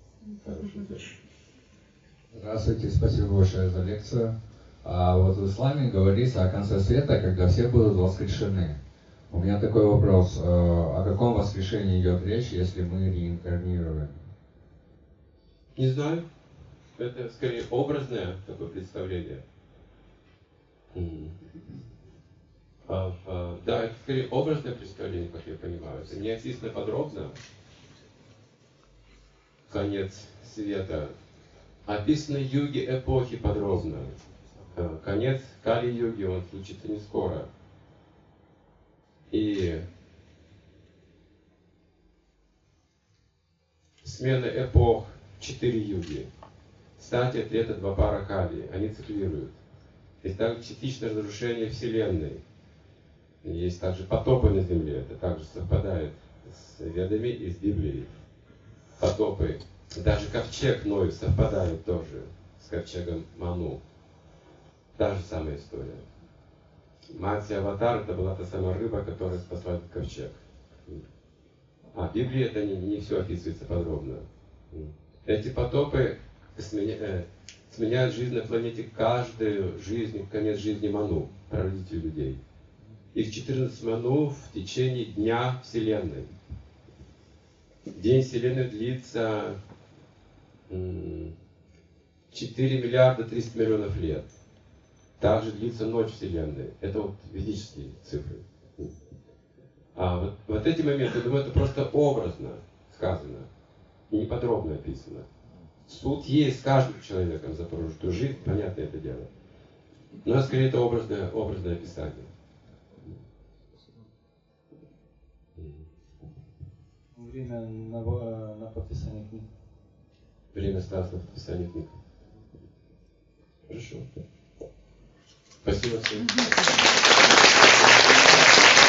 Здравствуйте, спасибо большое за лекцию. Вот в исламе говорится о конце света, когда все будут воскрешены. У меня такой вопрос. О каком воскрешении идет речь, если мы реинкарнируем? Не знаю. Это скорее образное такое представление. Да, это скорее образное представление, как я понимаю. Это не описано подробно. Конец света. Описаны юги эпохи подробно. Конец Кали-юги, он случится не скоро. И смена эпох, 4 юги. Стадия, лето, 2 пара Кали. Они циклируют. Есть также частичное разрушение Вселенной. Есть также потопы на Земле. Это также совпадает с Ведами и с Библией. Потопы. Даже ковчег Ной совпадает тоже с ковчегом Ману. Та же самая история. Мать Аватар это была та самая рыба, которая спасла этот ковчег. А в Библии это не все описывается подробно. Эти потопы сменяют жизнь на планете каждую жизнь, конец жизни Ману, прародитель людей. Их 14 Ману в течение дня Вселенной. День Вселенной длится 4 миллиарда 300 миллионов лет. Также длится ночь Вселенной. Это вот ведические цифры. А вот эти моменты, я думаю, это просто образно сказано. И не подробно описано. Суд есть с каждым человеком за прожитую жизнь, понятно это дело. Но скорее это образное описание. Время на подписание книг. Время осталось на подписание книг. Хорошо. Спасибо всем.